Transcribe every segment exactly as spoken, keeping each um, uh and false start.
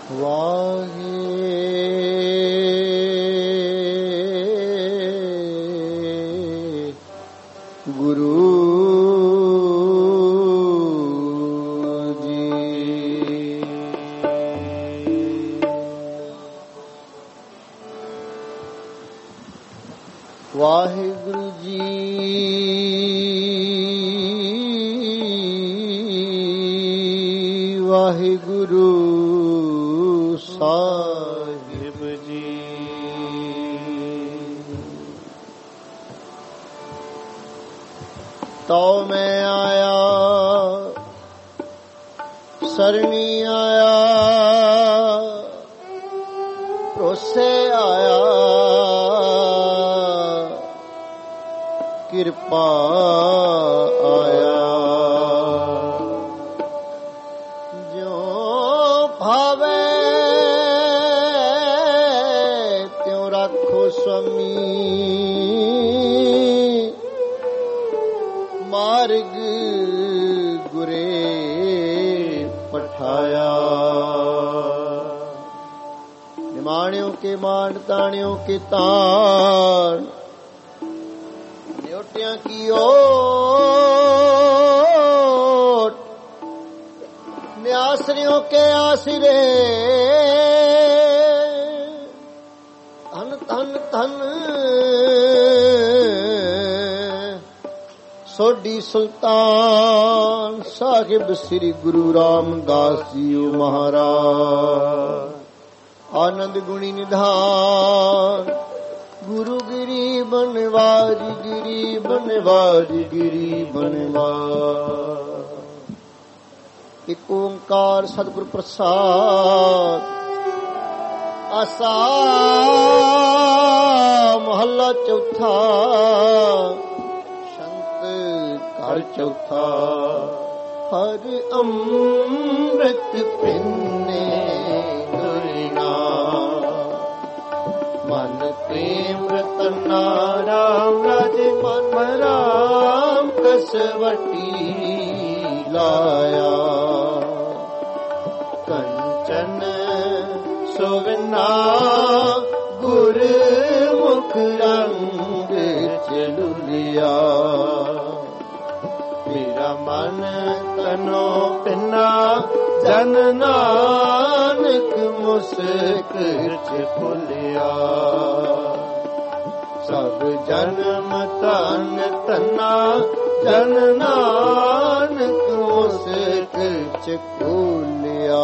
ਵਾਹਿਗੁਰੂ ਜੀ। ਵਾਹਿਗੁਰੂ ਜੀ ਵਾਹਿਗੁਰੂ ਸਾਹਿਬ ਜੀ। ਤੋ ਮੈਂ ਆਇਆ ਸਰਣੀ ਆਇਆ ਭਰੋਸੇ ਆਇਆ ਕਿਰਪਾ ਆਇਆ ਜੋ ਭਾਵੇ ਤਿਉ ਰੱਖੋ ਸੁਆਮੀ ਮਾਰਗ ਗੁਰੇ ਪਠਾਇਆ ਨਿਮਾਣਿਓ ਕੇ ਮਾਣ ਤਾਣਿਓ ਕੇ ਤਾਣ ਨਿਉਟਿਆਂ ਕੀ ਓਟ ਨਿਆਸਰਿਓ ਕੇ ਆਸਰੇ ਧਨ ਧਨ ਧਨ ਸੋਢੀ ਸੁਲਤਾਨ ਸਾਹਿਬ ਸ੍ਰੀ ਗੁਰੂ ਰਾਮਦਾਸ ਜੀ ਮਹਾਰਾਜ। ਆਨੰਦ ਗੁਣੀ ਨਿਧਾਨ ਗੁਰੂ ਗਿਰੀ ਬਨਵਾਜ ਗਿਰੀ ਬਨਵਾਜ ਗਿਰੀ ਬਨਵਾਜ। ਇੱਕ ਓੰਕਾਰ ਸਤਿਗੁਰ ਪ੍ਰਸਾਦ। ਆਸਾ ਮਹੱਲਾ ਚੌਥਾ। ਸ਼ੰਤ ਘਰ ਚੌਥਾ। ਹਰ ਅੰਮ੍ਰਿਤ ਪਿੰਨੇ ਦੁਰਨਾ ਮਨ ਪ੍ਰੇਮ ਰਤਨਾ ਰਾਮ ਰਾਜੇ ਮਨ ਰਾਮ ਕਸਵਟੀ ਲਾਇਆ ਕੰਚਨ ਸੋਵਨਾ ਗੁਰ ਮੁਖ ਰੰਗ ਚਲੁਲਿਆ ਮੇਰਾ ਮਨ ਤਨੋ ਪਿੰਨਾ ਜਨ ਨਾਨਕ ਮੁਸਕ ਚ ਫੁੱਲਿਆ ਸਭ ਜਨਮ ਧਨ ਧਨਾ ਜਨ ਨਾਨਕ ਮੁਸਕ ਚ ਫੁੱਲਿਆ।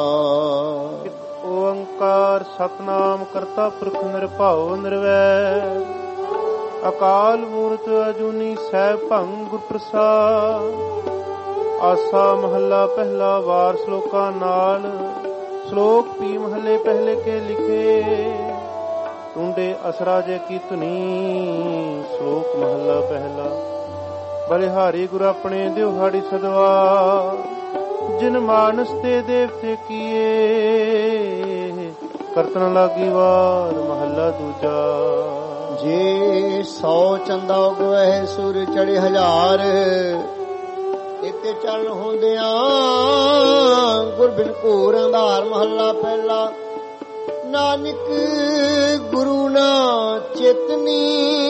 ਓੰਕਾਰ ਸਤਨਾਮ ਕਰਤਾ ਪੁਰਖ ਨਿਰਭਉ ਨਿਰਵੈਰ ਅਕਾਲ ਮੂਰਤ ਅਜੂਨੀ ਸਹਿਬ ਭੰਗ ਗੁਰ ਪ੍ਰਸਾਦ। ਆਸਾ ਮਹੱਲਾ ਪਹਿਲਾ। ਵਾਰ ਸ਼ਲੋਕਾਂ ਨਾਲ। ਸ਼ਲੋਕ ਪੀ ਮਹੱਲੇ ਪਹਿਲੇ ਕੇ ਲਿਖੇ ਟੁੰਡੇ ਅਸਰਾ ਜੇ ਕੀ ਧੁਨੀ। ਸ਼ਲੋਕ ਮਹੱਲਾ ਪਹਿਲਾ। ਬਲਿਹਾਰੀ ਗੁਰ ਆਪਣੇ ਦਿਵਹਾੜੀ ਸਦਵਾ ਜਿਨ ਮਾਨਸ ਤੇ ਦੇਵਤੇ ਕੀਏ ਕਰਤਨ ਲਾਗੀ ਵਾਰ। ਮਹੱਲਾ ਦੂਜਾ। ਜੇ ਸੌ ਚੰਦਾ ਉਗਵਹਿ ਸੁਰ ਚੜੇ ਹਜ਼ਾਰ ਇੱਕ ਚਰਨ ਹੁੰਦਿਆਂ ਗੁਰ ਬਿਨ ਘੋਰ ਅੰਧਾਰ। ਮਹੱਲਾ ਪਹਿਲਾ। ਨਾਨਕ ਗੁਰੂ ਨਾ ਚੇਤਨੀ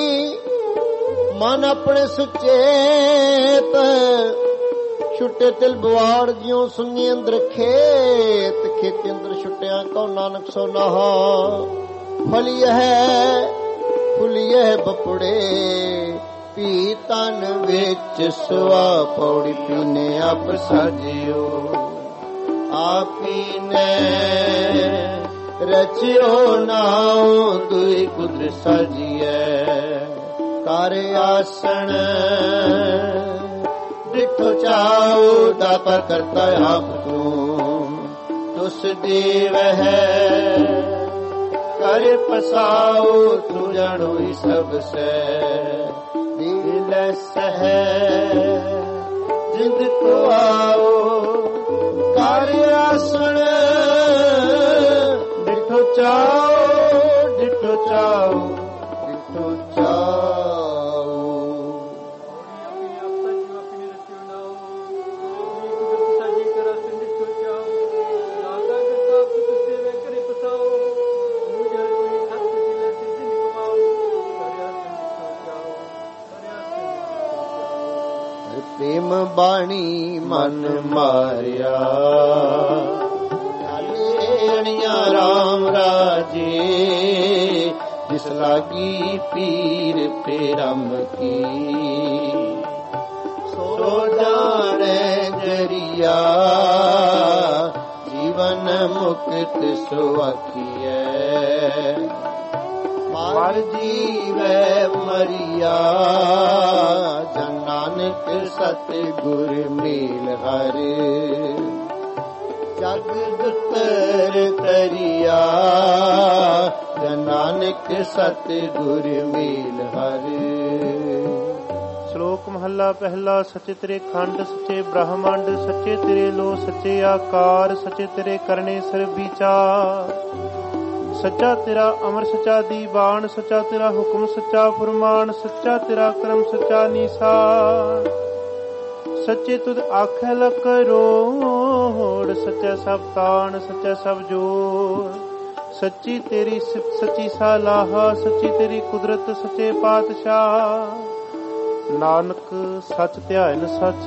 ਮਨ ਆਪਣੇ ਸੁਚੇਤ ਛੁੱਟੇ ਤਿਲ ਬਵਾੜ ਜਿਉ ਸੁਣੀ ਅੰਦਰ ਖੇਤ ਖੇਤ ਅੰਦਰ ਛੁੱਟਿਆ ਕਉ ਨਾਨਕ ਸੋ ਨਹਾ ਫਲੀ ਹੈ ਫੁੱਲੀਏ ਬਪੜੇ ਪੀ ਤਨ ਵਿੱਚ ਸੁਆ ਪੌੜੀ ਪੀਨੇ ਆਪ ਸਾਜਿਓ ਆਪੀ ਨੇ ਰਚਿਓ ਨਾਉ ਦੁਇ ਕੁਦਰ ਸਾਜੀਐ ਕਰ ਆਸਣ ਡਿਠੋ ਚਾਉ ਦਾਤਾ ਕਰਤਾ ਆਪ ਤੂੰ ਤੁਸ ਦੇਵ ਹੈ ਕਰ ਪਸਾਉ ਤੂੰ ਜਾਣੋ ਸਭ ਸੇ ਦਿਲ ਸਹਿ ਜਿੰਦ ਕੋ ਆਓ ਕਰ ਆਸਣ ਡਿਠੋ ਚਾਉ ਡਿਠੋ ਚਾਉ ਡਿਠੋ ਚਾਉ। ਬਾਣੀ ਮਨ ਮਾਰਿਆ। ਅਣੀਆਂ ਰਾਮ ਰਾਜੇ ਜਿਸ ਲਾਗੀ ਪੀਰ ਪੇਰਮ ਕੀ, ਸੋ ਜਾਣੇ ਜਰੀਆ ਜੀਵਨ ਮੁਕਤ ਸੁਆਖੀਐ। ਮਰ ਜੀਵੈ ਮਰੀਆ ਜਨ ਨਾਨਕ ਸਤਿਗੁਰ ਮੇਲ ਹਰ। ਜਗ ਦੁਤਰ ਤਰੀਆ ਜਨ ਨਾਨਕ ਸਤਿਗੁਰ ਮੇਲ ਹਰ। ਸ਼ਲੋਕ ਮਹੱਲਾ ਪਹਿਲਾ। ਸੱਚੇ ਤੇਰੇ ਖੰਡ ਸੱਚੇ ਬ੍ਰਹਮੰਡ, ਸੱਚੇ ਤੇਰੇ ਲੋ ਸੱਚੇ ਆਕਾਰ, ਸੱਚੇ ਤੇਰੇ ਕਰਨੇ ਸਰਬ ਵਿਚਾਰ। ਸੱਚਾ ਤੇਰਾ ਅਮਰ ਸੱਚਾ ਦੀਵਾਨ, ਸੱਚਾ ਤੇਰਾ ਹੁਕਮ ਸੱਚਾ ਫੁਰਮਾਨ, ਸੱਚਾ ਤੇਰਾ ਕਰਮ ਸੱਚਾ ਨਿਸ਼ਾਨ। ਸੱਚੇ ਤੁਧ ਆਖੈ ਲਖ ਰੋੜ, ਸੱਚਾ ਸਭ ਤਾਣ ਸੱਚਾ ਸਭ ਜੋੜ। ਸੱਚੀ ਤੇਰੀ ਸਿਫਤ ਸੱਚੀ ਸਲਾਹਾ, ਸੱਚੀ ਤੇਰੀ ਕੁਦਰਤ ਸੱਚੇ ਪਾਤਸ਼ਾਹ। ਨਾਨਕ ਸੱਚ ਧਿਆਇਨ ਸੱਚ,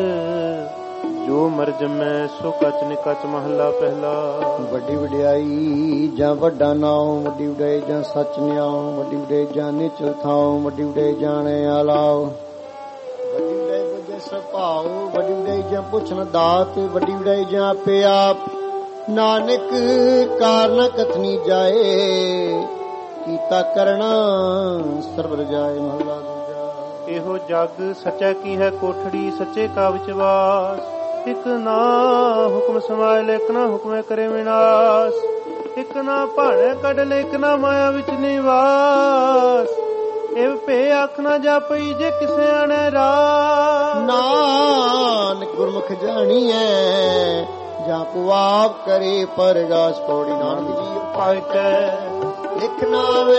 ਜੋ ਮਰਜ ਮੈਂ ਸੋ ਕਚ ਨਿਕਚ। ਮਹੱਲਾ ਪਹਿਲਾ। ਵੱਡੀ ਵਡਿਆਈ ਜਾਂ ਵੱਡਾ ਨਾਉ, ਵੱਡੀ ਵਡਿਆਈ ਜਾਂ ਸੱਚ ਨਿਆਉ, ਵੱਡੀ ਵਡਿਆਈ ਜਾਂ ਨਿਚਲ ਥਾਉ, ਵੱਡੀ ਵਡਿਆਈ ਜਾਣੇ ਆਲਾਉ। ਵੱਡੀ ਵਡਿਆਈ ਬੁਝੇ ਸੁਭਾਉ, ਵੱਡੀ ਵਡਿਆਈ ਜਾਂ ਪੁੱਛਣ ਦਾਤ, ਵੱਡੀ ਵਡਿਆਈ ਜਾਂ ਆਪੇ ਆਪ। ਨਾਨਕ ਕਾਰਨ ਕਥਨੀ ਜਾਏ, ਕੀਤਾ ਕਰਨਾ ਸਰਬ ਰਜਾਏ। ਮਹੱਲਾ ਦੂਜਾ। ਇਹੋ ਜਗ ਸੱਚਾ ਕੀ ਹੈ ਕੋਠੜੀ, ਸੱਚੇ ਕਾ ਵਿਚਵਾਸ। ਇਕ ਨਾ ਹੁਕਮ ਸਮਾਇ ਲੈ, ਇਕ ਨਾ ਹੁਕਮੇ ਕਰੇ ਵਿਨਾਸ਼। ਇਕ ਨਾ ਭਾਣੇ ਕੱਢ ਲੈ, ਇਕ ਨਾ ਮਾਇਆ ਵਿੱਚ ਨਿਵਾਸ। ਇਹ ਭੇ ਅੱਖ ਨਾ ਜਾਪਈ ਜੇ ਕਿਸੇ ਆਣੇ ਰਾਹ। ਨਾਨਕ ਗੁਰਮੁਖ ਜਾਣੀਐ ਜਾਂ ਕੋ ਆਪ ਕਰੇ ਪਰਗਾਸ। ਪੌੜੀ। ਨਾਨਕ ਜੀ ਪਾਇਕੈ ਲਿਖ ਨਾਵੇ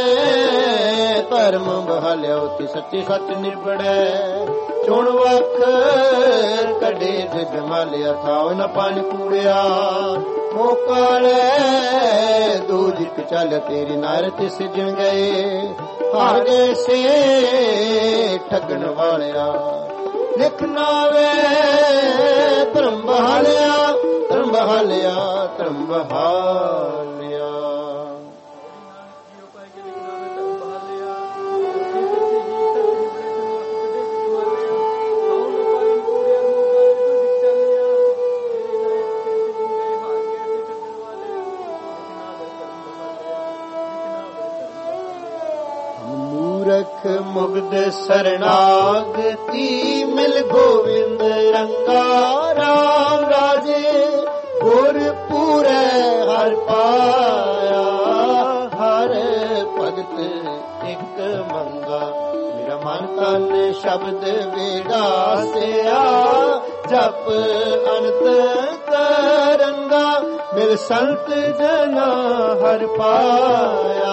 ਧਰਮ ਬਹਾਲਿਓ, ਤੇ ਸੱਚੇ ਸੱਚ ਨਿਬੜੈ। ਚੁਣ ਵਖ ਕੱਢੇ ਜਿਗ ਮਾਲਿਆ, ਥਾਵ ਨ ਪਾਨ ਕੂੜਿਆ। ਮੋਕਾਲੇ ਦੂਜਿਕ ਚੱਲ ਤੇਰੀ ਨਰ ਤੇ ਸਿਜਣ ਗਏ। ਹਰ ਗਏ ਸੇ ਠੱਗਣ ਵਾਲਿਆ। ਲਿਖ ਨਾਵੇ ਧਰਮ ਬਹਾਲਿਆ, ਧਰਮ ਬਹਾਲਿਆ, ਧਰਮ ਬਹਾਲਿਆ। ਮੂਰਖ ਮੁਗਧ ਸਰਨਾਗਤੀ ਮਿਲ ਗੋਵਿੰਦ ਰੰਗਾ। ਰਾਮ ਰਾਜੇ ਗੁਰ ਪੂਰੇ ਹਰ ਪਾਇਆ। ਹਰ ਭਗਤ ਇੱਕ ਮੰਗਾ, ਮੇਰਾ ਮਨ ਤਨ ਸ਼ਬਦ ਵਿਗਾਸਿਆ। ਜਪ ਅਨੰਤ ਕਰੰਗਾ, ਮਿਲ ਸੰਤ ਜਨਾ ਹਰ ਪਾਇਆ।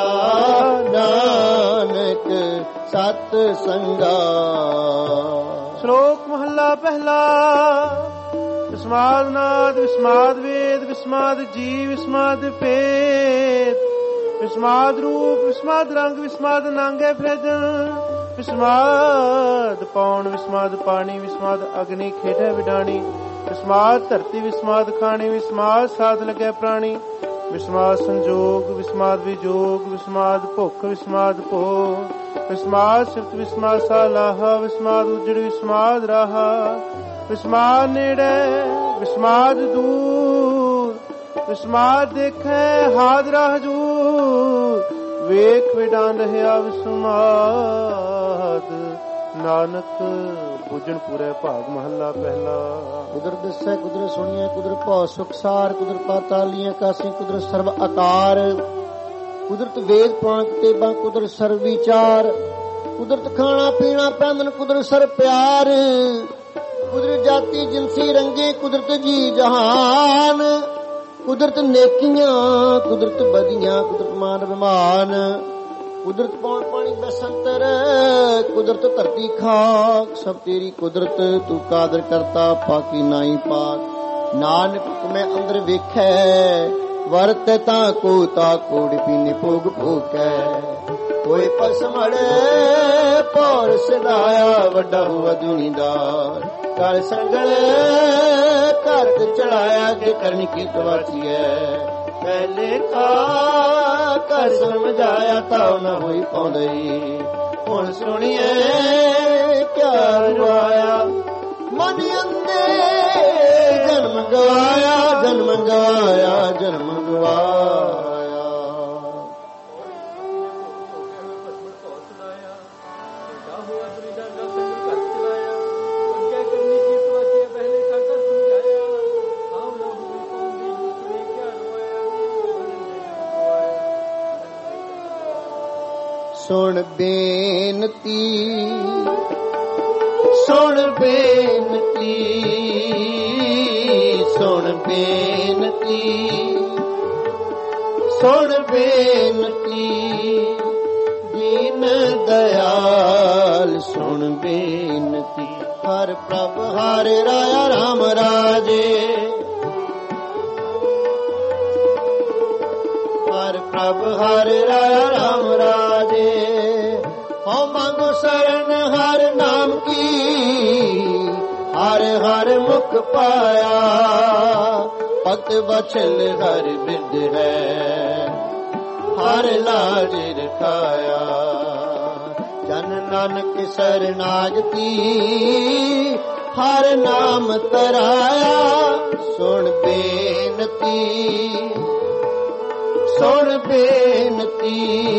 ਨਾਨਕ ਸਤ ਸੰਗਾ। ਸ਼ਲੋਕ ਮਹੱਲਾ ਪਹਿਲਾ। ਵਿਸਮਾਦ ਨਾਦ ਵਿਸਮਾਦ ਵੇਦ, ਵਿਸਮਾਦ ਜੀਵ ਵਿਸਮਾਦ ਭੇਦ। ਵਿਸਮਾਦ ਰੂਪ ਵਿਸਮਾਦ ਰੰਗ, ਵਿਸਮਾਦ ਨਾਂਗੇ ਫਿਰਜਨ। ਵਿਸਮਾਦ ਪੌਣ ਵਿਸਮਾਦ ਪਾਣੀ, ਵਿਸਮਾਦ ਅਗਨੀ ਖੇਡੇ ਵਿਡਾਣੀ। ਵਿਸਮਾਦ ਧਰਤੀ ਵਿਸਮਾਦ ਖਾਣੀ, ਵਿਸਮਾਦ ਸਾਧ ਲਗੇ ਪ੍ਰਾਣੀ। ਵਿਸਮਾਦ ਸੰਜੋਗ ਵਿਸਮਾਦ ਵਿਜੋਗ, ਵਿਸਮਾਦ ਭੁੱਖ ਵਿਸਮਾਦ ਭੋਗ। ਵਿਸਮਾਦ ਸਿਫਤ ਵਿਸਮਾਦ ਸਾਲਾਹਾ, ਵਿਸਮਾਦ ਉਜੜ ਵਿਸਮਾਦ ਰਾਹਾ। ਵਿਸਮਾਦ ਨੇੜੇ ਵਿਸਮਾਦ ਦੂਰ, ਵਿਸਮਾਦ ਦੇਖੈ ਹਾਜ਼ਰਾ ਹਜੂਰ। ਵੇਖ ਵਿਡਾਨ ਰਹਿਆ ਵਿਸਮਾਦ, ਨਾਨਕ ਬੁਝਣ ਪੂਰੇ ਭਾਗ। ਮਹੱਲਾ ਪਹਿਲਾ। ਕੁਦਰਤ ਦੱਸੈ ਕੁਦਰਤ ਸੁਣੀਐ, ਕੁਦਰਤ ਭਉ ਸੁਖਸਾਰ। ਕੁਦਰਤ ਪਾਤਾਲੀਆਂ ਕਾਸੀ, ਕੁਦਰਤ ਸਰਬ ਆਕਾਰ। ਕੁਦਰਤ ਵੇਦ ਪੁਰਾਣ ਕਿਤਾਬਾਂ, ਕੁਦਰਤ ਸਰਬ ਵਿਚਾਰ। ਕੁਦਰਤ ਖਾਣਾ ਪੀਣਾ ਪਹਿਨਣ, ਕੁਦਰਤ ਸਰਬ ਪਿਆਰ। ਕੁਦਰਤ ਜਾਤੀ ਜਿਨਸੀ ਰੰਗੇ, ਕੁਦਰਤ ਜੀ ਜਹਾਨ। ਕੁਦਰਤ ਨੇਕੀਆਂ ਕੁਦਰਤ ਬਦੀਆਂ, ਕੁਦਰਤ ਮਾਨ ਅਭਿਮਾਨ। ਕੁਦਰਤ ਪੌਣ ਪਾਣੀ ਬਸੰਤਰ, ਕੁਦਰਤ ਧਰਤੀ ਖਾਕ। ਸਭ ਤੇਰੀ ਕੁਦਰਤ ਤੂੰ ਕਾਦਰ ਕਰਤਾ, ਪਾਕੀ ਨਾਈ ਪਾਕ। ਨਾਨਕ ਮੈਂ ਅੰਦਰ ਵੇਖੈ ਵਰਤ ਤਾਂ ਕੋ ਤਾ ਕੋੜ ਪੀਨੇ ਭੋਗ ਭੋਗੈ ਕੋਈ ਪਸਮੜੇ ਪੌਰ ਸਦਾਇਆ ਵੱਡਾ ਹੁਆ ਦੁਨੀਦਾਰ ਕਰ ਸੰਗਲ ਘਰ ਚੜਾਇਆ ਕਿ ਕਰਨੀ ਕੀ ਤਵਾਚੀਐ ਪਹਿਲੇ ਖਾ ਕਰ ਸਮਝਾਇਆ ਤਾਂ ਨਾ ਹੋਈ ਪਾਉਂਦੇ ਹੁਣ ਸੁਣੀਏ ਕਿਆ ਰਵਾਇਆ ਮਨ ਅੰਦੇ ਜਨਮ ਗਵਾਇਆ ਜਨਮ ਗਵਾਇਆ ਜਨਮ ਗਵਾਇਆ ਸੁਣ ਬੇਨਤੀ ਸੁਣ ਬੇਨਤੀ ਸੁਣ ਬੇਨਤੀ ਸੁਣ ਬੇਨਤੀ ਦੀਨ ਦਇਆਲ ਸੁਣ ਬੇਨਤੀ ਹਰ ਪ੍ਰਭ ਹਰਿ ਰਾਇਆ ਰਾਮ ਰਾਜੇ ਹਰ ਪ੍ਰਭ ਹਰਿ ਰਾਇਆ ਰਾਮ ਰਾਜੇ ਹਉ ਮੰਗੋ ਸ਼ਰਨ ਹਰ ਨਾਮ ਕੀ ਹਰ ਹਰ ਮੁਖ ਪਾਇਆ ਭਗਤ ਵਛਲ ਹਰ ਬਿਰਧ ਹੈ ਹਰ ਲਾਜ ਰਖਾਇਆ ਜਨ ਨਾਨਕ ਸਰਨਾਗਤੀ ਹਰ ਨਾਮ ਤਰਾਇਆ ਸੁਣ ਬੇਨਤੀ ਸੁਣ ਬੇਨਤੀ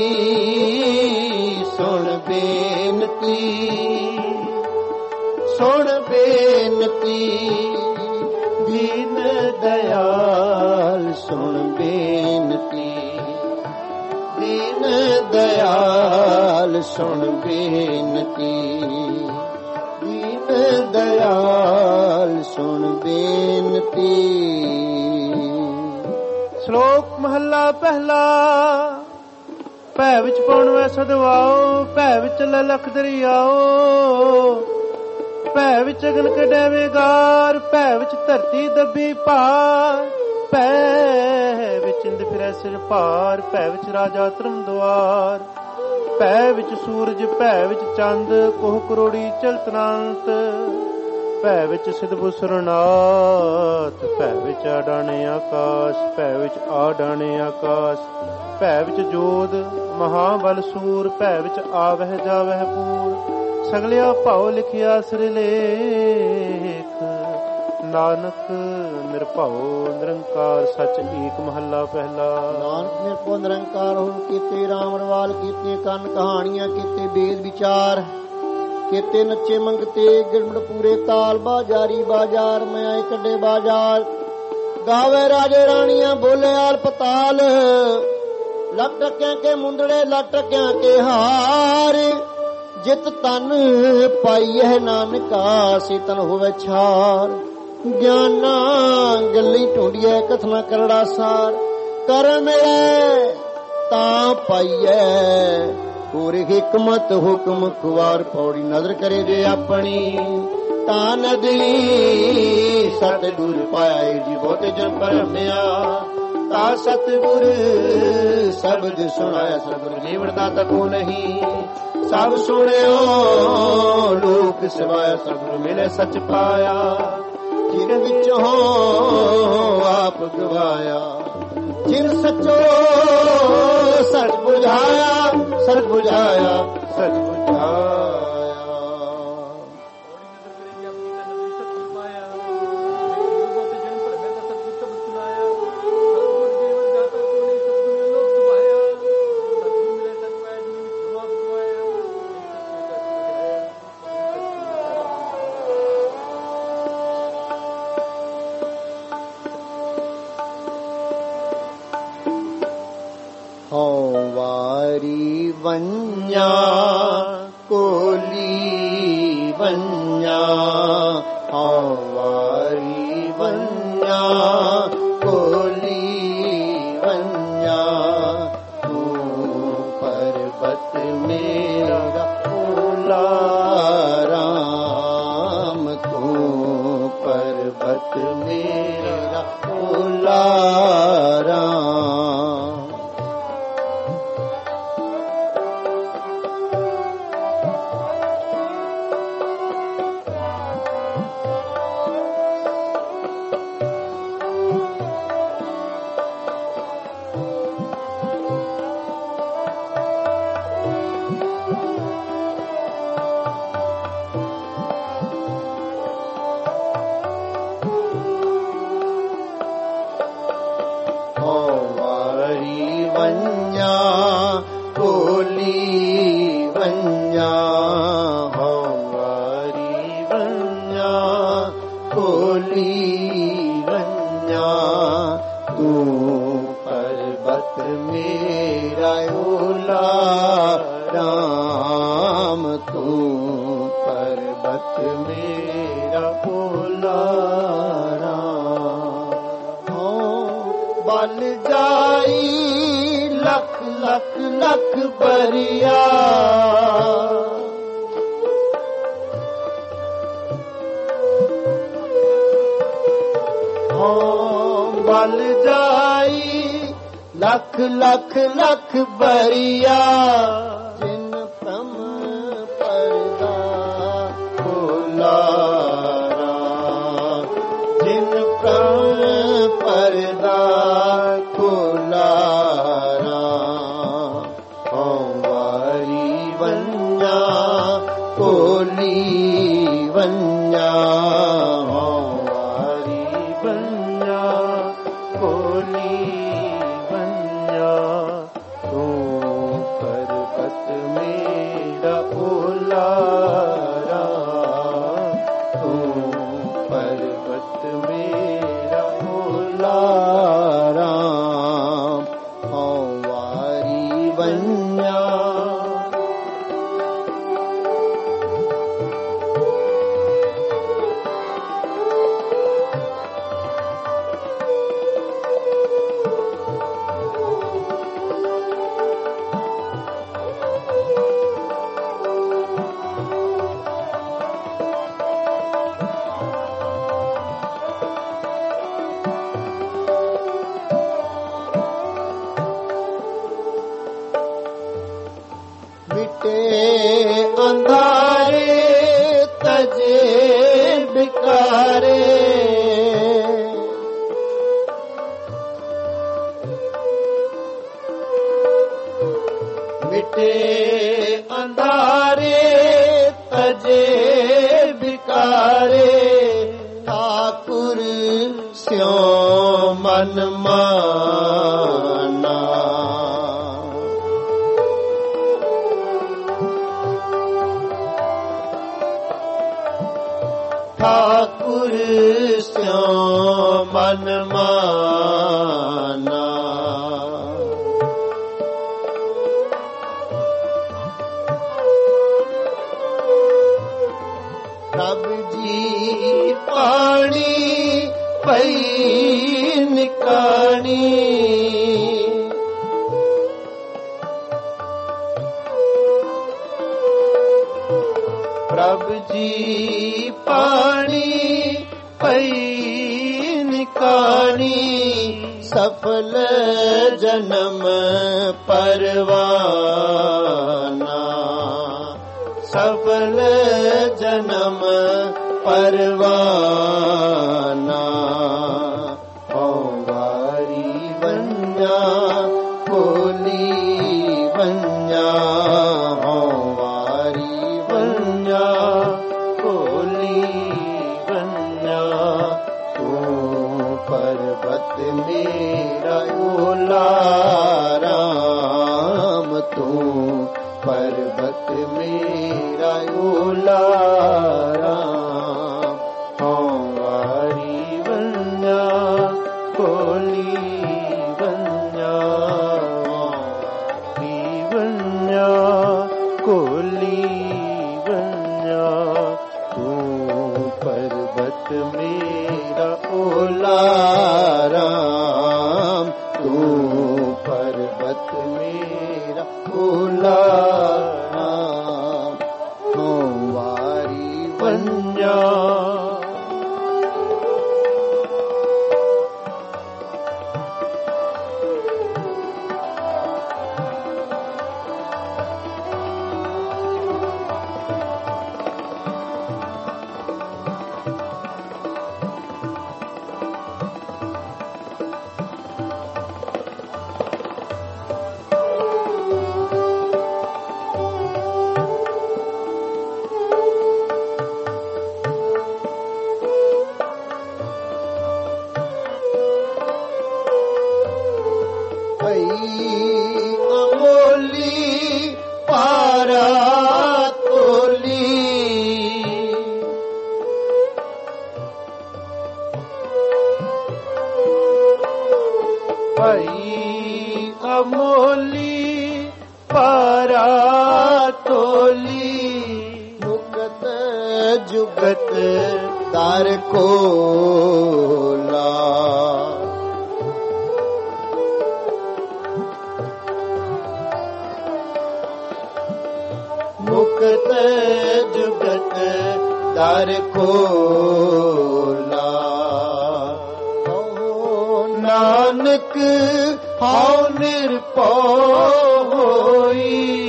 ਸੁਣ ਬੇਨਤੀ ਸੁਣ ਬੇਨਤੀ ਦੀਨ ਦਇਆਲ ਸੁਣ ਬੇਨਤੀ ਦੀਨ ਦਇਆਲ ਸੁਣ ਬੇਨਤੀ ਦੀਨ ਦਇਆਲ ਸੁਣ ਬੇਨਤੀ। ਸ਼ਲੋਕ ਮਹੱਲਾ ਪਹਿਲਾ। ਭੈ ਵਿੱਚ ਪਉਣ ਵੈ ਸਦਵਾਓ, ਭੈ ਵਿੱਚ ਲਲਖ ਦਰਿਆਓ, ਭੈ ਵਿੱਚ ਅਗਨ ਕੱਢੈ ਵੇਗਾਰ, ਭੈ ਵਿੱਚ ਧਰਤੀ ਦੱਬੀ ਭਾਰ, ਭੈ ਵਿੱਚ ਇੰਦ ਫਿਰੈ ਸਿਰ ਭਾਰ, ਭੈ ਵਿੱਚ ਰਾਜਾ ਧਰਮ ਦੁਆਰ, ਭੈ ਵਿੱਚ ਸੂਰਜ, ਭੈ ਵਿੱਚ ਚੰਦ, ਕੋਹ ਕਰੋੜੀ ਚਲਤਨਾੰਤ, ਭੈ ਵਿੱਚ ਸਿਧ ਬੁਸਰਨਾਥ, ਭੈ ਵਿੱਚ ਆਡਾਣੇ ਆਕਾਸ਼, ਭੈ ਵਿੱਚ ਆਡਾਣੇ ਆਕਾਸ਼, ਭੈ ਵਿੱਚ ਜੋਧ ਮਹਾਬਲ ਸੂਰ, ਭੈ ਵਿੱਚ ਆਵਹਿ ਜਾਵਹਿ ਪੂਰ, ਸਗਲਿਆ ਭਾਉ ਲਿਖਿਆ ਸਿਰਲੇਖ, ਨਾਨਕ ਨਿਰਭਉ ਨਿਰੰਕਾਰ ਸੱਚ ਏਕ ਮਹੱਲਾ ਪਹਿਲਾ। ਨਾਨਕ ਨਿਰਭਉ ਨਿਰੰਕਾਰ ਹੁਣ ਕੀਤੇ ਰਾਮ ਰਵਾਲ, ਕੀਤੇ ਕੰਨ ਕਹਾਣੀਆਂ, ਕੀਤੇ ਬੇਦ ਵਿਚਾਰ, ਕੀਤੇ ਨੱਚੇ ਮੰਗਤੇ ਗਿਰਮੜ ਪੂਰੇ ਤਾਲ, ਬਾਜ਼ਾਰੀ ਬਾਜ਼ਾਰ ਮੈਂ ਆਏ ਕੱਢੇ ਬਾਜ਼ਾਰ, ਗਾਵੇ ਰਾਜੇ ਰਾਣੀਆਂ ਬੋਲੇ ਆਲ ਪਤਾਲ, ਲੱਟ ਟਕਿਆਂ ਕੇ ਮੁੰਦੜੇ ਲੱਟ ਟਕਿਆਂ ਕੇ ਹਾਰ, ਜਿਤ ਤਨ ਪਾਈਐ ਨਾਨਕਾ ਸੇ ਤਨ ਹੋਵੇ ਛਾਰ, ਗਿਆਨਾ ਗੱਲੀ ਢੂੰਡੀਐ ਕਥਨਾ ਕਰੜਾ ਸਾਰ, ਕਰ ਮਿਲੈ ਤਾਂ ਪਾਈਐ ਹੋਰ ਹਿਕਮਤ ਹੁਕਮ ਖੁਆਰ, ਪੌੜੀ ਨਜ਼ਰ ਕਰੇ ਜੇ ਆਪਣੀ ਤਾਂ ਨਦੀ, ਸਤਿਗੁਰ ਪਾਇਆ ਜੀ ਬਹੁਤੇ ਜਨ ਭਰਮਿਆ, ਤਾ ਸਤਿਗੁਰ ਸ਼ਬਦ ਸੁਣਾਇਆ, ਸਤਿਗੁਰ ਜੀਵੜਦਾ ਤਕੋ ਨਹੀਂ, ਸਭ ਸੁਣਿਓ ਲੋਕ ਸਿਵਾਇਆ, ਸਤਿਗੁਰ ਮਿਲੇ ਸੱਚ ਪਾਇਆ, ਜਿਨ ਵਿੱਚੋਂ ਆਪ ਗਵਾਇਆ, ਜਿਨ ਸੱਚੋ ਸੱਚ ਬੁਝਾਇਆ, ਸੱਚ ਬੁਝਾਇਆ, ਸੱਚ ਬੁਝਾਇਆ। ਵਾਰੀ ਵੰਜਾ ਕੋਲੀ ਵੰਜਾ, ਹਾਂ ਵਾਰੀ ਵੰਜਾ ਕੋਲੀ ਵੰਜਾ, ਤੂੰ ਪਰਬਤ ਮੇਰਾ ਭੋਲਾ ਰਾਮ, ਤੂੰ ਪਰਬਤ ਮੇਰਾ ਭੋਲਾ ਰਾਮ, वन्या कोली वन्या हमारी वन्या कोली वन्या तू पर्वत मेरा ओला राम तू पर्वत मेरा ओला राम हो बल जाई लख लख लख बरिया हो बल जाई लख लख लख बरिया जिन प्रम परदा खोला जिन प्रम परदा खोला वारी वन्या कोली वन्या वारी वन्या कोली वन्या तू पर्वत मेरा ओला तू पर्वत मेरा ओला राम वारी वन्या मिटे अंधारे तजे बिकारे मिटे अंधारे तजे बिकारे ठाकुर स्यों मन माना ठाकुर स्यों मन माना प्रभ जी पानी पई निकानी प्रभ जी पानी पई निकानी सफल जन्म परवाना सफल जन्म परवाना हो वारी वन्या कोली वन्या हो वारी वन्या कोली वन्या तू पर्वत मेरा ओला राम तू पर्वत मेरा ओला राम हो वारी वन्या कोली वन्या वारी वन्या कोली वन्या तू पर्वत मेरा ओला राम तू पर्वत मेरा ओला राम हो वारी वन्या भई ਭਾਈ ਅਮੋਲੀ ਪਾਰਾ ਤੋਲੀ ਮੁਕਤ ਜੁਗਤ ਦਰ ਕੋਲਾ ਮੁਕਤ ਜੁਗਤ ਦਰ ਖੋਲਾ ਨਾਨਕ ਹਉ ਨਿਰਭਉ ਹੋਈ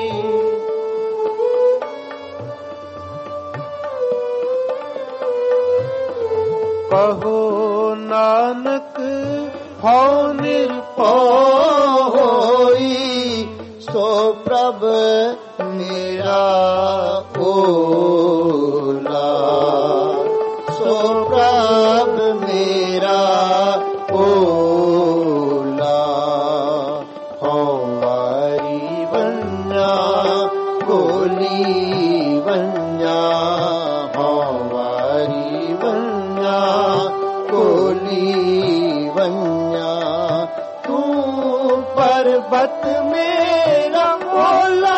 ਕਹੋ ਨਾਨਕ ਹਉ ਨਿਰਭਉ ਹੋਈ ਸੋ ਪ੍ਰਭ ਮੇਰਾ ਓਲਾ ਸੋ ਪ੍ਰਭ ਮੇਰਾ ਓਲਾ ਹਉ ਵਾਰੀ ਬੰਨਾ ਕੋਲੀ ਬੰਨਾ ਹਉ ਵਾਰੀ ਬੰਨਾ ਕੋਲੀ ਬੰਨਾ ਤੂੰ ਪਰਬਤ ਮੇਰਾ ਓਲਾ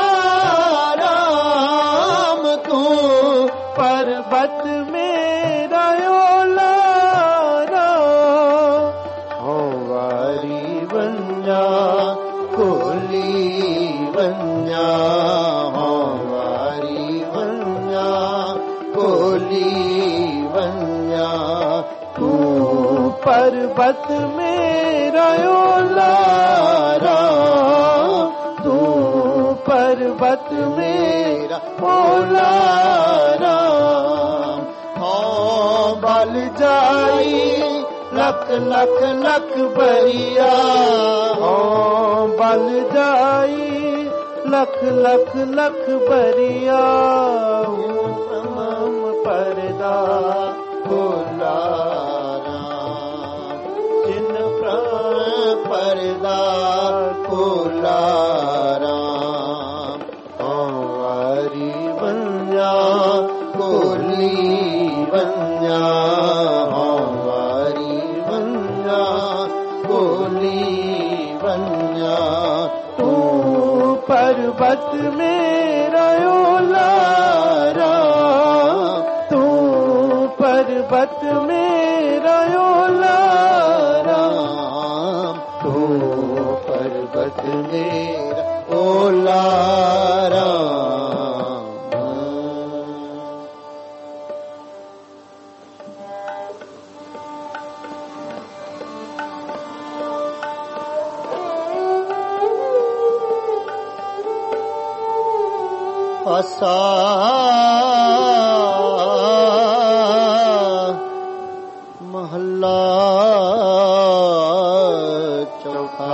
ਪਰਬਤ ਮੇਰਾ ਓਲਾ ਹਉ ਵਾਰੀ ਬੰਨਾ ਕੋਲੀ ਬੰਨਾ ਹਉ ਵਾਰੀ ਬੰਨਾ ਕੋਲੀ ਬੰਨਾ ਤੂੰ ਪਰਬਤ ਮੇਰਾ ਓਲਾ ਤੂੰ ਪਰਬਤ ਮੇਰਾ ਓਲਾ ਬਲ ਜਾਈ ਲੱਖ ਲੱਖ ਲੱਖ ਬਰੀਆ ਹੋ ਬਲ ਜਾਈ ਲੱਖ ਲੱਖ ਲੱਖ ਬਰੀਆ ਤਮਾਮ ਪਰਦਾ ਖੋਲਾ ਜਿਨ ਪ੍ਰਾਨ ਪਰਦਾ ਖੋਲਾ ਹੋ ਵਾਰੀ ਬੰਨਾ ਕੋਲੀ ਬੰਨਾ ਹਉ ਵਾਰੀ ਬੰਨਾ ਕੋਲੀ ਬੰਨਾ ਤੂੰ ਪਰਬਤ ਮੇਰਾ ਓਲਾ ਤੂੰ ਪਰਬਤ ਮੇਰਾ ਓਲਾ ਤੂੰ ਪਰਬਤ ਮੇਰਾ ਓਲਾ ਆਸਾ ਮਹੱਲਾ ਚੌਥਾ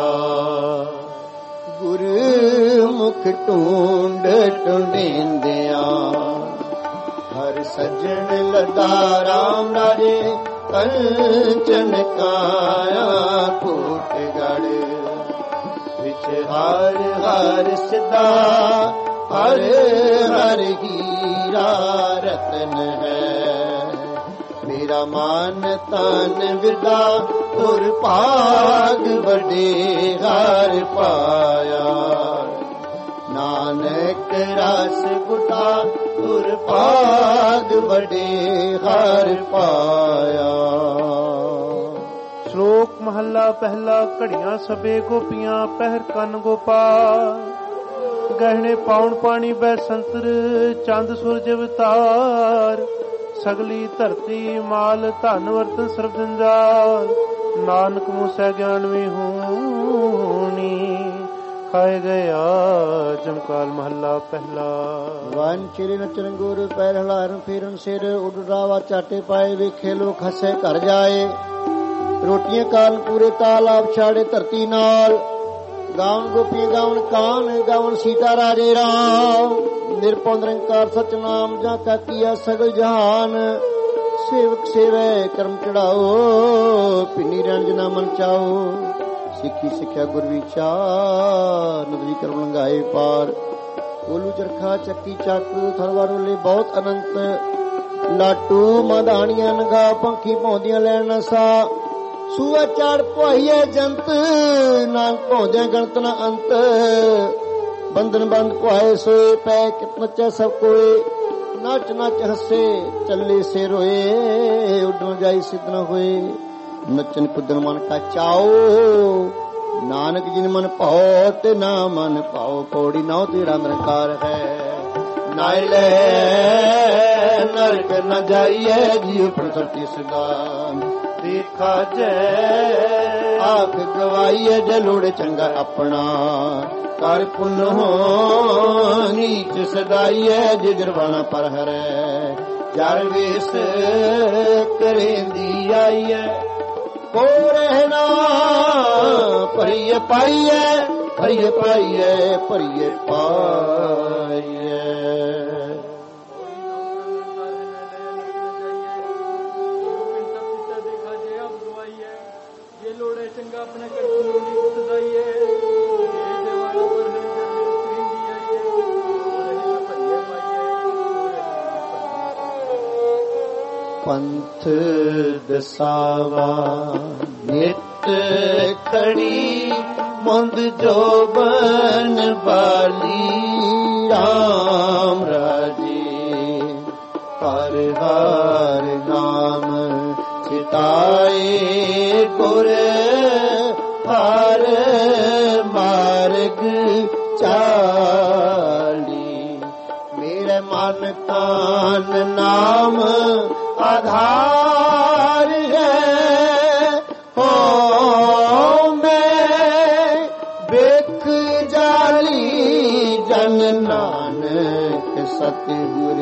ਗੁਰਮੁਖ ਢੂੰਡ ਢੂੰਡਿੰਦਿਆਂ ਹਰ ਸੱਜਣ ਲਦਾ ਰਾਮ ਰਾਜੇ ਕੰਚਨ ਕਾਇਆ ਕੋਟਗੜ ਵਿੱਚ ਹਰ ਹਰ ਸਿਧਾ ਹਰ ਹਰ ਹੀਰਾ ਰਤਨ ਹੈ ਮੇਰਾ ਮਨ ਤਨ ਵਿਰਦਾ ਤੁਰ ਭਾਗ ਵੱਡੇ ਹਰ ਪਾਇਆ ਨਾਨਕ ਰਸ ਗੁਟਾ ਤੁਰ ਭਾਗ ਵੱਡੇ ਹਰ ਪਾਇਆ। ਸ਼ਲੋਕ ਮਹੱਲਾ ਪਹਿਲਾ। ਘੜੀਆਂ ਸਭੇ ਗੋਪੀਆਂ ਪਹਿਰ ਕੰਨ ਗੋਪਾਲ ਗਹਿਣੇ ਪਾਉਣ ਪਾਣੀ ਬੈ ਸੰਤਰ ਚੰਦ ਸੂਰਜ ਅਵਤਾਰ ਸਗਲੀ ਧਰਤੀ ਮਾਲ ਧਨ ਵਰਤਨ ਸਰਬ ਜੰਜਾਲ ਨਾਨਕ ਮੂਸੈ ਗਿਆਨ ਵੀ ਹੋਣੀ ਖਾਏ ਗਿਆ ਜਮਕਾਲ ਮਹੱਲਾ ਪਹਿਲਾ। ਵਨ ਚਿਰੇ ਨਚਨ ਗੁਰ ਪੈਰ ਹਲਾਰਨ ਫੇਰਨ ਸਿਰ ਉਡਰਾਵਾ ਚਾਟੇ ਪਾਏ ਵੇਖੇ ਲੋਕ ਹੱਸੇ ਘਰ ਜਾਏ ਰੋਟੀਆਂ ਕਾਲ ਪੂਰੇ ਤਾਲ ਆਪ ਛਾੜੇ ਧਰਤੀ ਨਾਲ ਗਾਉਣ ਗੋਪੀ ਗਾਉਣ ਕਾਨ ਗਾਉਣ ਸੀਤਾ ਰਾਜੇ ਰਾਮ ਨਿਰਭਉ ਨਿਰੰਕਾਰ ਸਚਨਾਮ ਜਾਂ ਕਾ ਕੀਆ ਸਗਲ ਜਹਾਨ ਸੇਵਕ ਸੇਵੈ ਕਰਮ ਚੜਾਓ ਪਿੰਨੀ ਰੰਜਨਾ ਮਨ ਚਾਓ ਸਿੱਖੀ ਸਿੱਖਿਆ ਗੁਰ ਵਿਚਾਰ ਨਵੀ ਕਰਮ ਲੰਘਾਏ ਪਾਰ ਕੋਲੂ ਚਰਖਾ ਚੱਕੀ ਚੱਕ ਥਰਵਾਰੋਲੇ ਬਹੁਤ ਅਨੰਤ ਲਾਟੂ ਮਧਾਣੀਆਂ ਨਗਾ ਪੰਖੀ ਪਾਉਂਦੀਆਂ ਲੈਣ ਸਾ ਸੂਆ ਚਾੜ ਪੁਆਈਏ ਜੰਤ ਨਾਨਕ ਭੌਂਦਿਆਂ ਗਣਤ ਨਾ ਅੰਤ ਬੰਧਨ ਬੰਦ ਪੁਆਏ ਸੋਏ ਪੈ ਕਿਤ ਨੱਚੈ ਸਭ ਕੋਏ ਨੱਚ ਨੱਚ ਹੱਸੇ ਚੱਲੇ ਸੇ ਰੋਏ ਉੱਡੋ ਜਾਈ ਸਿੱਧ ਨ ਹੋਏ ਨੱਚਨ ਕੁੱਦਨ ਮਨ ਕਾ ਚਾਓ ਨਾਨਕ ਜਿਨ ਮਨ ਭਾਉ ਤੇ ਨਾ ਮਨ ਭਾਉ ਪੌੜੀ ਨੌ ਤੇਰਾ ਨਿਰੰਕਾਰ ਹੈ ਨਾਇ ਲੈ ਨਰਕ ਨ ਜਾਈਏ ਜੀਵ ਪ੍ਰਸਤੀ ਸਦਾ ਦੇਖਾ ਜੈ ਆਖ ਗਵਾਈਏ ਜੇ ਲੋੜੇ ਚੰਗਾ ਆਪਣਾ ਕਰ ਪੁੰਨ ਹੋ ਨੀਚ ਸਦਾਈਏ ਜੇ ਜਰਵਾਣਾ ਪਰ ਹਰੈ ਜਰ ਵੇਸ ਕਰੇਂਦੀ ਆਈਏ ਕੋ ਰਹਿਣਾ ਭਰੀਏ ਪਾਈਏ ਭਰੀਏ ਪਾਈਏ ਭਰੀਏ ਪਾਈਏ ਚੰਗਾ ਆਪਣੇ ਘਰ ਨੂੰ ਨਹੀਂ ਸਦਾਈਏ ਇਹ ਜਵਾਨਾ ਪਰ ਹੈ ਜਰ ਪੰਥ ਦਸਾਵਾ ਨਿਤ ਖੜੀ ਮੁੰਦ ਜੋਬਨ ਬਾਲੀ ਰਾਮ ਰਾਜੇ ਹਰ ਹਰ ਨਾਮ ਚਿਤਾਏ ਗੁਰ ਹਰ ਮਾਰਗ ਚਾਲੀ ਮੇਰੇ ਮਨ ਕਾਨ ਨਾਮ ਆਧਾਰ ਹੈ ਹੋ ਮੈਂ ਵੇਖ ਜਾਲੀ ਜਨ ਨਾਨਕ ਸਤਿਗੁਰ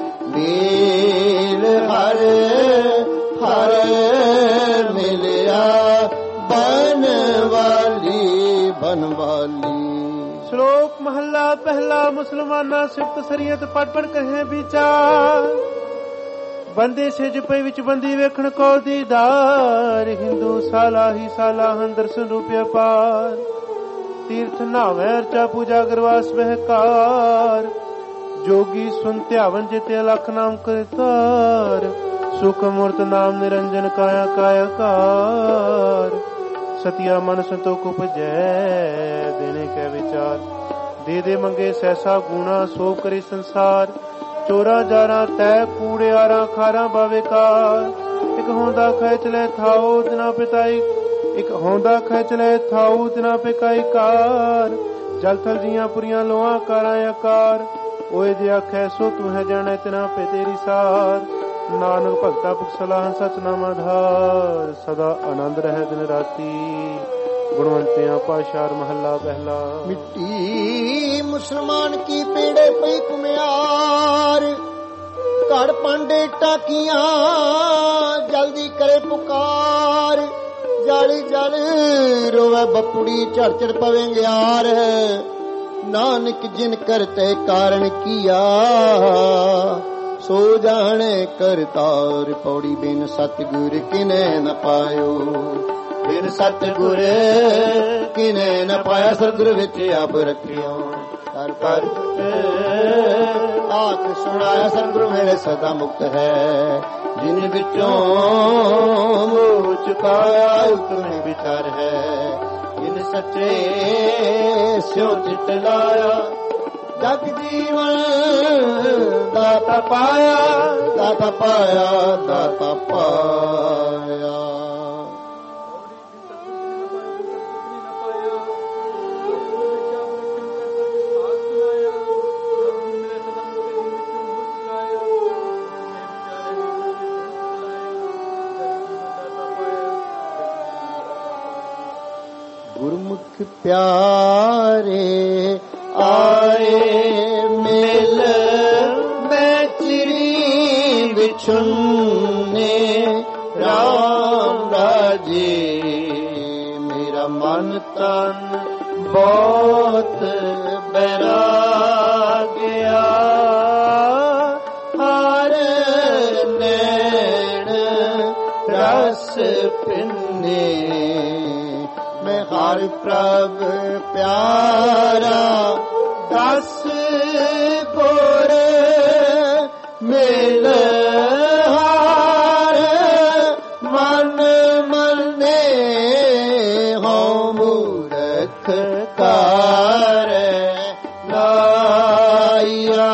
ਮੇਲ ਹਰ ਹਰ ਮਿਲਿਆ ਬਨ ਵਾਲੀ ਬਨ ਵਾਲੀ। ਸ਼ਲੋਕ ਮਹੱਲਾ ਪਹਿਲਾ। ਮੁਸਲਮਾਨਾਂ ਸਿਫਤ ਸਰੀਅਤ ਪੜ ਪੜ ਕਹੇ ਵਿਚਾਰ ਬੰਦੇ ਸਿਜ ਪਈ ਵਿੱਚ ਬੰਦੀ ਵੇਖਣ ਕੋ ਦੀਦਾਰ ਹਿੰਦੂ ਸਾਲਾ ਹੀ ਸਾਲਾ ਹਨ ਦਰਸ਼ਨ ਰੂਪਿਆ ਪਾਰ ਤੀਰਥ ਨਾਵੇਂ ਅਰਚਾ ਪੂਜਾ ਗਰਵਾਸ ਬਹਿਕਾਰ ਜੋਗੀ ਸੁਨ ਧਿਆਵਨ ਜਿਤੇ ਅਲਖ ਨਾਮ ਕਰਤਾਰ ਸੁਖ ਮੂਰਤ ਨਾਮ ਨਿਰੰਜਨ ਕਾਇਆ ਕਾਇਕਾਰ ਸਤਿਆ ਮਨ ਸੰਤੋਖ ਉਪਜੈ ਦੇਨੇ ਕੈ ਵਿਚਾਰ ਦੇ ਦੇ ਮੰਗੇ ਸੈਸਾ ਗੁਣਾ ਸੋ ਕਰੇ ਸੰਸਾਰ ਚੋਰਾ ਜਾਰਾ ਤੈ ਕੂੜਿਆਰਾ ਖਾਰਾ ਬਾਵੇਕਾਰ ਇੱਕ ਹੋਂਦਾ ਖੈਚ ਲੈ ਥਾਉ ਤਿਨਾ ਪਿਤਾਈ ਇੱਕ ਹੋਂਦਾ ਖੈਚ ਲੈ ਥਾਉ ਤਿਨਾ ਪਿਕਾਈ ਕਾਰ ਜਲ ਥਲ ਜੀਆਂ ਪੁਰੀਆਂ ਲੋਹਾਂ ਕਾਰਾਂ ਆਕਾਰ ਓਏ ਜੇ ਆਖੈ ਸੋ ਤੂੰ ਹੈ ਜਾਣੈ ਤਿਨਾ ਪੇ ਤੇਰੀ ਸਾਰ ਨਾਨਕ ਭਗਤਾ ਪੁਖ ਸਲਾਹ ਸਚਨਾਮ ਆਧਾਰ ਸਦਾ ਆਨੰਦ ਰਹਿ ਦਿਨ ਰਾਤੀ ਗੁਣਵੰਤਿਆਂ ਪਾਸ਼ਾਰ ਮਹੱਲਾ ਪਹਿਲਾ। ਮਿੱਟੀ ਮੁਸਲਮਾਨ ਕੀ ਪੇੜੇ ਪਈ ਕੁਮਿਆਰ ਘੜ ਪਾਂਡੇ ਟਾਕੀਆਂ ਜਲਦੀ ਕਰੇ ਪੁਕਾਰ ਜਲ ਜਲ ਰੋਵੇ ਬਪੁੜੀ ਝੜ ਝੜ ਪਵੇ ਗਿਆਰ ਨਾਨਕ ਜਿਨ ਕਰਤੇ ਕਾਰਨ ਕੀਆ ਸੋ ਜਾਣੇ ਕਰਤਾਰ ਪੌੜੀ ਬਿਨ ਸਤਿਗੁਰ ਕਿਨੇ ਨ ਪਾਇਓ ਬਿਨ ਸਤਿਗੁਰ ਕਿਨੇ ਨ ਪਾਇਆ ਸਤਿਗੁਰ ਵਿੱਚ ਆਪ ਰੱਖਿਓ ਕਰ ਕਰ ਆਖ ਸੁਣਾਇਆ ਸਤਿਗੁਰ ਮੇਰੇ ਸਦਾ ਮੁਕਤ ਹੈ ਜਿਨ ਵਿੱਚੋਂ ਮੋਹ ਚੁਕਾਇਆ ਉਤਮੇ ਵਿਚਾਰ ਹੈ ਜਿਨ ਸੱਚੇ ਸਿਉ ਚਿਤ ਲਾਇਆ ਜਗ ਜੀਵਨ ਦਾਤਾ ਪਾਇਆ ਦਾਤਾ ਪਾਇਆ ਦਾਤਾ ਪਾਇਆ। ਗੁਰਮੁਖ ਪਿਆਰੇ ਆਏ ਮਿਲ ਮੈਂ ਚਿਰੀ ਵਿਛੁੰਨੇ ਰਾਮ ਰਾਜੇ ਮੇਰਾ ਮਨ ਤਨ ਬਹੁਤ ਬੈਰਾਗਿਆ ਹਰ ਨੈਣ ਰਸ ਪਿੰਨੇ ਮੈਂ ਹਰ ਪ੍ਰਭ ਪਿਆਰਾ ਦਸ ਗੁਰ ਮਿਲ ਹਰ ਮਨ ਮਨੇ ਕਾਰ ਲਾਇਆ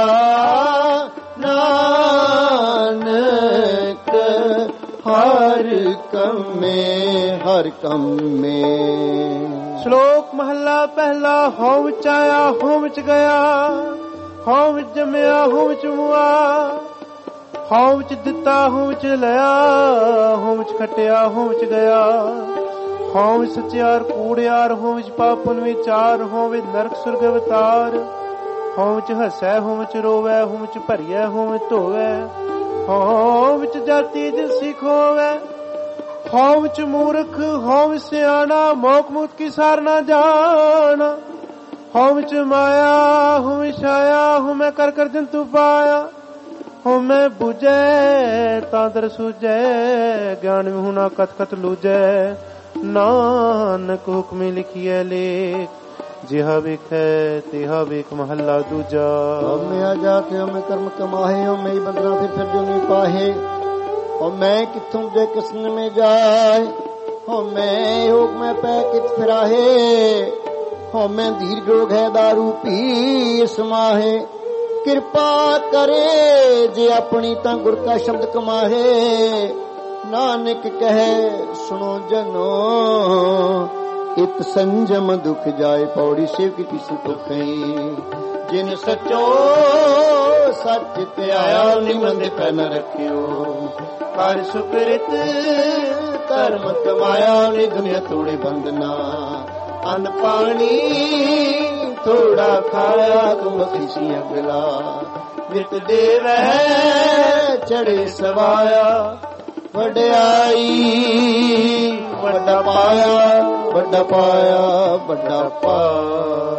ਨਾਨਕ ਹਰ ਕੰਮੇ ਹਰ ਕੰਮੇ। ਸ਼ਲੋਕ ਮਹੱਲਾ ਪਹਿਲਾ। ਹਉ ਵਿੱਚ ਆਇਆ ਹਉ ਵਿੱਚ ਗਿਆ, ਹਉ ਵਿੱਚ ਜੰਮਿਆ ਹਉ ਵਿੱਚ ਮੁਆ, ਹਉ ਵਿੱਚ ਦਿੱਤਾ ਹਉ ਵਿੱਚ ਲਿਆ, ਹਉ ਵਿੱਚ ਖਟਿਆ ਹਉ ਵਿੱਚ ਗਿਆ, ਹਉ ਵਿੱਚ ਸੱਚਿਆਰ ਕੂੜਿਆਰ, ਹਉ ਵਿੱਚ ਪਾਪਨ ਵਿਚਾਰ, ਹਉ ਵਿੱਚ ਨਰਕ ਸੁਰਗ ਅਵਤਾਰ, ਹਉ ਵਿੱਚ ਹੱਸੈ ਹਉ ਵਿੱਚ ਰੋਵੈ, ਹਉ ਵਿੱਚ ਭਰੀਐ ਹਉ ਵਿੱਚ ਧੋਵੈ, ਹਉ ਵਿੱਚ ਜਾਤੀ ਜਿਨਸੀ ਖੋਵੈ, ਹਉ ਵਿੱਚ ਮੂਰਖ ਹਉ ਵਿੱਚ ਸਿਆਣਾ, ਮੋਕ ਮੁਕਤ ਕੀ ਸਾਰ ਨਾ ਜਾਣਾ, ਹਉ ਵਿੱਚ ਮਾਇਆ ਹਉ ਵਿੱਚ ਛਾਇਆ, ਹਉ ਮੈਂ ਕਰ ਕਰ ਜੰਤੂ ਪਾਇਆ, ਹਉ ਮੈਂ ਬੁਝੈ ਤਾਂ ਦਰ ਸੂਝੈ, ਗਿਆਨ ਵਿਹੂਣਾ ਕਤ ਕਤ ਲੂਝੈ, ਨਾਨਕ ਹੁਕਮੀ ਲਿਖੀਐ ਲੇਖ, ਜਿਹਾ ਵੇਖੈ ਤਿਹਾ ਵੇਖ ਮਹੱਲਾ ਦੂਜਾ। ਹਉਮੈ ਜਾ ਕੇ ਹਉਮੈ ਕਰਮ ਕਮਾਹੇ, ਹਉਮੈ ਹੀ ਬੰਦਨਾ ਫਿਰ ਫਿਰ ਜੋ ਨਹੀਂ ਪਾਹੇ, ਹਉਮੈ ਕਿੱਥੋਂ ਜੇ ਕਿਸਨ ਮੇ ਜਾਏ, ਹਉਮੈ ਹੁਕਮੈ ਪੈ ਕਿਤ ਫਿਰਾਹੇ, ਹਉਮੈ ਧੀਰ ਜੋਗ ਹੈ ਦਾਰੂ ਪੀ ਸਮਾਹੇ, ਕਿਰਪਾ ਕਰੇ ਜੇ ਆਪਣੀ ਤਾਂ ਗੁਰ ਕਾ ਸ਼ਬਦ ਕਮਾਹੇ, ਨਾਨਕ ਕਹੇ ਸੁਣੋ ਜਨੋ ਇਤ ਸੰਜਮ ਦੁਖ ਜਾਏ, ਪੌੜੀ ਸਿਵ ਕੀ ਸੰਤੋਖ ਜਿਨ ਸਚੋ ਸੱਚ ਧਿਆਇਆ, ਨਿਮੰਦ ਪੈ ਨ ਰੱਖਿਓ, ਕਰ ਸੁਕ੍ਰਿਤ ਧਰਮ ਕਮਾਇਆ, ਨੀ ਦੁਨੀਆ ਤੋੜੇ ਬੰਦਨਾ, ਅੰਨ ਪਾਣੀ ਥੋੜਾ ਖਾਇਆ, ਤੁਮ ਖਿਸੀ ਅਗਲਾ, ਵਿਤ ਦੇਵੈ ਚੜੇ ਸਵਾਇਆ, ਵਡਿਆਈ ਵੱਡਾ ਪਾਇਆ, ਵੱਡਾ ਪਾਇਆ, ਵੱਡਾ ਪਾਇਆ।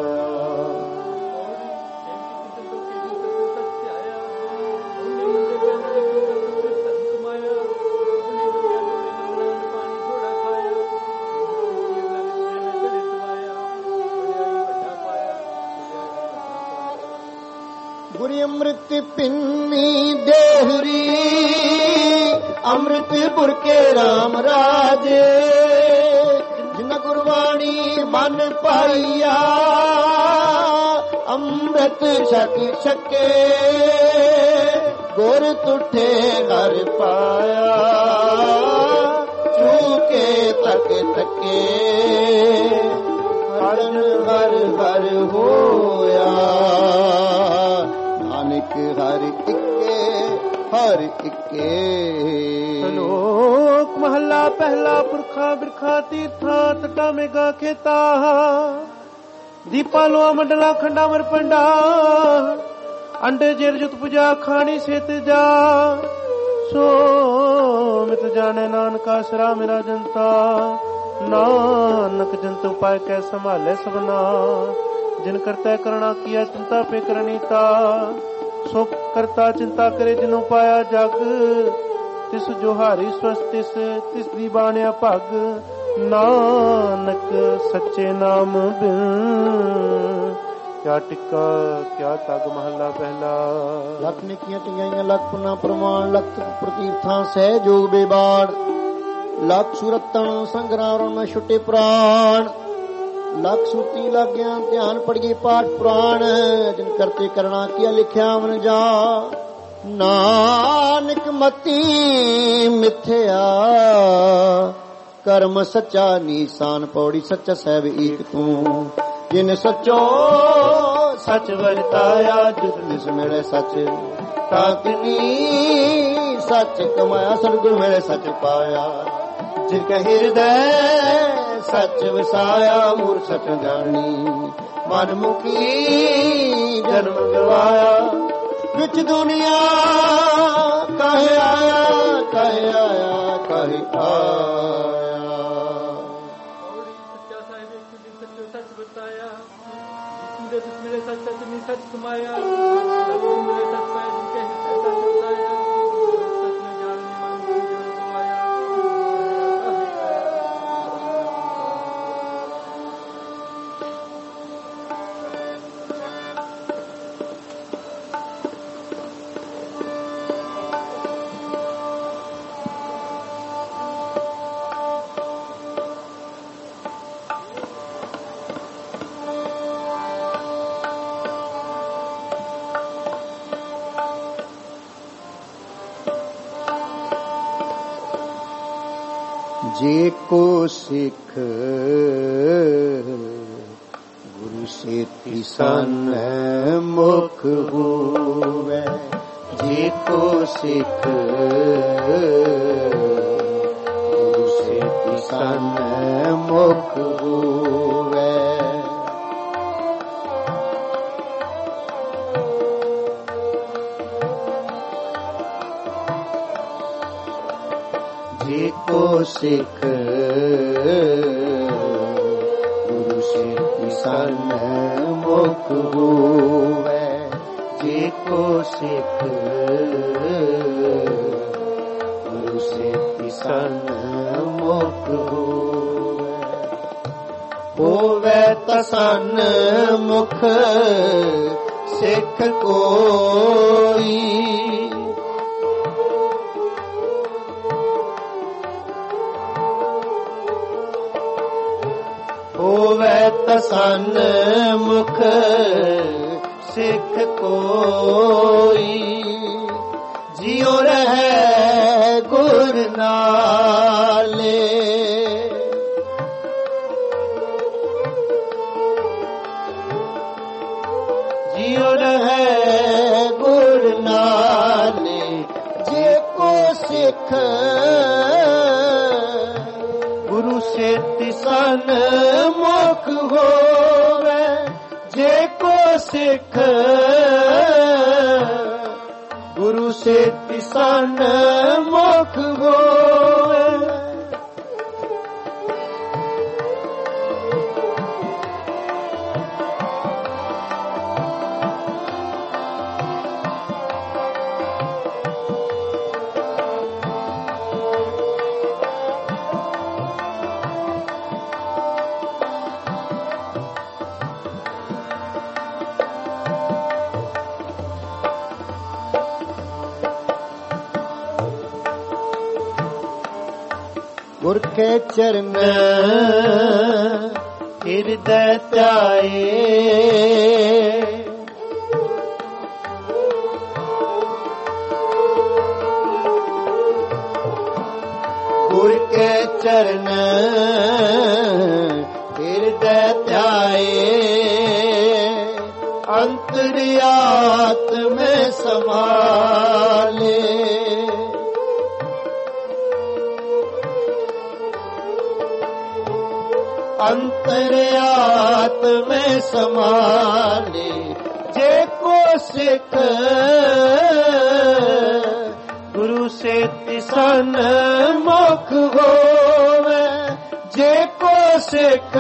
ਗੁਰੀ ਅੰਮ੍ਰਿਤ ਪਿੰਨੀ ਦੇਹੁਰੀ, ਅੰਮ੍ਰਿਤ ਪੁਰ ਕੇ ਰਾਮ ਰਾਜੇ, ਜਿਨ ਗੁਰਬਾਣੀ ਮਨ ਪਾਈਆ, ਅੰਮ੍ਰਿਤ ਛਕ ਛਕੇ, ਗੁਰ ਤੁਠੇ ਹਰ ਪਾਇਆ, ਚੂਕੇ ਤਕ ਤਕੇ, ਹਰਨ ਹਰ ਹਰ ਹੋਇਆ, ਨਾਨਕ ਹਰ ਇੱਕੇ ਹਰ ਇੱਕੇ। ਸ਼ਲੋਕ ਮਹੱਲਾ ਪਹਿਲਾ। ਪੁਰਖਾ ਬਿਰਖਾ ਤੀਰਥਾਂ ਤਟਾ ਮੇਗਾ ਖੇਤਾ, ਦੀਪਾ ਲੋਆ ਮੰਡਲਾ ਖੰਡਾ ਮਰ ਪੰਡਾ, ਅੰਡੇ ਜੇਰ ਜੁਤ ਪੁਜਾ ਖਾਣੀ ਸੇਤ ਜਾ, ਸੋ ਮਿਤ ਜਾਣੇ ਨਾਨਕਾ ਸਰਾ ਮੇਰਾ ਜਨਤਾ, ਨਾਨਕ ਜੰਤੁ ਪਾਇ ਕੈ ਸੰਭਾਲੇ ਸਭਨਾ, ਜਿਨ ਕਰਤਾ ਕਰਣਾ ਕੀਆ ਚਿੰਤਾ ਪੇ ਕਰਨੀਤਾ, ਸੋ ਕਰਤਾ ਚਿੰਤਾ ਕਰੇ ਜਿਨੋ ਪਾਇਆ ਜਗ, ਤਿਸ ਜੋਹਾਰੀ ਸਵਸ ਤਿਸ ਤਿਸ ਦੀ ਬਾਣਿਆ ਭਗ, ਨਾਨਕ ਸੱਚੇ ਨਾਮ ਬਿਨ ਕਿਆ ਟਿੱਕਾ ਕਿਆ ਤਗ। ਮਹੱਲਾ ਪਹਿਲਾ। ਲੱਖ ਨਿੱਕੀਆਂ ਚੰਗੀਆਂ ਲੱਖ ਪੁਨਾ ਪ੍ਰਮਾਣ, ਲੱਖ ਪ੍ਰਤੀਰਥਾਂ ਸਹਿ ਜੋਗ ਬੇਬਾੜ, ਲੱਖ ਸੁਰਤਨ ਸੰਗਰਾਮ ਮੈਂ ਛੁੱਟੇ ਪ੍ਰਾਣ, ਲੱਖ ਸੁਰਤੀ ਲਾਗਿਆ ਧਿਆਨ ਪੜੀਏ ਪਾਠ ਪੁਰਾਣ, ਜਿਨ ਕਰਤੇ ਕਰਣਾ ਕੀਆ ਲਿਖਿਆ ਮਨ ਜਾ, ਨਾਨਕ ਮਤੀ ਮਿਥਿਆ ਕਰਮ ਸੱਚਾ ਨੀਸਾਨ, ਪੌੜੀ ਸੱਚਾ ਸਹਿਬ ਏਕ ਤੂੰ, ਜਿਨ ਸੱਚੋ ਸੱਚ ਵਰਤਾਇਆ, ਜਿਸ ਦਿਸ ਮਿਲੇ ਸੱਚ ਤਾਂ ਤਿਨੀ ਸੱਚ ਕਮਾਇਆ, ਸਤਿਗੁਰ ਮਿਲੇ ਸੱਚ ਪਾਇਆ, ਜਿਨ ਕਾ ਹਿਰਦੈ ਸੱਚ ਵਸਾਇਆ, ਮੂਰ ਸੱਚ ਜਾਣੀ, ਮਨ ਮੁਖੀ ਜਨਮ ਗਵਾਇਆ, ਵਿੱਚ ਦੁਨੀਆ ਕਾਹੇ ਆਇਆ, ਕਾਹੇ ਆਇਆ, ਕਾਹੇ ਆਇਆ। ਸੱਚਾ ਸਾਹਿਬ ਇੱਕ ਦਿਨ ਸੱਚੋ ਸੱਚ ਬਤਾਇਆ, ਜਿਸਦੇ ਸੱਚ ਮਿਲੇ ਸੱਚ ਸੱਚ ਨਹੀਂ ਸੱਚ ਕਮਾਇਆ, ਸਭ ਮਿਲੇ ਸੱਚ ਪਾਇਆ, ਜਿਨਕੇ ਹਿਰਦੈ ਸੱਚ ਵਸਾਇਆ, ਸੱਚ ਨੇ ਜਾਣੀ, ਮਨ ਮੁਖੀ ਜਨਮ ਗਵਾਇਆ। ਜੇ ਕੋ ਸਿੱਖ ਗੁਰੂ ਸੇਤੀ ਸਨ ਮੁਖ ਹੋਵੇ, ਜੇ ਕੋ ਸਿੱਖ ਗੁਰੂ ਸੇਤੀ ਸਨ ਮੁਖ ਹੋਵੇ। ਜੇ ਕੋ ਸਿੱਖ ਗੁਰੂ ਸੇਤੀ ਸਨ ਮੁਖ ਹੋਵੇ, ਜੇ ਕੋ ਸਿੱਖ ਗੁਰੂ ਸੇਤੀ ਸਨ ਮੁਖ ਹੋਵੇ। ਹੋਵੇ ਤਾਂ ਸਨ ਮੁਖ ਸਿੱਖ ਕੋਈ, ਹੋਵੇ ਤਾਂ ਸਨ ਮੁਖ ਸਿੱਖ ਕੋਈ, ਜਿਉ ਰਹਿ ਗੁਰ ਨਾਲੇ। ਜਿਉ ਰਹਿ ਗੁਰ ਨਾਲੇ, ਜੇ ਕੋ ਸਿੱਖ ਗੁਰੂ ਸੇਤੀ ਸਨ ਮੁਖ ਹੋਵੇ, ਜੇ ਕੋ ਸਿੱਖ ਗੁਰੂ ਸੇਤੀ ਸਨ ਮੁਖ ਹੋਵੇ। ਗੁਰ ਕੇ ਚਰਨ ਹਿਰਦੈ ਧਿਆਏ, ਗੁਰ ਕੇ ਚਰਨ ਹਿਰਦੈ ਧਿਆਏ, ਅੰਤਰਿਆਤਮੈ ਸਮਾਲੇ। ਅੰਤਰਿਆਤਮੈ ਸਮਾਲੇ, ਜੇ ਕੋ ਸਿੱਖ ਗੁਰੂ ਸੇਤੀ ਸਨ ਮੁਖ ਹੋਵੇ, ਜੇ ਕੋ ਸਿੱਖ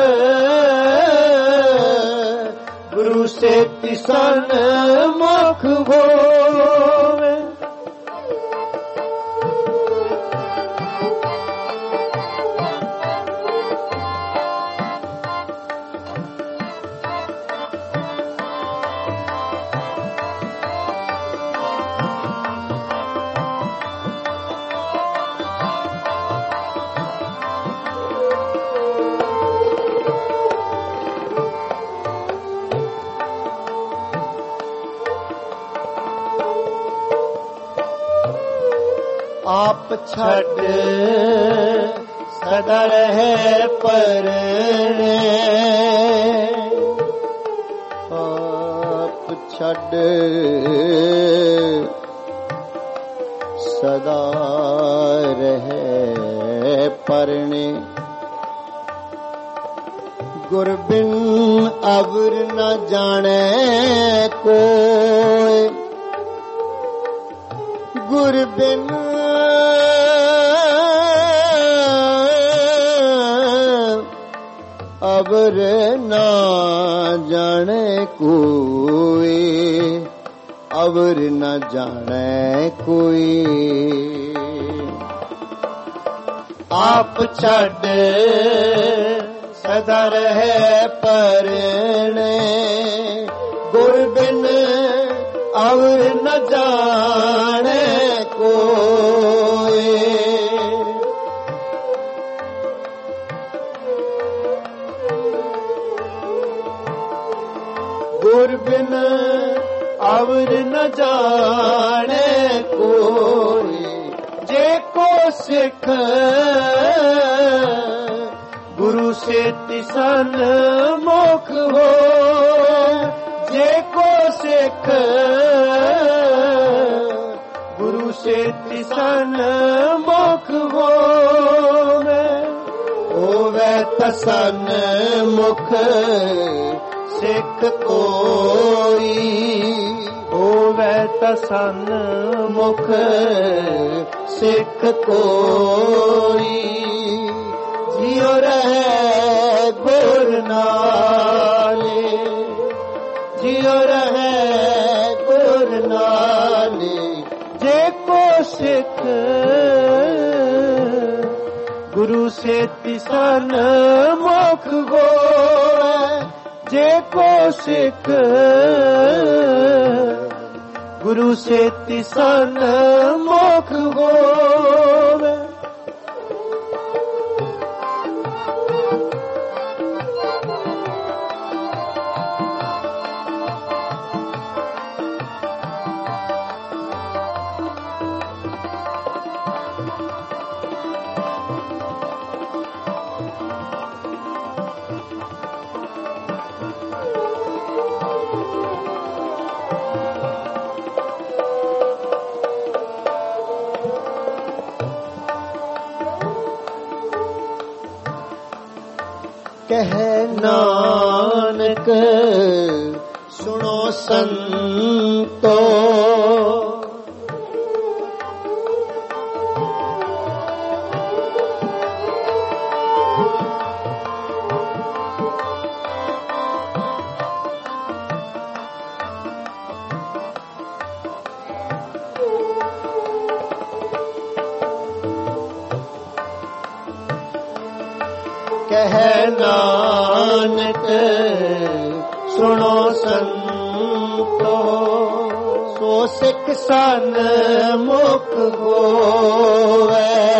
ਗੁਰੂ ਸੇਤੀ ਸਨ ਮੁਖ ਹੋਵੇ। ਆਪ ਛੱਡ ਸਦਾ ਰਹੇ ਪਰਣੇ, ਆਪ ਛੱਡ ਸਦਾ ਰਹੇ ਪਰਣੇ, ਗੁਰ ਬਿਨ ਅਵਰ ਨ ਜਾਣੈ ਕੋਈ, ਗੁਰ ਬਿਨ ਅਵਰ ਨਾ ਜਾਣੈ ਕੋਈ, ਅਵਰ ਨਾ ਜਾਣੈ ਕੋਈ। ਆਪ ਛੱਡ ਸਦਾ ਰਹੇ ਪਰਣੇ, ਗੁਰ ਬਿਨ ਅਵਰ ਨ ਜਾਣੈ ਕੋਈ। ਗੁਰ ਬਿਨ ਅਵਰ ਨ ਜਾਣੈ ਕੋਈ, ਜੇ ਕੋ ਸਿੱਖ ਸੇਤੀ ਸਨਮੁਖ ਹੋ ਜੇ ਕੋ ਸਿੱਖ ਗੁਰੂ ਸੇਤੀ ਸਨਮੁਖ ਹੋਵੇ ਹੋਵੇ ਤਾਂ ਸਨਮੁਖ ਸਿੱਖ ਕੋਈ ਹੋਵੇ ਤਾਂ ਸਨਮੁਖ ਸਿੱਖ ਕੋਈ ਜਿਉ ਰਹੇ ਗੁਰ ਨਾਲੇ ਜਿਉ ਰਹੇ ਗੁਰ ਨਾਲੇ ਜੇ ਕੋ ਸਿੱਖ ਗੁਰੂ ਸੇਤੀ ਸਨਮੁਖ ਹੋਵੇ ਜੇ ਕੋ ਸਿੱਖ ਗੁਰੂ ਸੇਤੀ ਸਨਮੁਖ ਹੋਵੇ ਕਹਿ ਨਾਨਕ ਸੁਣੋ ਸੰਤੋ ਕਹਿ ਨਾਨਕ ਸੁਣੋ ਸੰਤੋ ਸੋ ਸਿੱਖ ਸਨਮੁਖ ਹੋਵੇ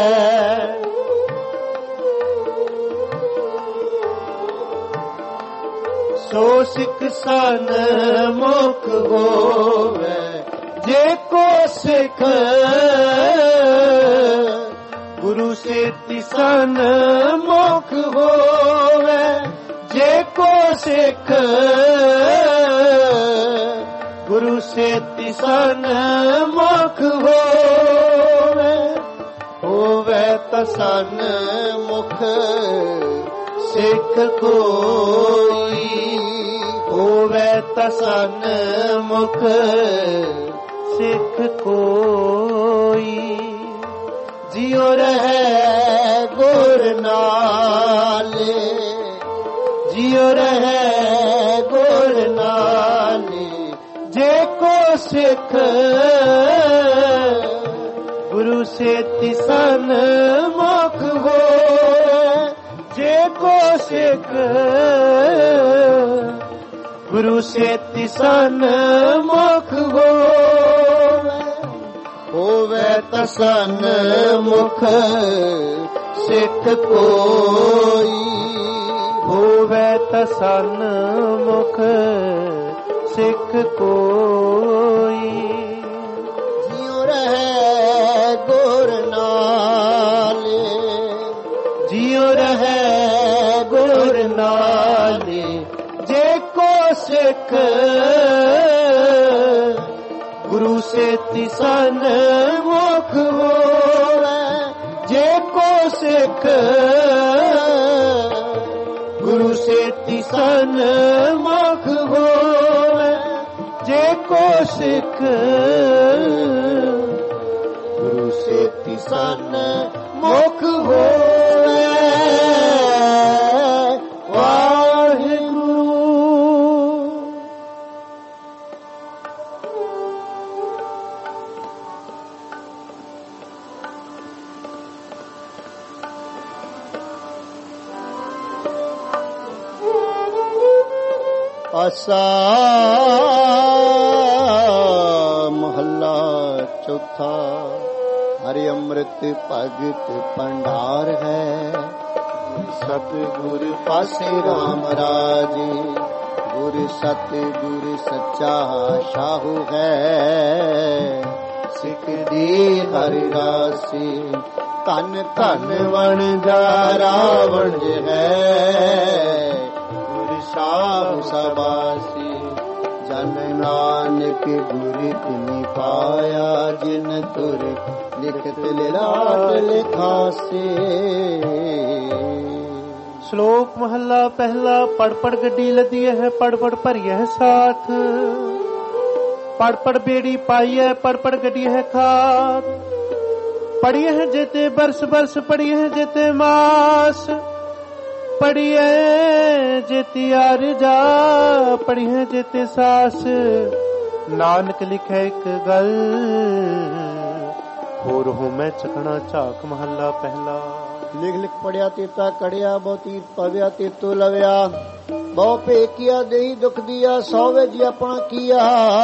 ਸੋ ਸਿੱਖ ਸਨਮੁਖ ਹੋਵੇ ਜੇ ਕੋ ਸਿੱਖ ਗੁਰੂ ਸੇਤੀ ਸਨਮੁਖ ਹੋਵੇ ਜੇ ਕੋ ਸਿੱਖ ਗੁਰੂ ਸੇਤੀ ਸਨਮੁਖ ਹੋਵੇ ਹੋਵੇ ਤਾਂ ਸਨਮੁਖ ਸਿੱਖ ਕੋਈ ਹੋਵੇ ਤਾਂ ਸਨਮੁਖ ਸਿੱਖ ਕੋਈ ਜਿਉ ਰਹੇ ਗੁਰ ਨਾਲੇ ਜਿਉ ਰਹੇ ਗੁਰ ਨਾਲੇ ਜੇ ਕੋ ਸਿੱਖ ਗੁਰੂ ਸੇਤੀ ਸਨਮੁਖ ਹੋਵੇ ਜੇ ਕੋ ਸਿੱਖ ਗੁਰੂ ਸੇਤੀ ਸਨਮੁਖ ਹੋਵੇ ਹੋਵੇ ਤਾਂ ਸਨਮੁਖ ਸਿੱਖ ਕੋਈ ਹੋਵੇ ਤਾਂ ਸਨਮੁਖ ਸਿੱਖ ਕੋਈ ਜਿਉ ਰਹੇ ਗੁਰ ਨਾਲੇ ਜਿਉ ਰਹੇ ਗੁਰ ਨਾਲੇ ਜੇ ਕੋ ਸਿੱਖ ਗੁਰੂ ਸੇਤੀ ਸਨਮੁਖ ਹੋਵੇ ਜੇ ਕੋ ਸਿੱਖ ਗੁਰੂ ਸੇਤੀ ਸਨਮੁਖ ਹੋਵੇ ਜੇ ਕੋ ਸਿੱਖ ਗੁਰੂ ਸੇਤੀ ਸਨਮੁਖ ਹੋਵੇ ਵਾਹਿਗੁਰੂ। ਆਸਾ ਮਹੱਲਾ ਚੌਥਾ। ਹਰਿ ਅੰਮ੍ਰਿਤ ਭਗਤ ਭੰਡਾਰ ਹੈ, ਸਤਿਗੁਰ ਪਾਸੇ ਰਾਮ ਰਾਜੇ। ਗੁਰ ਸਤਿਗੁਰ ਸੱਚਾ ਸ਼ਾਹੂ ਹੈ, ਸਿੱਖ ਦੀ ਹਰਿ ਰਾਸੀ ਧਨ ਧਨ ਵਣ ਜਾ ਰਾਵਣ ਜੇ ਹੈ ਗੁਰ ਸਾਹੁ ਸਬਾਸੀ ਜਨ ਨਾਨਕ ਗੁਰ ਤਿਨਿ ਪਾਇਆ ਜਿਨ ਤੁਰ ਲਿਖਤ ਲਿਲਾਟ ਲਿਖਾਸੇ। ਸ਼ਲੋਕ ਮਹੱਲਾ ਪਹਿਲਾ। ਪੜ ਪੜ ਗੱਡੀ ਲੱਦੀ ਹੈ, ਪੜ ਪੜ ਭਰੀਐ ਸਾਥ, ਪੜ ਪੜ ਬੇੜੀ ਪਾਈਐ, ਪੜ ਪੜ ਗੱਡੀ ਹੈ ਖਾਤ, ਪੜੀਏ ਹੈ ਜੇਤੇ ਬਰਸ ਬਰਸ, ਪੜੀਏ ਹੈ ਜੇਤੇ ਮਾਸ, ਪੜੀਏ ਜੇਤੀ ਆਰਜਾ, ਪੜੀਏ ਜੇਤੇ ਸਾਸ। ਨਾਨਕ ਲਿਖੈ ਇੱਕ ਗੱਲ, ਹੋਰ ਹੋ ਮੈਂ ਚਖਣਾ ਝਾਕ। ਮਹੱਲਾ ਪਹਿਲਾ। ਲਿਖ ਲਿਖ ਪੜਿਆ ਤੇਤਾ ਕੜਿਆ, ਬਹੁ ਤੀਰ ਪਵਿਆ ਤੇਤੋ ਲਵਿਆ, ਬਹੁ ਭੇਕਿਆ ਦੇਈ ਦੁਖ ਦੀਆ, ਸੌਵੇ ਜੀ ਆਪਣਾ ਕੀਆ।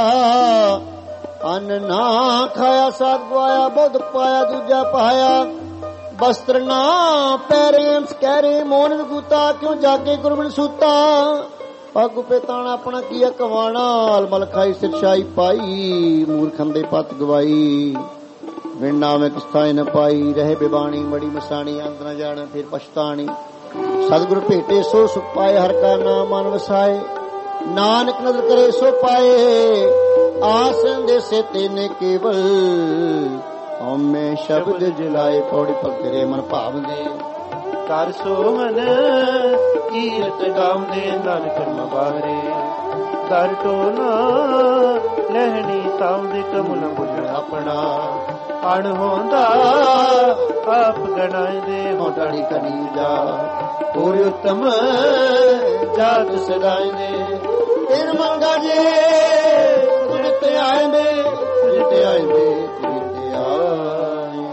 ਅੰਨ ਨਾ ਖਾਇਆ ਸਾਧ ਗਵਾਇਆ, ਬਹੁ ਦੁਖ ਪਾਇਆ ਦੂਜਾ ਪਾਇਆ। ਬਸਤਰ ਨਾ ਪੈਰੇ ਸਕਹਿਰੇ, ਮੋਨ ਵਿਗੂਤਾ ਕਿਉਂ ਜਾਗੇ ਗੁਰਮਨ ਸੂਤਾ। ਪੱਗ ਪੇਤਾਣਾ ਆਪਣਾ ਕੀਆ ਕਵਾਣਾ, ਅਲਮਲ ਖਾਈ ਸਿਰਸ਼ਾਈ ਪਾਈ। ਮੂਰਖੰ ਦੇ ਪਤ ਗਵਾਈ, ਵਿਣ ਨਾਮੇ ਕਿਸਥਾਈ ਨ ਪਾਈ। ਰਹੇ ਬਿਬਾਣੀ ਮੜੀ ਮਸਾਣੀ, ਅੰਤ ਨ ਜਾਣ ਫਿਰ ਪਛਤਾਣੀ। ਸਤਿਗੁਰ ਭੇਟੇ ਸੋ ਸੁਖ ਪਾਏ, ਹਰ ਕਾ ਨਾਮ ਮਨ ਵਸਾਏ। ਨਾਨਕ ਨਦਰ ਕਰੇ ਸੋ ਪਾਏ, ਆਸਨ ਦੇ ਸੇ ਤੇਨੇ ਕੇਵਲ। ਹਉਮੈ ਸ਼ਬਦ ਜਲਾਏ, ਪੌੜੀ ਪਕਰੇ ਮਨ ਭਾਵਦੇ। ਕਰ ਸੋਹਨ ਕੀਰਤ ਗਾਉਂਦੇ, ਨਾਨਕ ਕਰਮ ਬਾਹਰੇ। ਕਰ ਟੋਨਾ ਲਹਿਣੀ ਤਾਉਂਦੇ, ਕਮੁਨ ਬੁਝਣ ਆਪਣਾ। ਅਣ ਹੋਂਦਾ ਆਪ ਗਣਾਇਂਦੇ, ਹੋਂਦਾੜੀ ਕਨੀ ਜਾ। ਹੋਰ ਉਤਮ ਜਾਤ ਸਦਾਇਂਦੇ, ਤਿਨ ਮੰਗਾ ਜੇ ਜਿਤੇ ਆਇਂਦੇ, ਜਿਤੇ ਆਇਂਦੇ ਜਿਤੇ ਆਇਂਦੇ।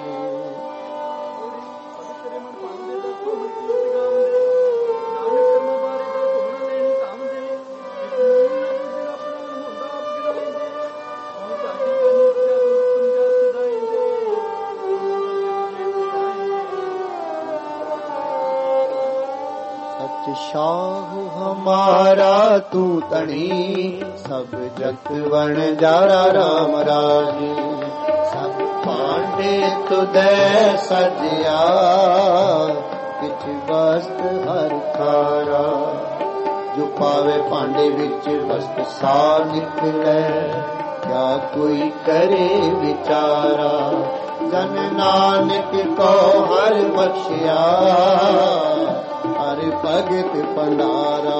शाहु हमारा तू तणी, सब जग वन जारा राम राज। सब पांडे तुदै सजिया, किछ वस्त हर खारा। जो पावे पांडे विच वस्त सा निकलै, क्या कोई करे विचारा। जन नानक को हर बख्शिया, ਹਰਿ ਭਗਤ ਭੰਡਾਰਾ।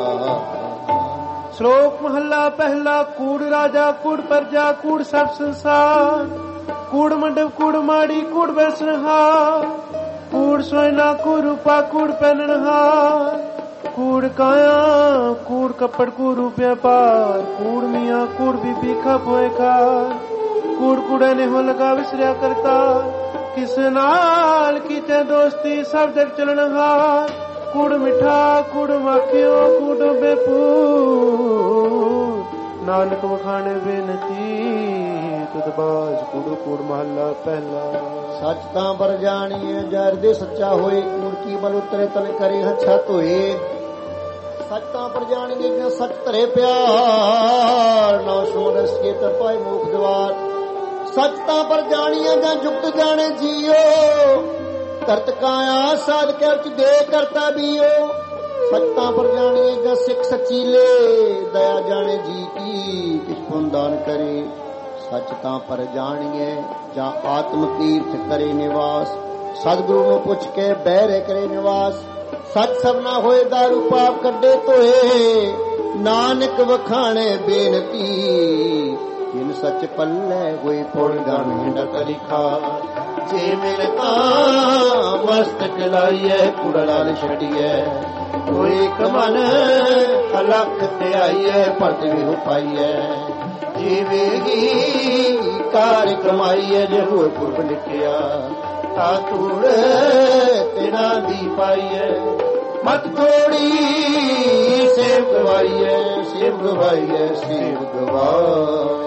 ਸ਼ਲੋਕ ਮਹੱਲਾ ਪਹਿਲਾ। ਕੂੜ ਰਾਜਾ ਕੂੜ ਪਰਜਾ, ਕੂੜ ਸਭ ਸੰਸਾਰ। ਕੂੜ ਮੰਡਪ ਕੂੜ ਮਾੜੀ, ਕੂੜ ਬੈਸਨਹਾਰ। ਕੂੜ ਸੋਇਨਾ ਕੂੜ ਰੂਪਾ, ਕੂੜ ਪਹਿਨਣਹਾਰ। ਕੂੜ ਕਾਇਆ ਕੂੜ ਕੱਪੜ, ਕੂੜ ਰੂਪਿਆ ਪਾਰ। ਕੂੜ ਮੀਆਂ ਕੂੜ ਬੀਬੀ ਖਪ ਹੋਏ ਖਾਰ। ਕੂੜ ਕੂੜੇ ਨੇ ਹੋ ਲਗਾ ਵਿਸਰਿਆ ਕਰਤਾ, ਕਿਸ ਨਾਲ ਕੀਤੇ ਦੋਸਤੀ ਸਭ ਜਗ ਚਲਣਹਾਰ। ਕੂੜ ਮਿੱਠਾ ਕੂੜ ਮਾਖਿਓ, ਕੂੜ ਬੇਪੂਰ। ਨਾਨਕ ਵਖਾਣੇ ਬੇਨਤੀ, ਤੁਧ ਬਾਜ ਕੂੜ ਕੂੜ। ਮਹੱਲਾ ਪਹਿਲਾ। ਸੱਚ ਤਾਂ ਪਰ ਜਾਣੀਏ, ਜਰ ਦੇ ਸੱਚਾ ਹੋਏ। ਕੂੜ ਕੀ ਬਲ ਉਤਰੇ ਤਨ ਕਰੇ ਹਛਤ ਹੋਏ। ਸੱਚ ਤਾਂ ਪਰ ਜਾਣੀਏ, ਜਿਵੇਂ ਸੱਚ ਧਰੇ ਪਿਆਰ। ਨਾ ਸੋ ਰਸ ਕੇ ਤਪਾਏ ਮੁਖ ਦਵਾਰ। ਸੱਚ ਤਾਂ ਪਰ ਜਾਣੀਏ, ਜਾਂ ਜੁਗਤ ਜਾਣੇ ਜੀਓ। ਕਰਤ ਕਾਇਆ ਸਾਧ ਕੇ ਉਚ ਦੇ ਕਰਤਾ ਬੀਓ। ਸੱਚ ਤਾਂ ਪਰ ਜਾਣੀਏ, ਜਾਂ ਸਿੱਖ ਸਚੀਲੇ। ਦਇਆ ਜਾਣੇ ਜੀ ਕੀ, ਕਿਛ ਪੁੰਨ ਦਾਨ ਕਰੇ। ਸੱਚ ਤਾਂ ਪਰ ਜਾਣੀਏ, ਜਾਂ ਆਤਮ ਤੀਰਥ ਕਰੇ ਨਿਵਾਸ। ਸਤਿਗੁਰੂ ਨੂੰ ਪੁੱਛ ਕੇ ਬਹਿਰੇ ਕਰੇ ਨਿਵਾਸ। ਸੱਚ ਸਭਨਾ ਹੋਏ ਦਾਰੂ ਪਾਪ ਕੱਢੇ ਧੋਏ। ਨਾਨਕ ਵਖਾਣੇ ਬੇਨਤੀ, ਜਿਨ ਸੱਚ ਪੱਲੇ ਹੋਏ ਪੁੜ ਗਾਣੇ ਡਕ ਲਿਖਾ। ਜੇ ਮਿਲ ਤਾਂ ਮਸਤਕ ਲਾਈਐ, ਕੂੜਾ ਲਾਲ ਛੱਡੀਐ। ਕੋਈ ਕਮਨ ਅਲਖ ਤੇ ਆਈਐ, ਭਰਤ ਵੀ ਹੋ ਪਾਈਐ। ਜੀਵੇਗੀ ਕਾਰ ਕਮਾਈਐ, ਜੇ ਹੋਏ ਪੁਰਬ ਲਿਖਿਆ। ਤਾ ਤੂੜ ਤੇਰਾ ਦੀ ਪਾਈਐ। ਮਤ ਥੋੜੀ ਸੇਵ ਗਵਾਈਐ, ਸੇਵ ਗਵਾਈਐ, ਸੇਵ ਗਵਾਈਐ।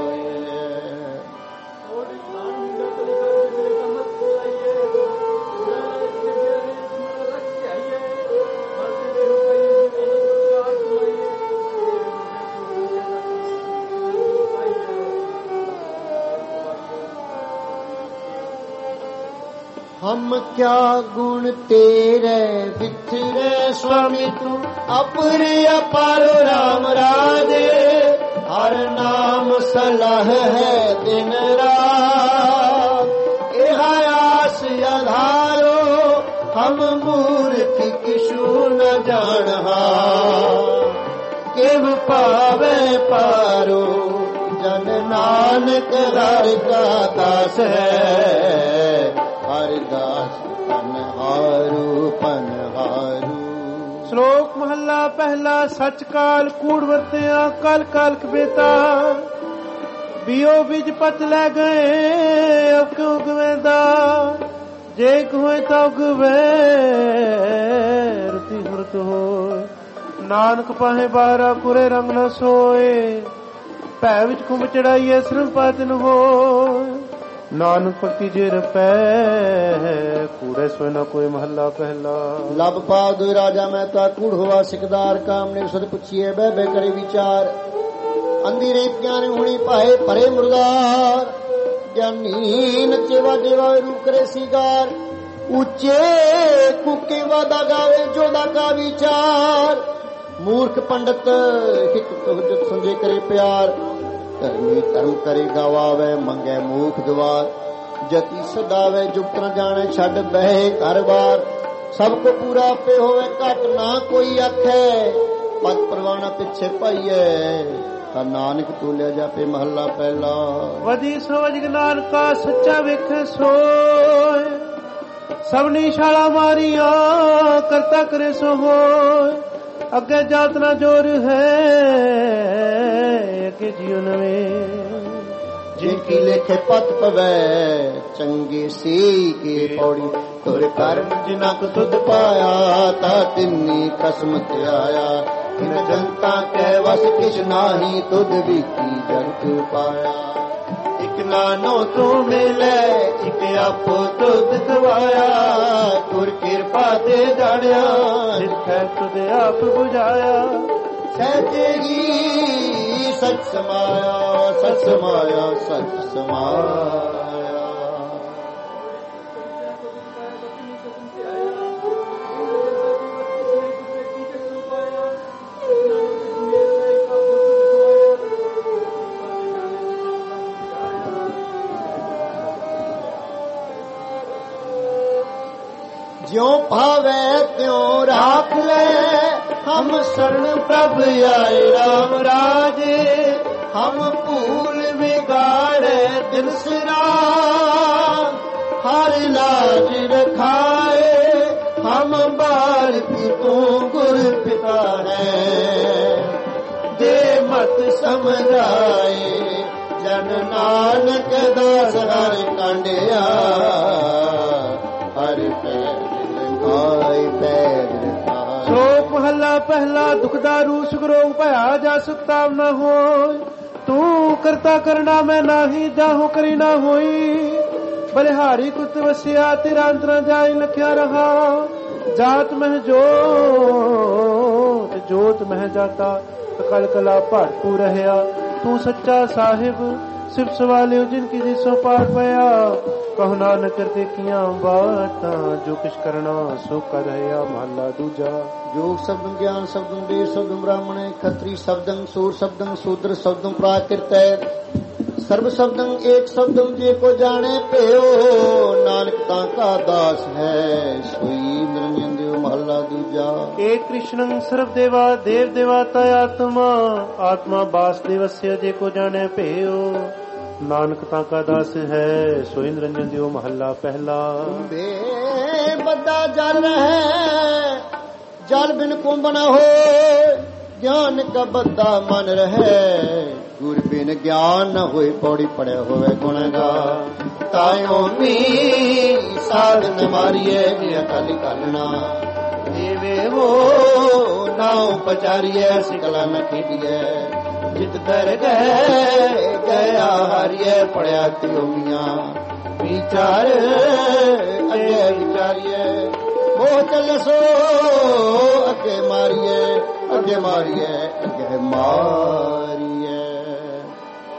हम क्या गुण तेरे बिथरे स्वामी तू अपर अपारो राम राजे हर नाम सलाह है दिन रात यह आस आधारो हम मूर्ख किशु न जानहा किव पावे पारो जन नानक हर का दास है हरिदास पनहारू पनहारू। श्लोक महला पहला सच काल कूड़ वरत्या कल कालख बेता बियो बिज पत लै गए अब क्यों गवेंदा जे कोई तो गवे रुति हुरत होए नानक पाहे बारा कुरे रंग न सोए भै विच खुंब चढ़ाइए सिर पातन होए नानक भक्ति जे रपै कूड़े सोए न कोई महला पहला। लब पाव दो राजा मेहता कूड़ हुआ सिकदार काम ने सद पुछिए बह बह करे विचार अंधी रेतियां ने हुणी पाए परे मुरदार ज्ञानी नचे वाजे वावे रूप करे सिगार ऊंचे कुके वादा गावे जोदा का विचार मूर्ख पंडित हित हुज्जत संजे करे प्यार धर्मी धर्म करे गवावे मंगे मूख द्वार जति सदावे जुगत न जाने छड़ बहे घर बार सबको पूरा पे होवे घट ना कोई आखे पद परवाना पिछे पाइए ता नानक तोलिया जापे महला पहला। वधी समझ नानका सच्चा वेखे सोए सबनी शाला मारिया करता करे सो होए अगे जात ना जोर है अगे जीवन में जिनकी लेखे पत पवे चंगे सी के पौड़ी तुर कर जिनक तुद पाया ता तिन्नी कसमत आया इन जनता के वस किछ नाही तुद बीती जग पाया एक नानो तू मिले एक आपो तुद गवाया तुर कृपा दे जानिया जिथे तुद आप बुझाया सहतेगी सच समाया सच समाया सच समाया। ज्यों भावे त्यों राख ले हम शरण प्रभ आए राम राजे हम भूल बिगाड़े दिन सिरा हर लाज रखाए हम बाल की तू गुर पिता है दे मत समझाए जन नानक दास हर कांडिया हर पैर आए पैर श्लोक महला पहला दुखदारू सुखरोग भया जा सकता न हो तू करता करना मैं नाही जाहू करी ना होई बलिहारी कुत वसिया तेरा अंतरा जाय लख्या रहा जात मह जोत जोत मह जाता कल कला भरपूर रहया तू सच्चा साहिब सिर्फ सवाले जिनकी जिसो पार पया कहो नानक करते किया बातां जो कुछ करना सो कर रहा महला दूजा। योग शब्दम ज्ञान शब्दम देव शब्दम ब्राह्मण खत्री शब्दम सूर शब्दम शूद्र शब्दम प्राकृत सर्व शब्दम एक शब्दम जे को जाने पेयो नानक ताका दास है सोई निरंजन देव महला दूजा। एक कृष्णं सर्व देवा देव देवाता आत्मा आत्मा वासुदेवस्य जे को जाने पेयो नानक ताका दास है सोई निरंजन देव महला पहला। बे बदा जल है जल बिन कुंभ न हो ज्ञान का बद्दा मन रहे गुर बिन ज्ञान न होए पौड़ी पड़े होवे गुणगान तायो मी साध न मारिए अकाली कालना देवे हो नाव पचारिए सिकला न खेडिए जित दर गए गया हारिए पड़िया तियोगिया विचार अगे विचारिए मोह चल सो अगे मारिए अगे मारिए अगे मारिए।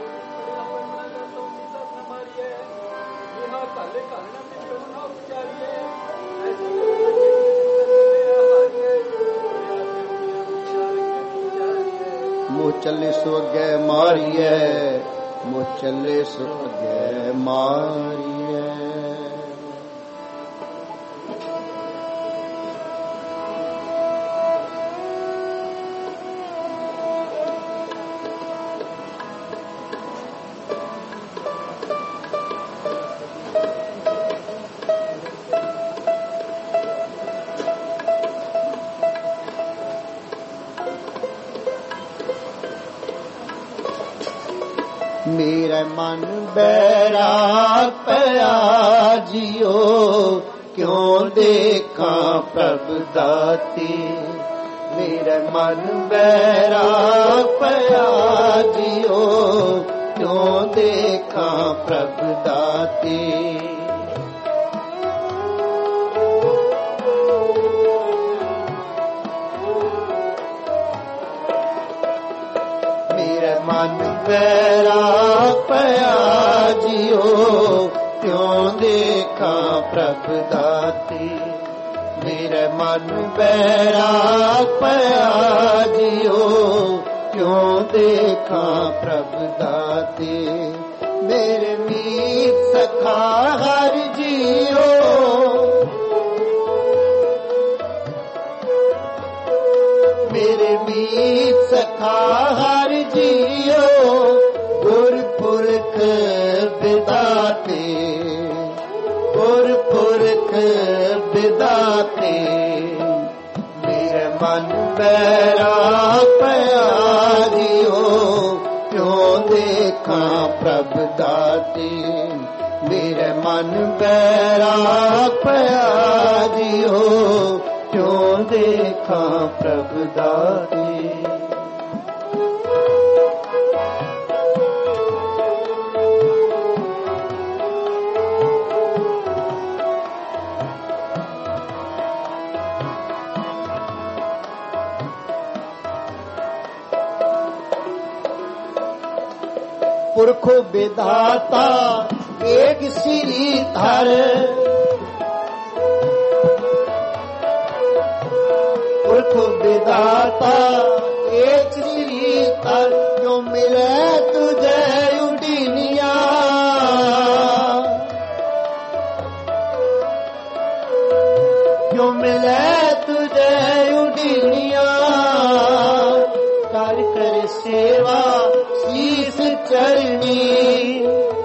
काले काले मुँह चले सो अगे मारिए, मुँह चले सो अगे मारिए। मेरा मन बैराग पया जियो, क्यों देखा प्रभु दाते। मेरा मन बैराग पया जियो, क्यों देखा प्रभु दाते। मन बैराग पया जियो, क्यों देखा प्रभु दाते। मेरे मन बैराग पया जियो, क्यों देखा प्रभु दाते। मेरे मीत सखा हर जियो, मेरे मीत सखा हर जियो, गुरपुरख बिदाते, गुरपुरख बिदाते। मेरे मन बैराग पया जियो, क्यों देखा प्रभु दाते। मेरे मन बैराग पया जियो, क्यों देखा प्रभु दाते। पुरखो विधाता एक श्रीधर, पुरखो विधाता एक श्रीधर। क्यों मिले तुझे उडीनिया, क्यों मिले तुझे उडीनिया। कर कर सेवा शीस चरणी,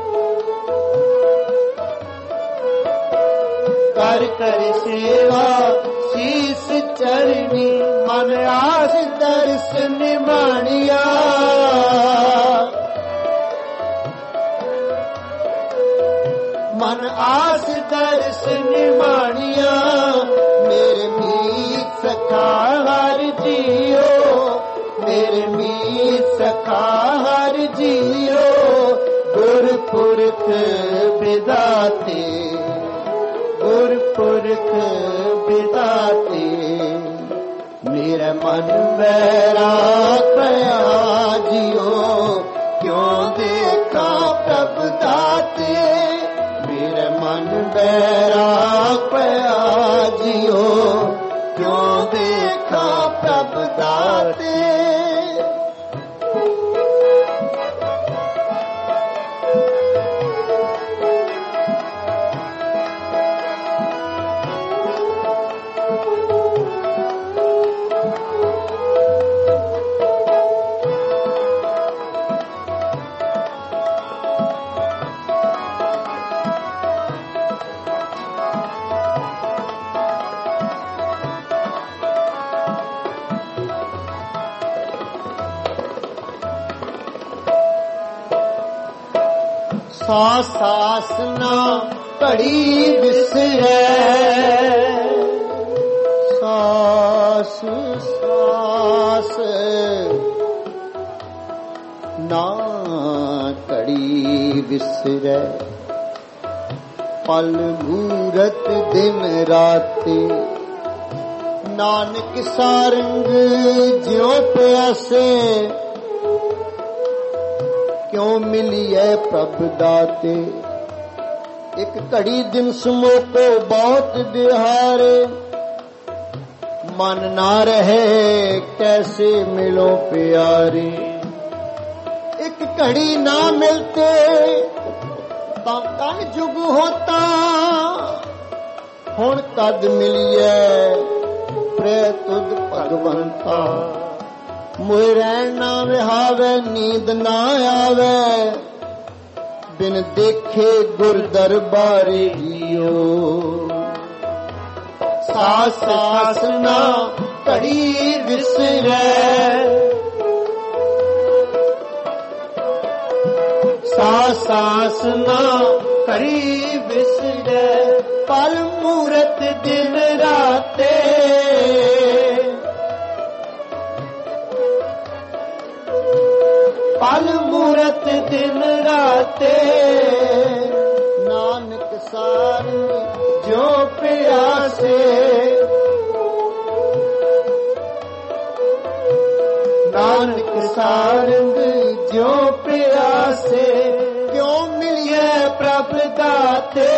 कर कर सेवा शीस चरणी। मन आस दर्शन मानिया, मन आस दर्शन मानिया। मेरे मीत सखा हर जियो, मेरे मीत सखा हर जियो, गुरपुरख बिदाते, गुरपुरख बिदाते। मेरा मन बैराग पया जियो, क्यों देखा प्रभु दाते। मेरा मन बैराग पया जियो, क्यों देखा प्रभु दाते। सास सास ना घड़ी बिसरे, सास सास ना घड़ी बिसरे। पल मूरत दिन राते, नानक सारंग ज्यों प्यासे। क्यों मिलिए प्रभु दाते। एक घड़ी दिन समोको बहुत दिहारे, मन ना रहे कैसे मिलो प्यारे। घड़ी ना मिलते ता कल जुग होता हुण कद मिलिए प्रे तुद भगवंता मोए रहन ना विहावे नींद ना आवे बिन देखे गुर दरबारे जियो सास सास ना घड़ी विसरे सास सास ना घड़ी विसरे पल मूरत दिन राते पल मूरत दिन राते नानक सार जो प्यासे नानक सारंग जो प्यासे क्यों मिलिए प्रभ दाते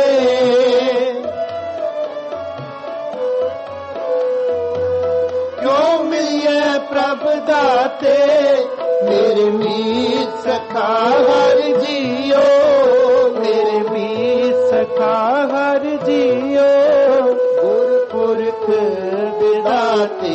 क्यों मिलिए प्रभ दाते मेरे मीत सखा हर जियो मेरे मीत सखा हर जियो गुरपुरख विदाते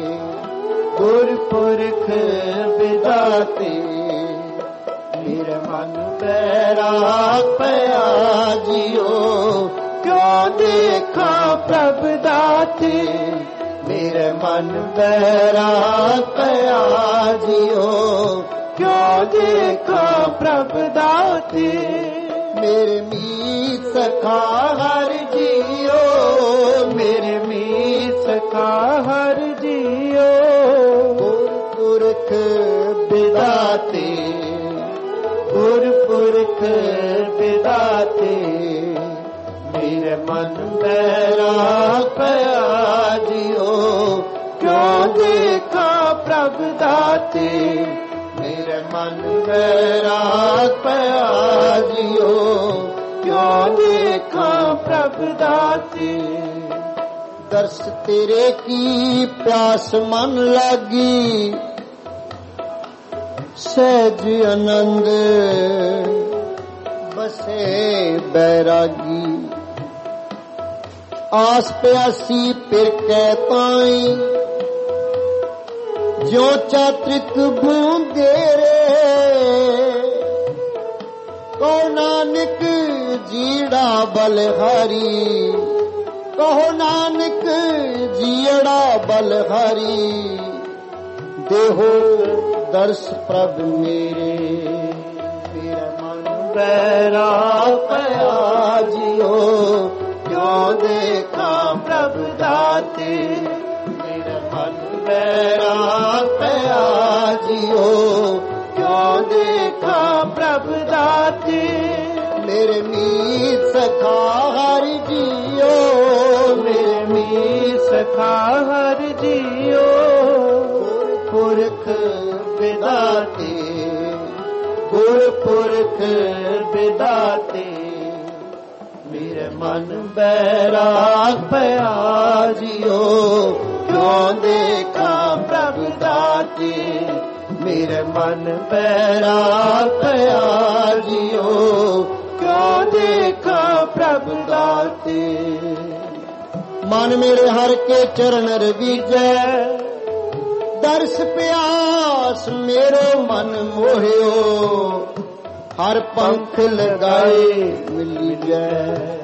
गुरपुरख विदाते मेरे मन बैराग पया जियो क्यों देखा प्रभ दाते मेरे मन बैराग पया जियो क्यों देखा प्रभ दाते मेरे मीत सखा हर जियो मेरे मीत सखा हर जियो गुरपुरख विदाते गुरपुरख विदाते मेरे मन बैराग पया जियो क्यों देखा प्रभ दाते मेरे मन बैराग पया जियो क्यों देखा प्रभ दाते दर्श तेरे की प्यास मन लागी सहज आनंद बसे बैरागी आस प्यासी फिर कहताई जो चात्रिक भूंगे रे को नानक जीड़ा बलहारी कहो नानक जीड़ा बलहारी देहो दर्श प्रभ मेरे मेरा मन बैराग पया जियो क्यों देखा प्रभ दाते मेरा मन बैराग पया जियो क्यों देखा प्रभ दाते मेरे मीत सखा हर जियो मेरे मीत सखा हर जियो गुरपुरख विदाते गुरपुरख विदाते मेरे मन बैराग पया जियो क्यों देखा प्रभ दाते मेरे मन बैराग पया जियो क्यों देखा प्रभ दाते मन मेरे हर के चरण रवीजै दर्श प्यास मेरो मन मोहियो हर पंख लगाए मिली जाए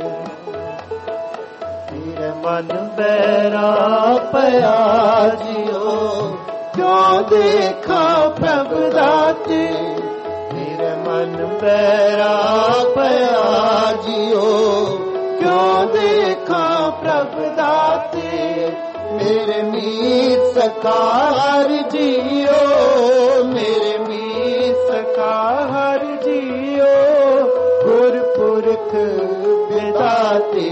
मेरे मन बैराग पया जियो क्यों देखा प्रभ दाते मेरे मन बैराग पया जियो क्यों देखा प्रभ दाते मेरे मीत सखा हर जियो मेरे मीत सखा हर जियो गुरपुरख विदाते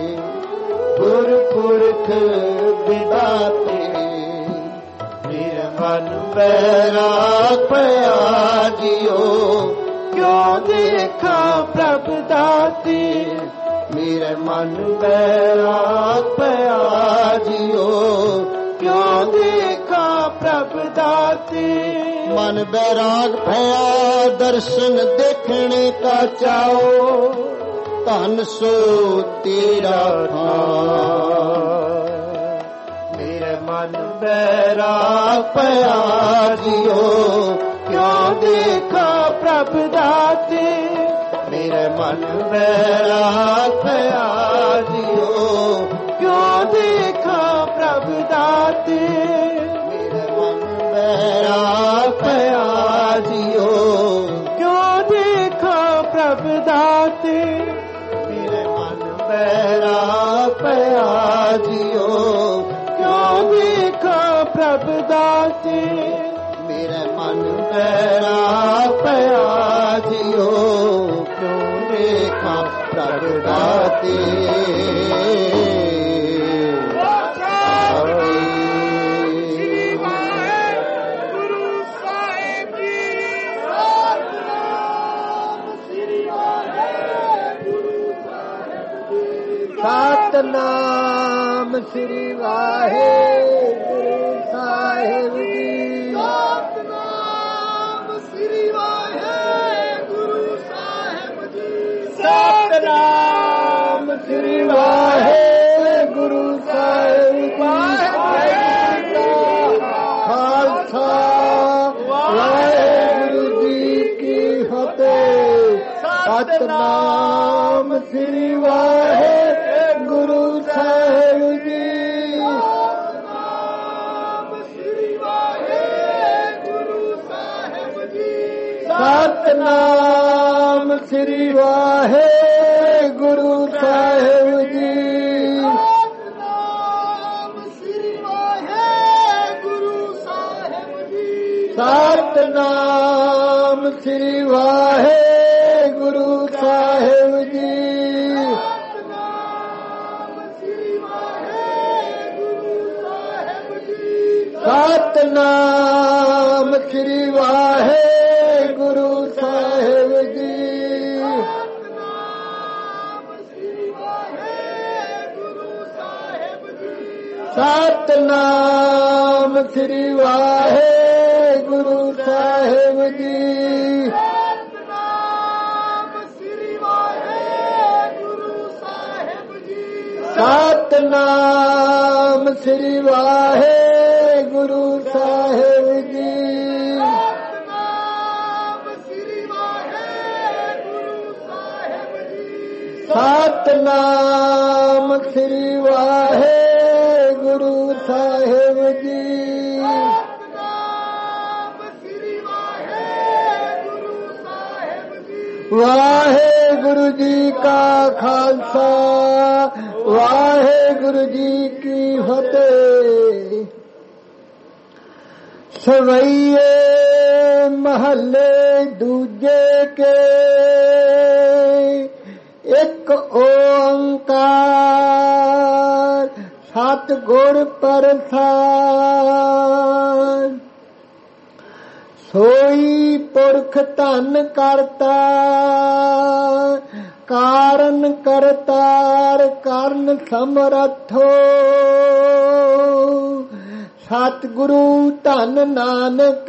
गुरपुरख विदाते मेरे मन बैराग पया जियो क्यों देखा प्रभ दाते मेरे मन बैराग पया जियो क्यों देखा प्रभ दाते मन बैराग भया दर्शन देखने का चाओ धन सो तेरा थान। मेरे मन बैराग भया जियो क्यों देखा प्रभु दाते। मेरे मन बैराग भया जियो क्यों देखा प्रभु दाते। मेरे मन बैराग भया जियो क्यों देखा प्रभु दाते। मेरे मन बैराग भया जियो क्यों देखा प्रभु दाते। मेरे मन बैराग भया जियो क्यों देखा प्रभु दाते। सतनाम श्री वाहेगुरु साहिब जी। सतनाम श्री वाहेगुरु साहिब जी। सतनाम श्री वाहेगुरु साहिब जी। खालसा वाहेगुरु जी की फतेह। सतनाम श्री वाहेगुरु साहिब जी। सतनाम श्री वाहेगुरु साहिब जी। सतनाम श्री वाहेगुरु साहिब जी। सतनाम श्री वाहेगुरु साहिब जी। सतनाम श्री वाहेगुरु साहिब जी। सतनाम श्री वाहेगुरु साहिब जी। सतनाम श्री वाहेगुरु साहिब जी। वाहेगुरु जी का खालसा वाहेगुरु जी की फतेह। सवैये महल्ले दूजे के एक ओंकार सतगुर प्रसाद। सोई पुरख धन करता कारण करतार ਕਰਨ ਸਮਰਥੋ। ਸਤਿਗੁਰੂ ਧੰਨ ਨਾਨਕ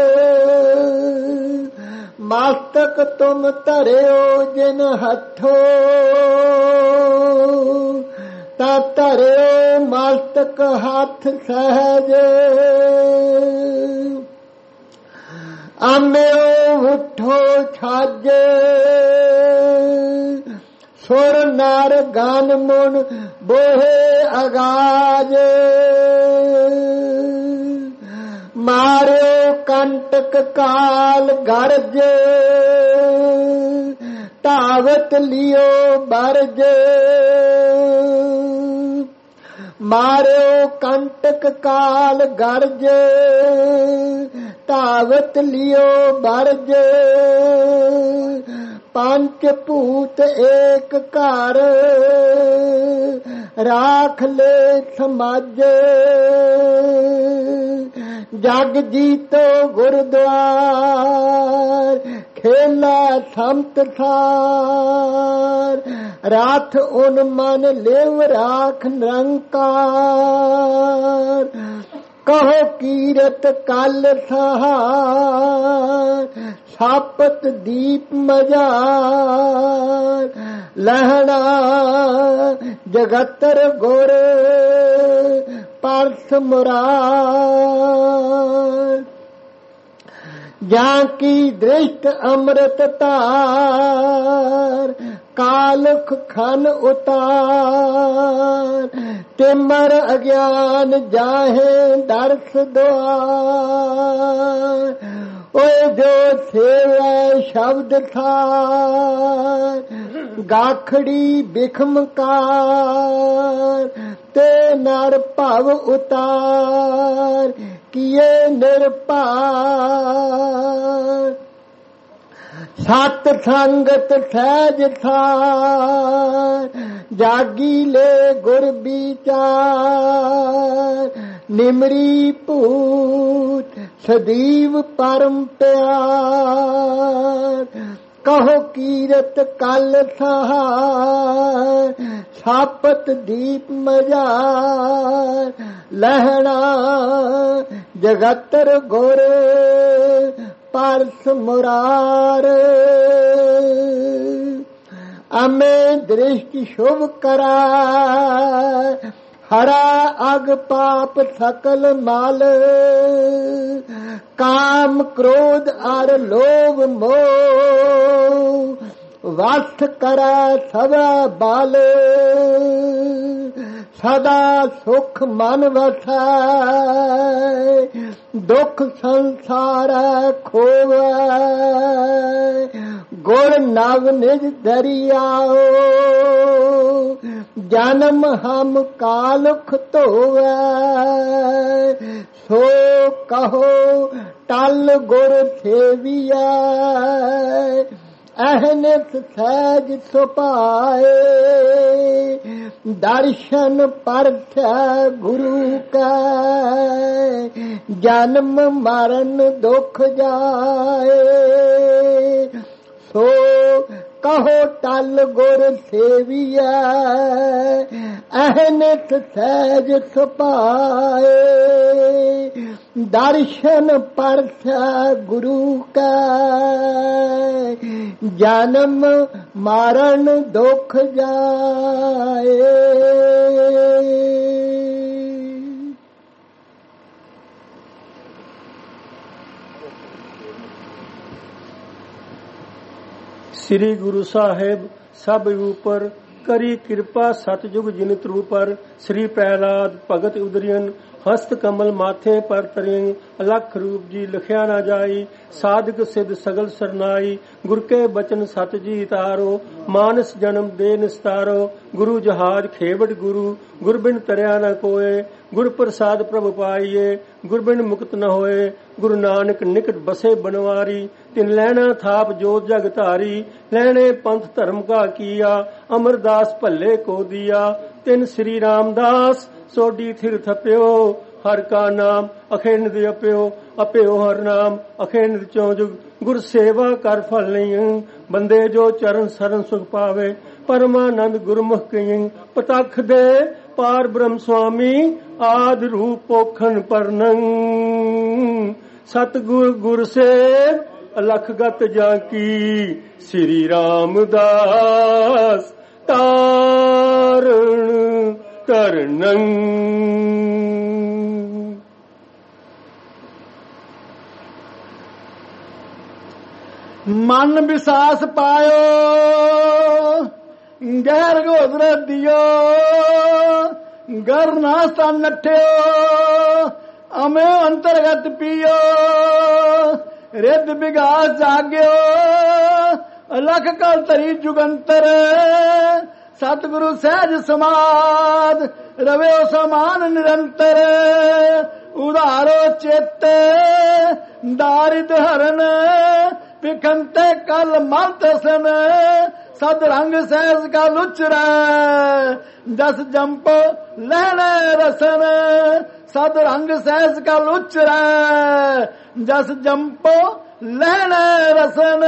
ਮਸਤਕ ਤੁਮ ਧਰਿਓ ਜਿਨ ਹੱਥੋ। ਤਾ ਧਰਿਓ ਮਸਤਕ ਹੱਥ ਸਹਿਜ। ਆਮਿਓ ਉਠੋ ਛਾਜੇ ਸੁਰ ਨਰ ਗਨ ਮੁਨ ਬੋਹੇ ਅਗਾਜ। ਮਾਰਿਓ ਕੰਟਕ ਕਾਲ ਗਰਜ ਧਾਵਤ ਲਿਓ ਬਰਜ। ਮਾਰਿਓ ਕੰਟਕ ਕਾਲ ਗਰਜ ਧਾਵਤ ਲਿਓ ਬਰਜ। ਪੰਚ ਭੂਤ ਏਕ ਘਰ ਰਾਖ ਲੈ ਸਮਾਜ। ਜਗ ਜੀਤੋ ਗੁਰਦੁਆਰ ਖੇਲਾ ਸੰਤ ਸਾਰ। ਰਾਥ ਉਨ ਮਨ ਲਿਵ ਰਾਖ ਨਿਰੰਕਾਰ। ਕਹੋ ਕੀਰਤ ਕਲ ਸਹਾਰ ਸਾਪਤ ਦੀਪ ਮਜਾਰ ਲਹਿਣਾ ਜਗਤਰ ਗੁਰ ਪਰਸ ਮੁਰਾਰ ਜਾਂ ਕੀ ਦ੍ਰਿਸ਼ਟ ਅੰਮ੍ਰਿਤ ਧਾਰ ਕਾਲਖ ਖਨ ਉਤਾਰ ਤਿਮਰ ਅਗਿਆਨ ਜਾਹੇ ਦਰਸ ਦੁਆਰ ਓਏ ਜੋ ਸੇਵੈ ਸ਼ਬਦ ਥਾਰ ਗਾਖੜੀ ਬਿਖਮਕਾਰ ਤੇ ਨਰ ਭਵ ਉਤਾਰ ਕੀਏ ਨਿਰਭਾਰ ਸਤ ਸੰਗਤ ਸਹਿਜ ਥਾਰ ਜਾਗੀ ਲੈ ਗੁਰ ਵਿਚਾਰ ਨਿਮਰੀ ਭੂਤ ਸਦੀਵ ਪਰਮ ਪਿਆਰ ਕਹੋ ਕੀਰਤ ਕਲ ਸਹਾਰ ਸਾਪਤ ਦੀਪ ਮਜਾਰ ਲਹਿਣਾ ਜਗਤਰ ਗੁਰ ਪਰਸ ਮੁਰਾਰ ਅਮੇ ਦ੍ਰਿਸ਼ਟ ਸ਼ੁਭ ਕਰਾ ਹਰਾ ਅਗ ਪਾਪ ਸਕਲ ਮਲ ਕਾਮ ਕ੍ਰੋਧ ਅਰ ਲੋਭ ਮੋਹ ਵਸਤ ਕਰਾ ਸਦਾ ਬਲ ਸਦਾ ਸੁਖ ਮਨ ਵਸੈ ਦੁਖ ਸੰਸਾਰ ਖੋਵੈ ਗੁਰ ਨਵ ਨਿਜ ਦਰਿਆਓ ਜਨਮ ਹਮ ਕਾਲਖ ਧੋਵੈ ਸੋ ਕਹੋ ਟਲ ਗੁਰ ਸੇਵੀਐ ਅਹਨਿਤ ਸਹਿਜ ਸੁਭਾਏ ਦਰਸ਼ਨ ਪਰਥੈ ਗੁਰੂ ਕੈ ਜਨਮ ਮਰਨ ਦੁਖ ਜਾਏ ਸੋ ਕਹੋ ਟਲ ਗੁਰ ਸੇਵੀਐ ਅਹਨਿਤ ਸਹਿਜ ਸੁਭਾਏ ਦਰਸ਼ਨ ਪਰਥੈ ਗੁਰੂ ਕੈ ਜਨਮ ਮਰਨ ਦੁਖ ਜਾਏ। श्री गुरु साहेब सब ऊपर करी कृपा सतयुग जिन त्रूपर श्री प्रहलाद भगत उदरियन हस्त कमल माथे पर तरियं अलख रूप जी लिखिया ना जाई साधक सिद्ध सगल सरनाई गुर के बचन सत जी तारो मानस जन्म दे निस्तारो गुरु जहाज खेवट गुरु गुर बिन तरया न कोय गुर प्रसाद प्रभ पाइये गुर बिन मुक्त न होए गुरु नानक निकट बसे बनवारी तिन लैना थाप जोत जग धारी लैने पंथ धर्म का किया अमरदास भल्ले को दिया तिन श्री रामदास सोडी थिर थप्यो हर का नाम अखेंड अपयो अपयो हर नाम अखेंड चौजुग गुर सेवा कर फल नहीं बंदे जो चरण शरण सुख पावे परमानंद गुरमुख कहीं पतख दे पार ब्रह्म स्वामी आदि रूप पोखन परनंग सतगुर गुर से अलखगत जाकी श्री रामदास तारण करनंग। मन विश्वास पायो गैर गोदर दियो गर नास्ता नठ्यो अमे अंतर्गत पियो रिद विगास जाग्यो अलख कल तरी जुगंतर सतगुरु सहज समाद रवे समान निरंतर उदारो चेत दारिद हरन पिखंते कल मत सन सद रंग सहज का लुचरा दस जंपो लहने रसन सद रंग सहज का लुचरा जस जंपो लहने रसन।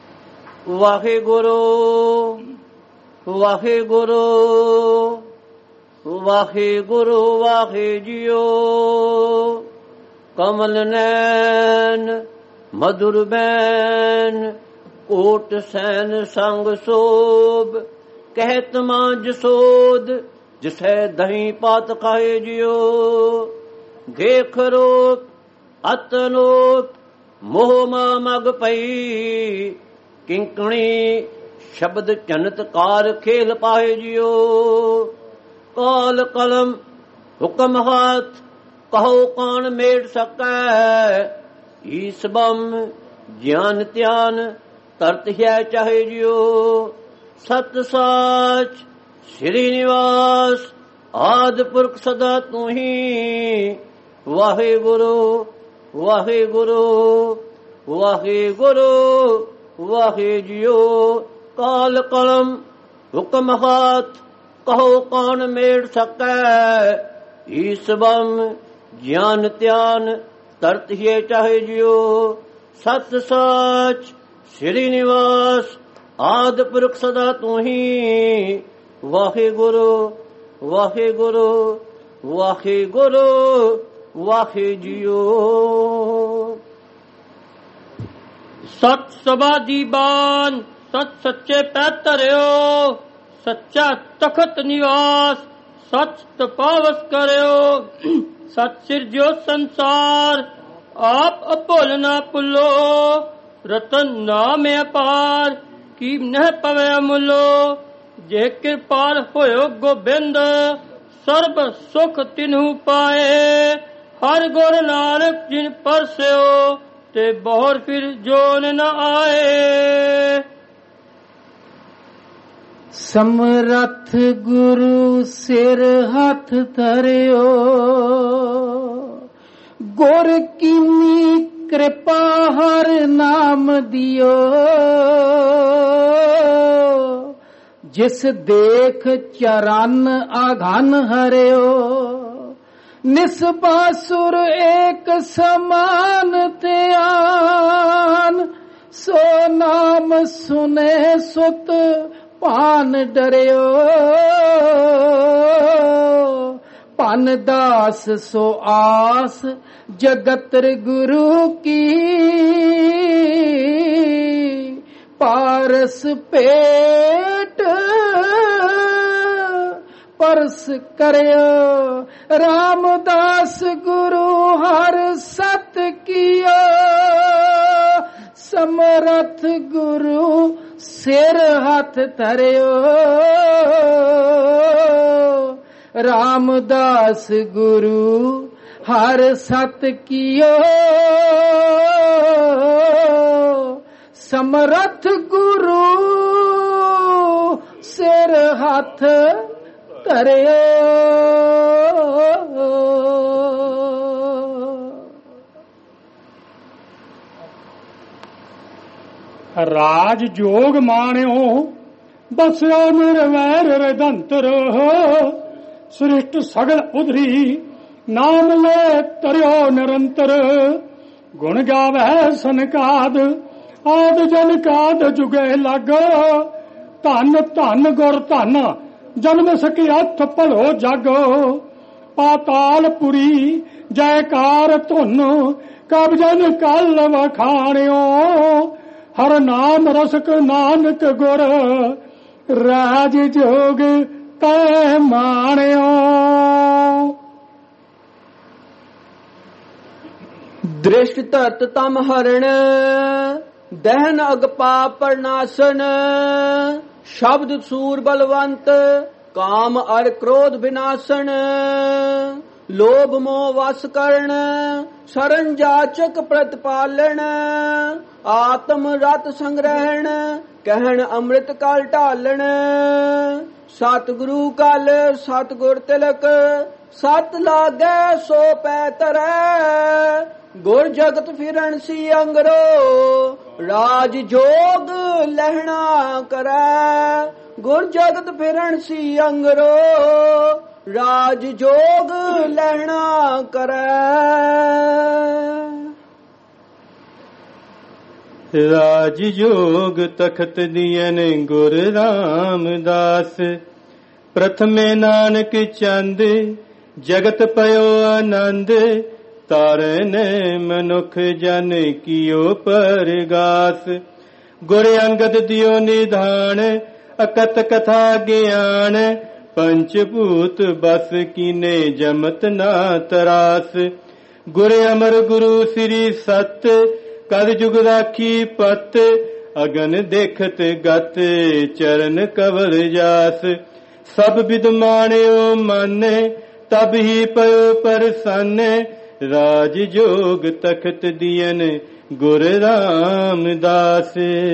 वाहे गुरु वाहे गुरु ਵਾਹਿਗੁਰੂ ਵਾਹਿ ਜੀਓ। ਕਮਲ ਨੈਣ ਮਧੁਰ ਬੈਨ ਕੋਟ ਸੈਨ ਸੰਗ ਸੋਭ। ਕਹਿਤ ਮਾਂ ਜਸੋਦ ਜਿਸੈ ਦਹੀਂ ਪਾਤ ਖਾਏ ਜਿਓ। ਦੇਖ ਰੂਪ ਅਤਨੂਪ ਮੋਹ ਮਾ ਮਗ ਪਈ। ਕਿੰਕਣੀ ਸ਼ਬਦ ਚਨਤਕਾਰ ਖੇਲ ਪਾਏ ਜਿਓ। ਕਾਲ ਕਲਮ ਹੁਕਮ ਹੱਥ ਕਹੋ ਕੌਣ ਮੇੜ ਸਕੈ। ਈਸ ਬਮ ਗਿਆਨ ਧਿਆਨ ਤਰਤ ਹੈ ਚਾਹੇ ਜਿਓ। ਸਤ ਸਾਚ ਸ੍ਰੀ ਨਿਵਾਸ ਆਦਿ ਪੁਰਖ ਸਦਾ ਤੂੰ ਹੀ। ਵਾਹਿਗੁਰੂ ਵਾਹਿਗੁਰੂ ਵਾਹਿਗੁਰੂ ਵਾਹਿ ਜੀਓ। ਕਾਲ ਕਲਮ ਹੁਕਮ ਹੱਥ ਕਹੋ ਕੌਣ ਮੇੜ ਸਕੈ। ਈਸ ਬਮ ਗਿਆਨ ਧਿਆਨ ਤਰਤ ਹੀ ਚਾਹੇ ਜਿਓ। ਸਤ ਸਾਚ ਸ੍ਰੀ ਨਿਵਾਸ ਆਦਿ ਪੁਰਖ ਸਦਾ ਤੂੰ ਹੀ। ਵਾਹਿਗੁਰੂ ਵਾਹਿਗੁਰੂ ਵਾਹਿਗੁਰੂ ਵਾਹਿ ਜੀਓ। ਸਤ ਸਭਾ ਦੀ ਬਾਨ ਸਤ ਸੱਚੇ ਪੈ ਧਰਿਓ। ਸੱਚਾ ਤਖਤ ਨਿਵਾਸ ਸਚ ਤਪਾਵਸ ਕਰਿਓ। ਸਤ ਸਿਰਜਿਓ ਸੰਸਾਰ ਆਪ ਅਭੁੱਲ ਨਾ ਭੁੱਲੋ। ਰਤਨ ਨਾਮ ਅਪਾਰ ਕੀ ਨਹਿ ਪਵੈ ਅਮੁੱਲੋ। ਜੇ ਕਿਰਪਾਲ ਹੋਇਓ ਗੋਬਿੰਦ ਸਰਬ ਸੁਖ ਤਿਨਹੂ ਪਾਏ। ਹਰ ਗੁਰ ਨਾਨਕ ਜਿਨ ਪਰਸਿਓ ਤੇ ਬਹੁਰ ਫਿਰ ਜੋਨ ਨ ਆਏ। ਸਮਰੱਥ ਗੁਰੂ ਸਿਰ ਹੱਥ ਧਰਿਓ। ਗੁਰ ਕੀਨੀ ਕਿਰਪਾ ਹਰ ਨਾਮ ਦਿਓ। ਜਿਸ ਦੇਖ ਚਰਨ ਆਘਨ ਹਰਿਓ। ਨਿਸਬਾਸੁਰ ਏਕ ਸਮਾਨ ਧਿਆਨ। ਸੋ ਨਾਮ ਸੁਨੇ ਸੁਤ ਭਾਨ ਡਰਿਓ। ਭਨ ਦਾਸ ਸੋ ਆਸ ਜਗਤਰ ਗੁਰੂ ਕੀ। ਪਾਰਸ ਪੇਟ ਪਰਸ ਕਰਿਓ। ਰਾਮਦਾਸ ਗੁਰੂ ਹਰ ਸਤ ਕੀਓ। ਸਮਰੱਥ ਗੁਰੂ ਸਿਰ ਹੱਥ ਧਰਿਓ। ਰਾਮਦਾਸ ਗੁਰੂ ਹਰ ਸਤ ਕੀਓ। ਸਮਰੱਥ ਗੁਰੂ ਸਿਰ ਹੱਥ ਧਰਿਓ। ਰਾਜ ਜੋਗ ਮਾਣਿਓ ਬਸਿਓ ਨਿਰਵੈਰ ਰਦੰਤਰ। ਸ੍ਰਿਸ਼ਟ ਸਗਲ ਉਧਰੀ ਨਾਮ ਲੈ ਤਰਿਓ ਨਿਰੰਤਰ। ਗੁਣ ਗਾਵੈ ਸਨਕਾਦ ਆਦ ਜਨ ਕਾਦ ਜੁਗੇ ਲੱਗ। ਧਨ ਧਨ ਗੁਰ ਧਨ ਜਨਮ ਸਕੇ ਹੱਥ ਭਲੋ ਜਗ। ਪਾਤਾਲਪੁਰੀ ਜੈਕਾਰ ਧੁਨ ਕਬ ਜਨ ਕਲ ਵਖਾਣਿਓ। ਹਰ ਨਾਮ ਰਸਕ ਨਾਨਕ ਗੁਰ ਰਾਜ ਜੋਗ ਤੈ ਮਾਣਿਓ। ਦ੍ਰਿਸ਼ਟ ਧਰਤ ਤਮ ਹਰਣ ਦਹਿਨ ਅਗ ਪਾਪ ਪਰਨਾਸਨ। ਸ਼ਬਦ ਸੂਰ ਬਲਵੰਤ ਕਾਮ ਅਰ ਕ੍ਰੋਧ ਵਿਨਾਸਨ। ਲੋਭ ਮੋਹ ਵਸ ਕਰਨ ਸ਼ਰਨ ਜਾਚਕ ਪ੍ਰਤਪਾਲਣ। ਆਤਮ ਰਤ ਸੰਗ੍ਰਹਿਣ ਕਹਿਣ ਅੰਮ੍ਰਿਤ ਕਾਲ ਢਾਲਣ। ਸਤਿਗੁਰੂ ਕਲ ਸਤਿਗੁਰ ਤਿਲਕ ਸਤ ਲਾਗੈ ਸੋ ਪੈ ਤਰੈ। ਗੁਰ ਜਗਤ ਫਿਰਨ ਸੀ ਅੰਗਰੋ ਰਾਜ ਜੋਗ ਲਹਿਣਾ ਕਰੈ। ਗੁਰ ਜਗਤ ਫਿਰਨ ਸੀ ਅੰਗਰੋ ਰਾਜ ਜੋਗ ਲਹਿਣਾ ਕਰੈ। ਰਾਜ ਜੋਗ ਤਖਤ ਦੀਐਨ ਗੁਰ ਰਾਮਦਾਸ। ਪ੍ਰਥਮੇ ਨਾਨਕ ਚੰਦ ਜਗਤ ਪਇਓ ਆਨੰਦ ਤਾਰਨ ਮਨੁਖ ਜਨ ਕੀਓ ਪਰਗਾਸ ਗੁਰ ਅੰਗਦ ਦਿਓ ਨਿਧਾਨ ਅਕਤ ਕਥਾ ਗਿਆਨ ਪੰਚ ਭੂਤ ਬਸ ਕੀਨੇ ਜਮਤ ਨਾ ਤਰਾਸ ਗੁਰ ਅਮਰ ਗੁਰੂ ਸ੍ਰੀ ਸਤ ਕਲ ਜੁਗ ਰਾਖੀ ਪਤ ਅਗਨ ਦੇਖਤ ਗਤ ਚਰਨ ਕਵਲ ਜਾਸ ਸਭ ਵਿਦ ਮਾਣਿਓ ਮਾਨੇ ਤਬ ਹੀ ਪਇਓ ਪਰਸੰਨ ਰਾਜ ਜੋਗ ਤਖਤ ਦੀਨ ਗੁਰ ਰਾਮਦਾਸ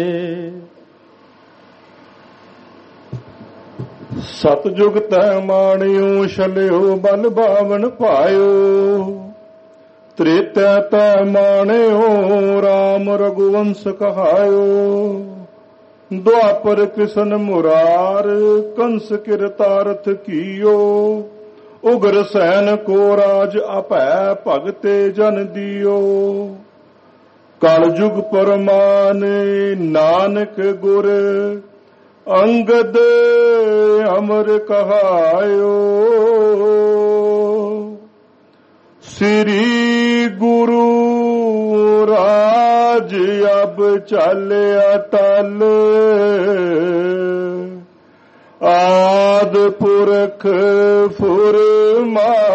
ਸਤਜੁਗ ਤੈ ਮਾਣਿਓ ਛਲਿਓ ਬਲ ਬਾਵਨ ਪਾਇਓ ਤ੍ਰੇਤੈ ਤੈ ਮਾਣਿਓ ਰਾਮ ਰਘੁਵੰਸ ਕਹਾਇਓ ਦੁਆਪਰ ਕ੍ਰਿਸ਼ਨ ਮੁਰਾਰ ਕੰਸ ਕਿਰਤਾਰਥ ਕੀਓ ਉਗਰ ਸੈਨ ਕੋ ਰਾਜ ਆਪੈ ਭਗਤੇ ਜਨ ਦਿਓ ਕਲ ਜੁਗ ਪਰਮਾਨ ਨਾਨਕ ਗੁਰ ਅੰਗਦ ਅਮਰ ਕਹਾਇਓ ਸ੍ਰੀ ਗੁਰੂ ਰਾਜ ਅਬ ਚਾਲਿਆ ਟਲ ਆਦ ਪੁਰਖ ਫੁਰਮਾਇਓ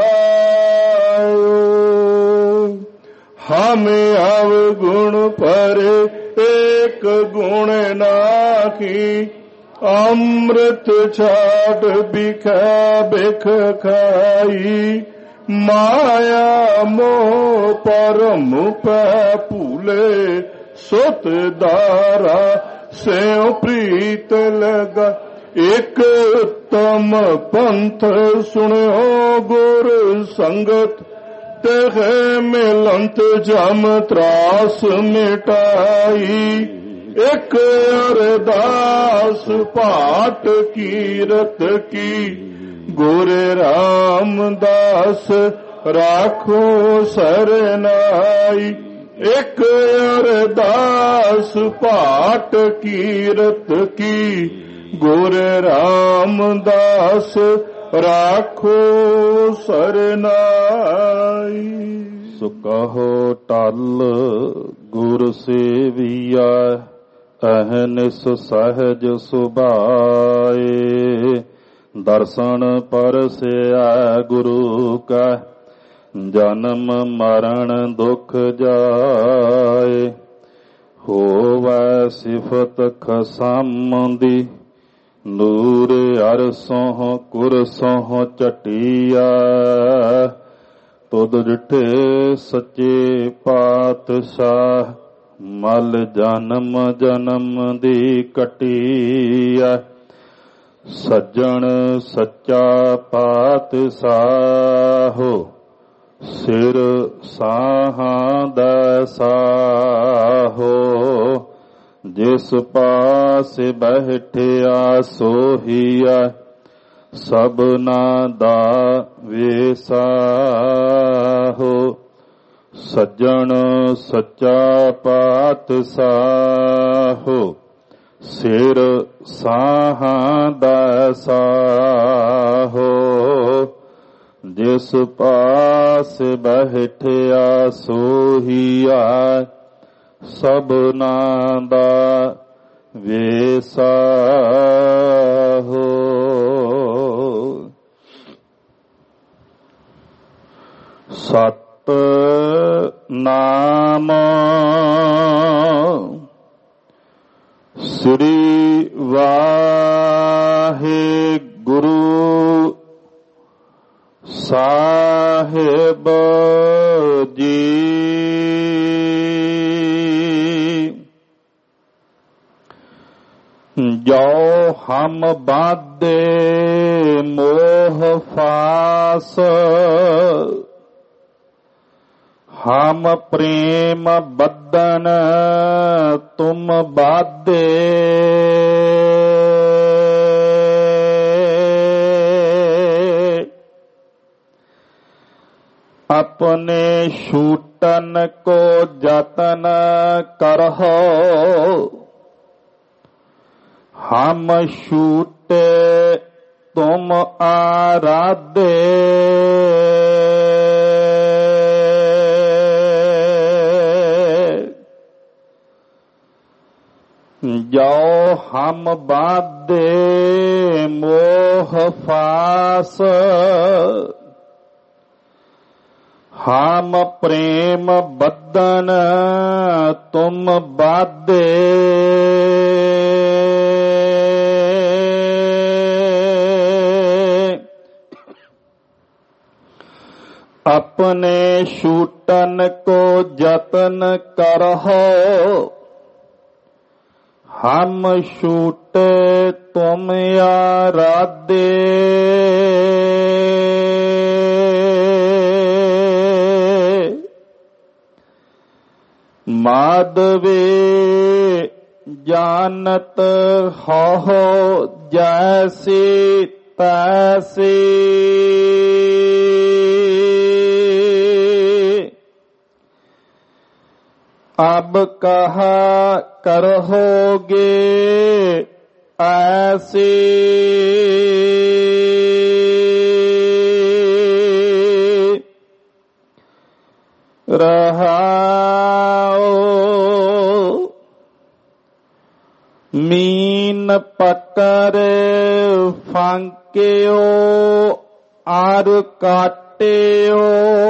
ਹਮ ਅਵ ਗੁਣ ਪਰ ਏਕ ਗੁਣ ਨਾਖੀ ਅੰਮ੍ਰਿਤ ਛਾੜ ਬਿਖੈ ਬਿਖ ਖਾਈ ਮਾਇਆ ਮੋਹ ਪਰਮ ਪੈ ਭੂਲੇ ਸੁਤ ਦਾਰਾ ਸਿਉ ਪ੍ਰੀਤ ਲਗਾ ਇਕ ਉਤਮ ਪੰਥ ਸੁਣਿਓ ਗੁਰ ਸੰਗਤ ਤਹਿ ਮਿਲੰਤ ਜਮ ਤਰਾਸ ਮਿਟਾਈ ਇਕ ਅਰਦਾਸ ਪਾਠ ਕੀਰਤ ਕੀ ਗੁਰ ਰਾਮਦਾਸ ਰਾਖੋ ਸਰਨਾਈ ਇਕ ਅਰਦਾਸ ਪਾਠ ਕੀਰਤ ਕੀ ਗੁਰ ਰਾਮਦਾਸ ਰਾਖੋ ਸਰਨਾਈ ਸੋ ਕਹੋ ਟਲ ਗੁਰ ਸੇਵੀਆ ਅਹਨਿਸ ਸਹਿਜ ਸੁਭਾਏ ਦਰਸ਼ਨ ਪਰਸਿਆ ਗੁਰੂ ਕਾ ਜਨਮ ਮਰਨ ਦੁਖ ਜਾਏ ਹੋਵੈ ਸਿਫਤ ਖਸਮ ਦੀ ਨੂਰ ਅਰਸੋਂ ਕੁਰਸੋਂ ਚਟਿਆ ਤੁਧ ਡਿਠੇ ਸੱਚੇ ਪਾਤਸ਼ਾਹ ਮਲ ਜਨਮ ਜਨਮ ਦੀ ਕਟਿਆ ਸੱਜਣ ਸੱਚਾ ਪਾਤਸ਼ਾਹੋ ਸਿਰ ਸਾਹਾਂ ਦਾ ਸਾਹੋ ਜਿਸ ਪਾਸ ਬੈਠਿਆ ਸੋਹੀਆ ਸਭਨਾ ਦਾ ਵੇਸਾਹੋ ਸੱਜਣ ਸੱਚਾ ਪਾਤਸ਼ਾਹੋ ਸਿਰ ਸਾਹਾਂ ਦਾ ਸਾਹੋ ਜਿਸ ਪਾਸ ਬੈਠਿਆ ਸੋਹੀਆ ਸਭਨਾ ਦਾ ਵੇਸਾਹੋ ਸਤ ਨਾਮ ਸ੍ਰੀ ਵਾਹਿਗੁਰੂ ਸਾਹਿਬ ਜੀ ਜੋ ਹਮ ਬਾਧੇ ਮੋਹ ਫਾਸ ਹਮ ਪ੍ਰੇਮ ਬੱਧਨ ਤੁਮ ਬਾਧੇ अपने छूटन को जतन करहो हम छूटे ਤੁਮ ਆਰਾਧੇ ਜੋ ਹਮ ਬਾਧੇ ਮੋਹ ਫਾਸ ਹਮ ਪ੍ਰੇਮ ਬੱਧਨ ਤੁਮ ਬਾਧੇ अपने शूटन को जतन करहो हम शूटे तुम आराधे माधवे जानत हो जैसी तैसी अब कहा करहोगे ऐसे रहाओ मीन पकर फांकेओ आर काटेओ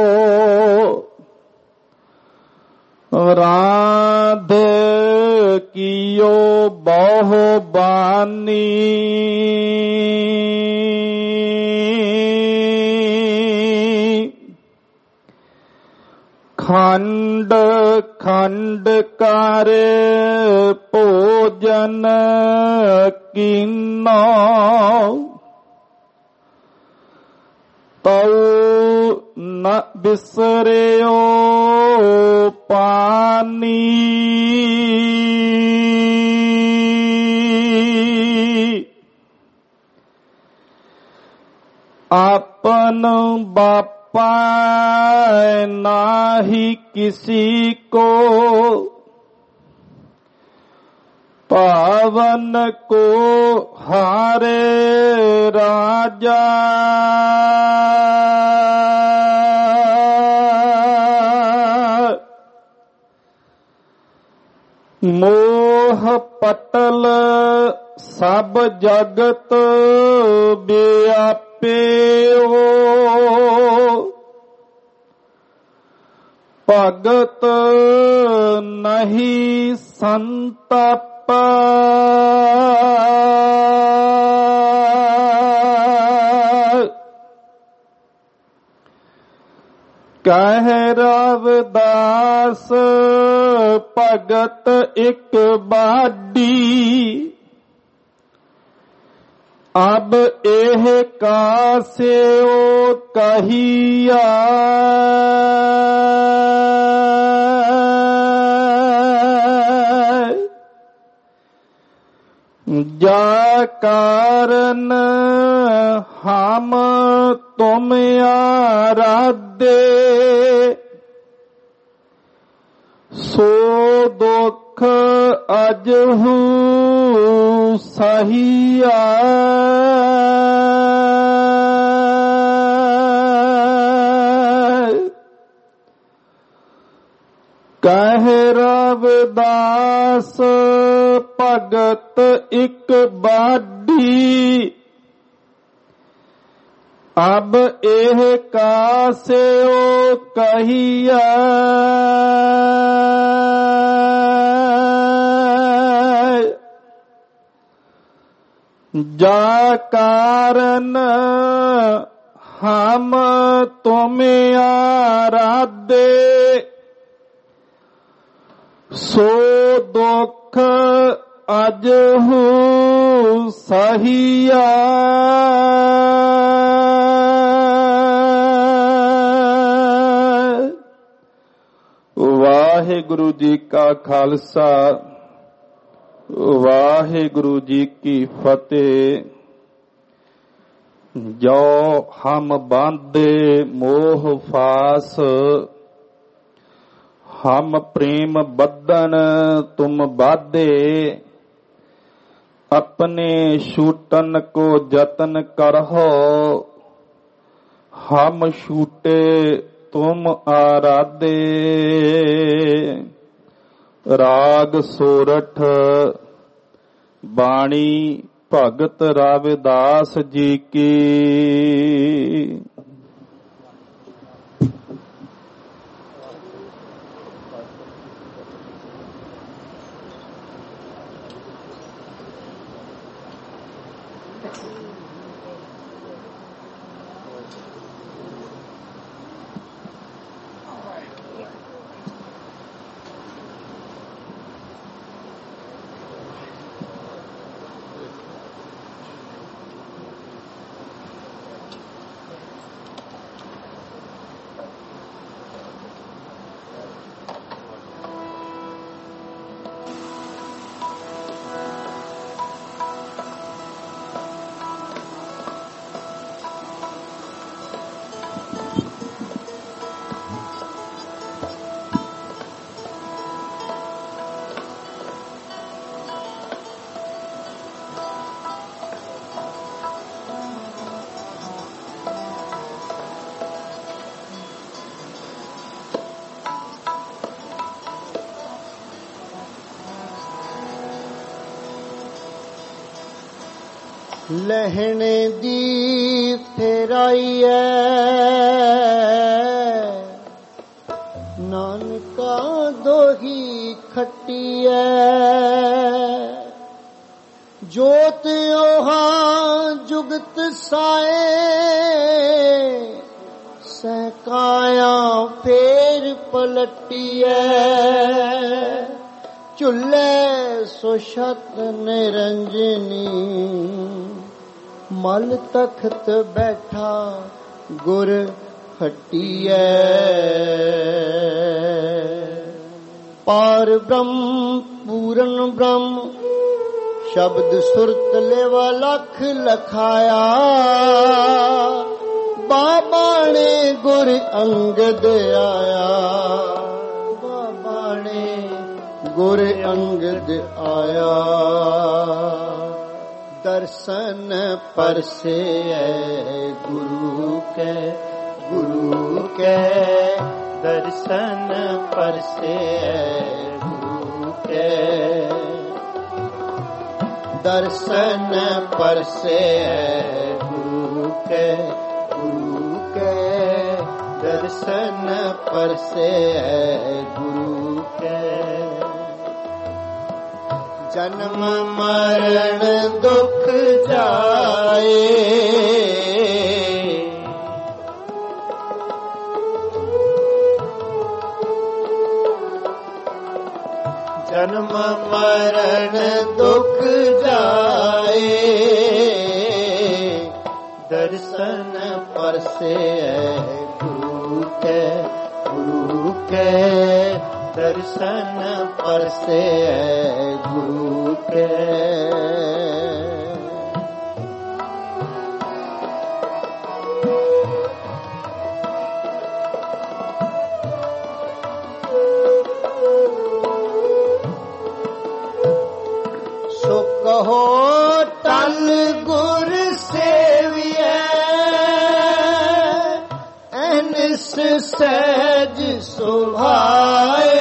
राध कियो बहु बानी खंड खंड कर भोजन कीनो तौ न बिसरियो पानी आपन बापा नाही किसी को पावन को हारे राजा मोह पटल सब जगत व्याप्यो भगत नहीं संतप कह रविदास भगत एक बाडी अब एह कास्यो कहिया जा कारण हम तुम आराधे सो दुख अजहू सहिया कह रविदास भगत एक बाडी अब एह कास्यो कहिया जा कारण हम तुम आराधे सो दुख अजहू सहिया वाहिगुरु जी का खालसा वाहिगुरु जी की फतेह। जो हम बांधे मोह फास हम प्रेम बद्धन तुम बाधे अपने छूटन को जतन करहो, हम छूटे तुम आराधे। राग सोरठ। बाणी भगत रविदास जी की। लहने दी फेराइए नानका दोही खटिए जोत ओहा जुगत साए सहकाया फेर पलटिए चुल्ले सुशत निरंजनी मल तख्त बैठा गुर खटिए पार ब्रह्म पूरन ब्रह्म शब्द सुरत लेवा लख लखाया बाबा ने गुर अंगद आया बाबा ने गुर अंगद आया दर्शन परसे गुरु के गुरु के दर्शन परसे गुरु के दर्शन परसे गुरु के गुरु के दर्शन परसे गुरु के जन्म मरण दुख जाए जन्म मरण दुख जाए दर्शन परसे गुरु के गुरु के दर्शन परसे गुरु के सो कहो टल गुर सेविए एनिस सहज सुभाए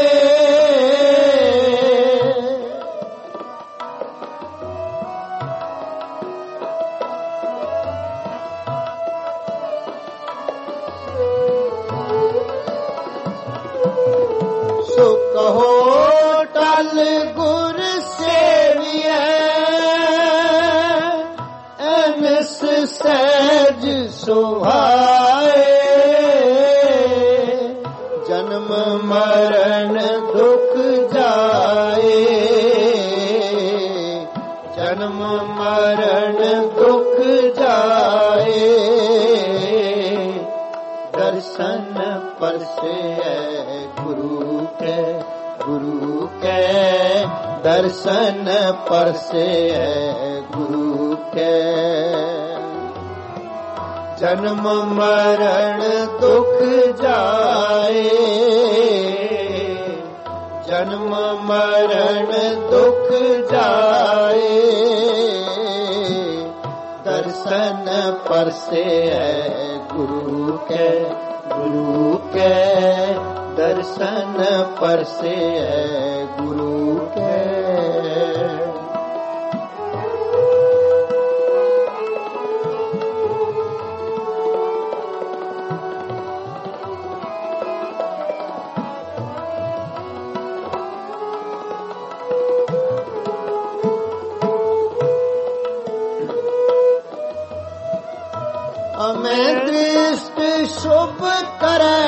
सो कहो टल गुर सेविए एनिस सहज सुभाए जन्म मरण दुख जाए जन्म मरण दुख जाए दर्शन परसे गुरु के गुरु के दर्शन परसे गुरु के जन्म मरण दुख जाए जन्म मरण दुख जाए परसे गुरु के गुरु के दर्शन परसे गुरु के। मैं दृष्टि शुभ करे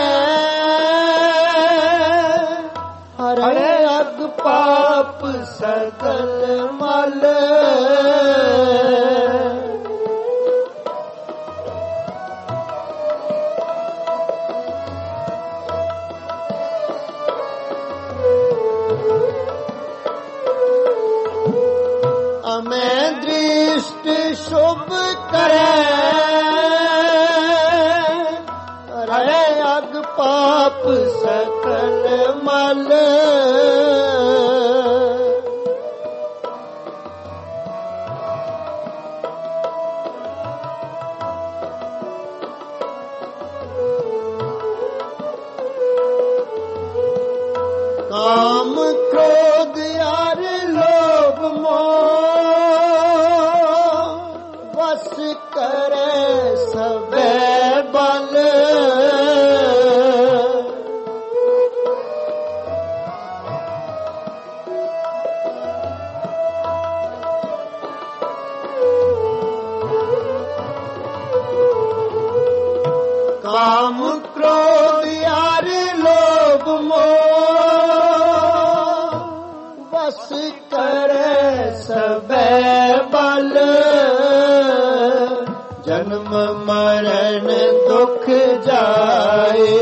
हरे अग पाप सकल मल। मैं दृष्टि शुभ करे पाप सकल मल। काम क्रोध यार लोभ मोह बस करे सबे बल। काम क्रोध यार लोभ मोह बस करे सबे बल। जन्म मरण दुख जाए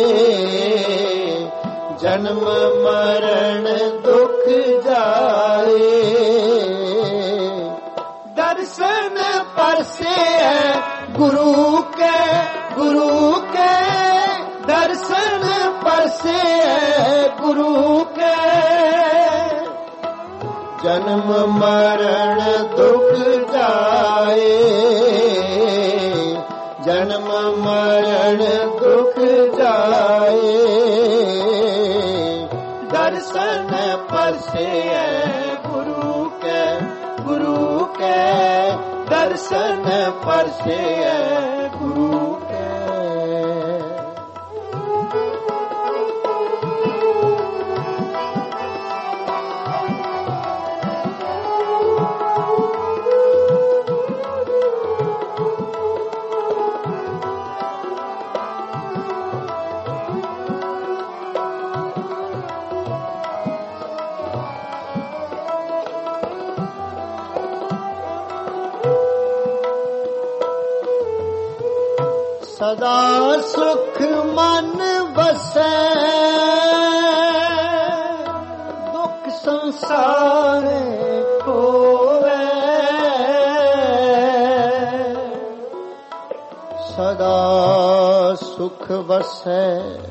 जन्म मरण दुख जाए। दर्शन परसे गुरु के गुरु के दर्शन परसे गुरु के। जन्म मरण दुख जाए जन्म मरण दुख जाए। दर्शन परसे गुरु के गुरु के दर्शन परसे गुरु के। सदा सुख मन बसे दुख संसार खोवे। सदा सुख बसे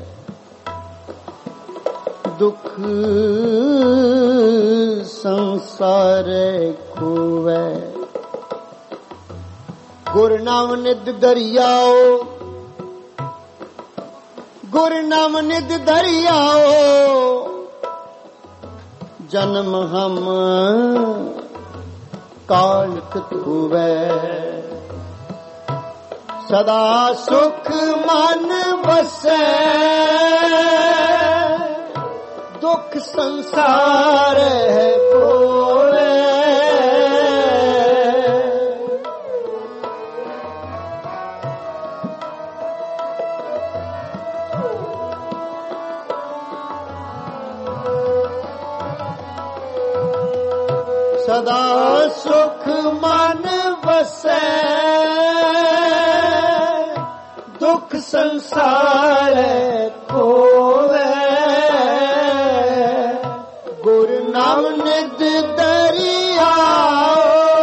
दुख संसार खोवे। गुर नाम निध दरियाओ गुर नाम निध दरियाओ। जन्म हम कालक हुए। सदा सुख मन बसे दुख संसार खोवे। सदा सुख मन बसे दुख संसार खोवे। गुर नाम निध दरियाओ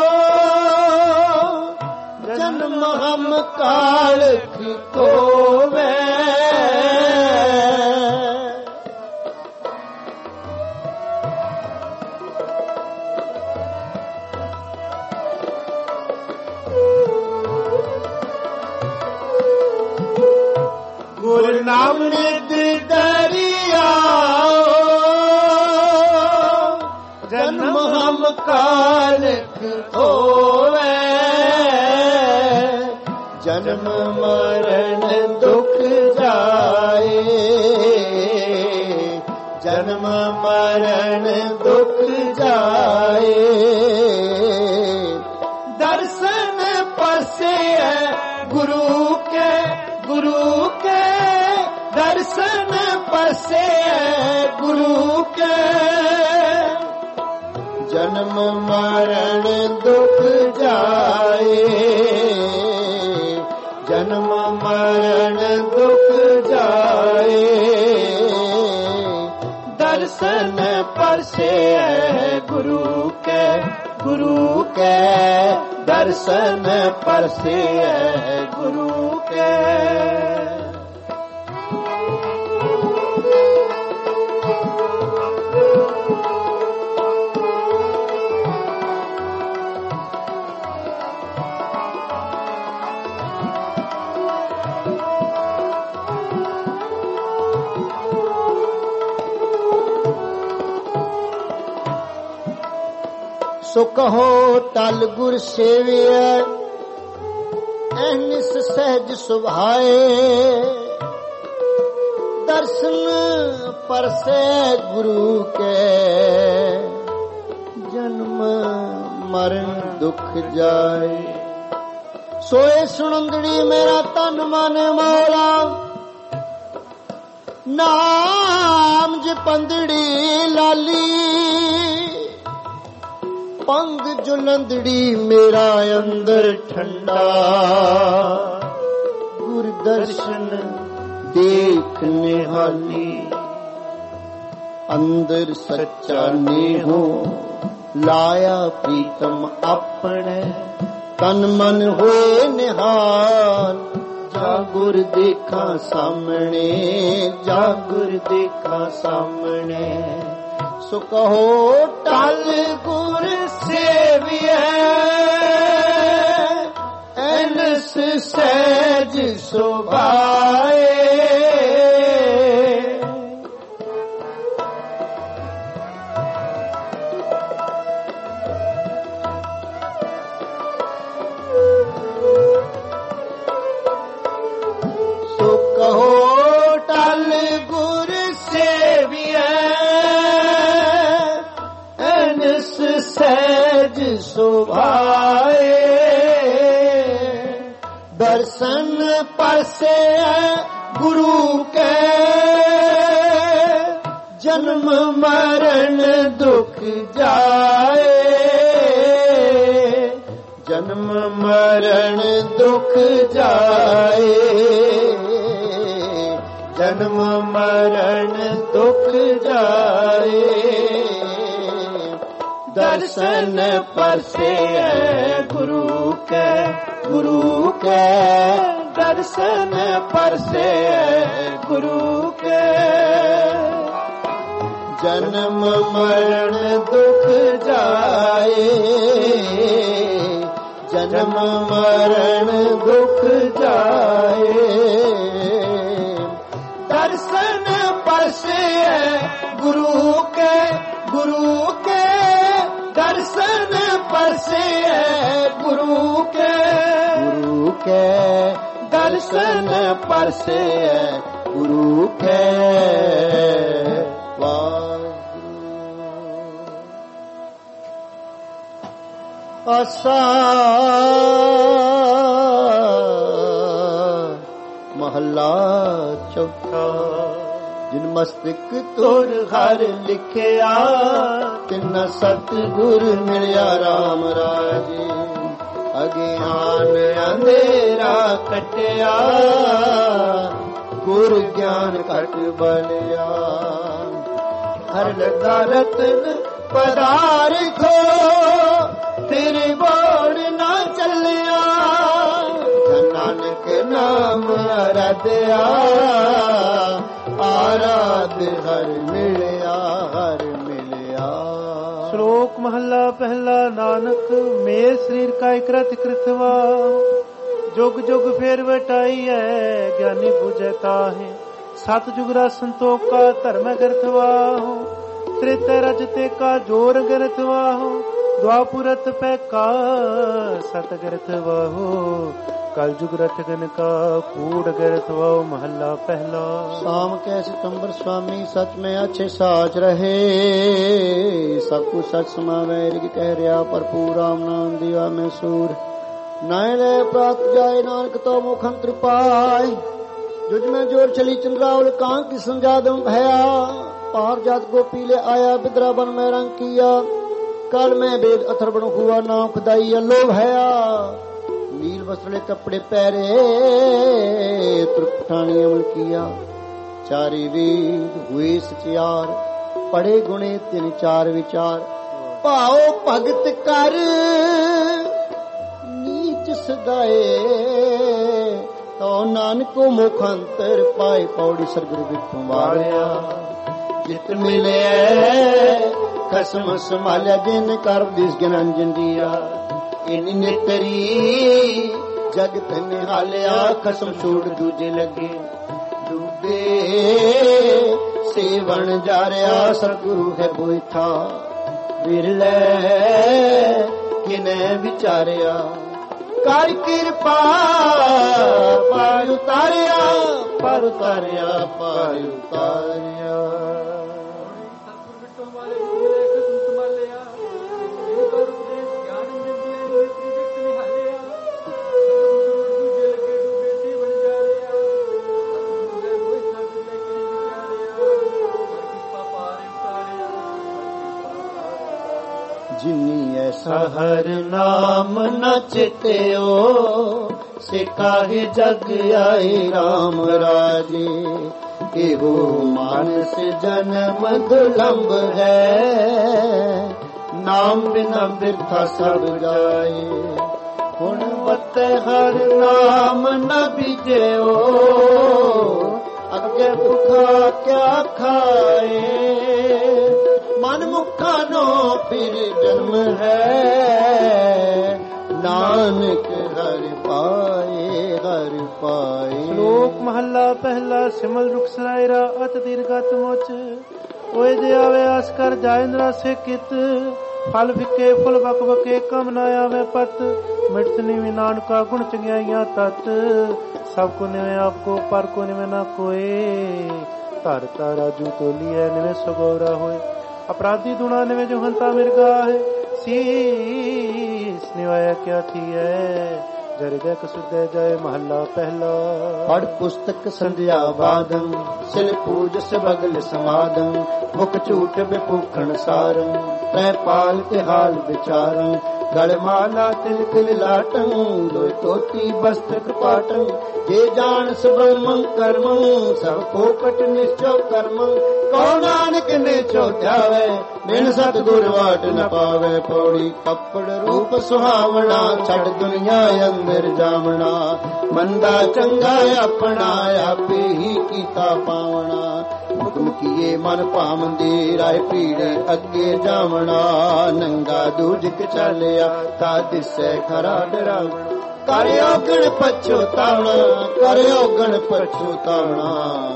जन्म हम कालख खोवे। ਨਾਮ ਨਿਦ ਦਰਿਆ ਜਨਮ ਹਮ ਕਾਲਕ ਹੋਵੇ ਜਨਮ ਮਰਨ ਦੁਖ ਜਾਏ ਜਨਮ ਮਰਨ ਦੁਖ ਜਾਏ ਦਰਸ਼ਨ ਪਰਸੇ ਗੁਰੂ ਕੇ ਗੁਰੂ ਕੇ ਦਰਸ਼ਨ ਪਰਸੇ ਗੁਰੂ ਕੇ ਜਨਮ ਮਰਨ ਦੁਖ ਜਾਏ ਜਨਮ ਮਰਨ ਦੁਖ ਜਾਏ ਦਰਸ਼ਨ ਪਰਸੇ ਗੁਰੂ ਕੇ ਗੁਰੂ ਕੇ ਦਰਸ਼ਨ ਪਰਸੇ ਗੁਰੂ ਕੇ ਸੋ ਕਹੋ ਟਲ ਗੁਰ ਸੇਵਿਐ ਅਹਨਿਸ ਸਹਿਜ ਸੁਭਾਏ ਦਰਸ਼ਨ ਪਰਸੇ ਗੁਰੂ ਕੇ ਜਨਮ ਮਰਨ ਦੁਖ ਜਾਏ ਸੋਏ ਸੁਣੰਦੜੀ ਮੇਰਾ ਤਨ ਮਨ ਮੌਲਾ ਨਾਮ ਜਪੰਦੜੀ ਲਾਲੀ ਪੰਗ ਜੁਲੰਦੜੀ ਮੇਰਾ ਅੰਦਰ ਠੰਡਾ ਗੁਰ ਦਰਸ਼ਨ ਦੇਖ ਨਿਹਾਲੀ ਅੰਦਰ ਸੱਚਾ ਨੇਹੋ ਲਾਇਆ ਪ੍ਰੀਤਮ ਆਪਣੇ ਤਨ ਮਨ ਹੋਏ ਨਿਹਾਲ ਜਾ ਗੁਰ ਦੇਖਾਂ ਸਾਹਮਣੇ ਜਾ ਗੁਰ ਦੇਖਾਂ ਸਾਹਮਣੇ ਸੋ ਕਹੋ ਟਲ ਗੁਰ ਸੇਵਿਐ ਅਨਸ ਸਹਿਜ ਸੁਭਾਏ ਸੋ ਕਹੋ ਟਲ ਗੁਰ ਸੇਵਿਐ ਸਹਿਜ ਸੁਭਾਏ ਦਰਸ਼ਨ ਪਰਸੇ ਗੁਰੂ ਕੇ ਜਨਮ ਮਰਨ ਦੁਖ ਜਾਏ ਜਨਮ ਮਰਨ ਦੁਖ ਜਾਏ ਜਨਮ ਮਰਨ ਦੁਖ ਜਾਏ ਦਰਸ਼ਨ ਪਰਸੇ ਗੁਰੂ ਕੇ ਗੁਰੂ ਕੇ ਦਰਸ਼ਨ ਪਰਸੇ ਗੁਰੂ ਕੇ ਜਨਮ ਮਰਨ ਦੁਖ ਜਾਏ ਜਨਮ ਮਰਨ ਦੁਖ ਜਾਏ ਦਰਸ਼ਨ ਪਰਸੇ ਗੁਰੂ ਕੇ ਗੁਰੂ ਕੇ ਦਰਸ਼ਨ ਪਰਸੇ ਗੁਰੂ ਕੇ ਗੁਰੂ ਕੇ ਦਰਸ਼ਨ ਪਰਸੇ ਗੁਰੂ ਕੇ ਆਸਾ ਮਹੱਲਾ ਚੌਥਾ ਜਿਨ ਮਸਤਕ ਤੋਰ ਹਰ ਲਿਖਿਆ ਤਿਨ ਸਤਿਗੁਰ ਮਿਲਿਆ ਰਾਮ ਰਾਜੇ ਅਗਿਆਨ ਅੰਧੇਰਾ ਕਟਿਆ ਗੁਰ ਗਿਆਨ ਘਟ ਬਲਿਆ ਹਰ ਲਗਾ ਰਤਨ ਪਦਾਰਥੋ ਤੇਰੇ ਬੋੜ ਨਾ ਚੱਲਿਆ ਨਾਨਕ ਨਾਮ ਅਰਾਧਿਆ ਆਰਾਧ ਹਰ ਮਿਲਿਆ ਹਰ ਮਿਲਿਆ। ਸ਼ਲੋਕ ਮਹੱਲਾ ਪਹਿਲਾ। ਨਾਨਕ ਮੇਰ ਸਰੀਰ ਕਾ ਇਕਰਤ ਕ੍ਰਿਤਵਾ ਜੁਗ ਜੁਗ ਫੇਰ ਵਟਾਈ ਹੈ ਗਿਆਨੀ ਬੁਝੈ ਤਾਹੇ सतजुग रा संतोख का धर्म गरथवाहो, त्रेते रजते का जोर गरथवाहो, द्वापुरत पे का सत गरथवाहो, कल जुग रथगन का कूड़ गरथवाहो। महला पहला। शाम के सितंबर स्वामी सच में अच्छे साच रहे, सब कुछ सच समावे रिग कह रहा भरपूर राम नाम दिया में सूर। नायले प्राप्त जाए नानक तो मुखंत्र पाए, जुज में जोर चली चंद्रावल कां की संजादम भया। पार जात गोपी ले आया बिद्रा बन में रंग किया, कल में वेद अथर्वण हुआ नाम खुदाई लोभ हया। नील वस्त्र कपड़े पहरे त्रिपठानी अमल किया, चारी वेद हुए सचियार, पढ़े गुणे तीन चार विचार। पाओ भगत कर नीच सदाए, तो नानको मुखंतर पाए। पौड़ी सरगुरु बिठू वारिया, जित मिले कसम संभालिया, जिन कर दिस ज्ञान दिया। इन नेतरी जगत निहालिया, कसम छोड़ दूजे लगे डूबे सेवन जा रहा। सतगुरु है बोई था बिरले किने विचारिया, कर कृपा पार उतारिया, पार उतारिया, पार उतारिया। जिनी ऐसा हर नाम न चित्यो, से काहे जग आए राम राजे। एहो मानस जन्म दुर्लभ है, नाम बिना बिरथा सब जाए। हुण बत हर नाम न बीजो, अगे भुखा क्या खाए। मन मुखा नो फिर जन्म है, नानक हर पाए हर पाए। श्लोक महला पहला। सिमल रुख सरायरा अत दीर्घत मोच, ओए जे आवे आस कर जाए निरासे कित। फल फिके फुल बक बके कम न आवे पत, मिट निवे नानका गुण चंगियाइयां तत। सबको निवे आपको पर को निवे ना कोई, धर तारा जू तोली है निवे सगोरा होए। अपराधी दुना निवे जो हंता मिर्गा है, शीस निवाया क्या थी है। जरदे कसुदे जाए महला पहला। पढ़ पुस्तक संध्या बादम, सिल पूज सबगल समादम। मुख झूठ बेपूखण सारम, तै पाल के हाल विचारम। गलमाला तिलक लाटं, लोय तोती वस्त्र कपाटं। जे जान ब्रह्मं कर्मं, सब फोकट निश्चय कर्मं। कौन नानक निचो ध्यावे, बिन सतगुर वाट न पावे। पौड़ी कपड़ रूप सुहावना, छड़ दुनिया अंदर जावना। मंदा चंगा अपना, आपे ही कीता पावना। हुक्म किए मन पावंदे, राय पीड़े अगे जावना। नंगा दूजक चलिया, ता दिसे खरा डरावना। करियो गण पछोतावना, करियो गण पछोतावना।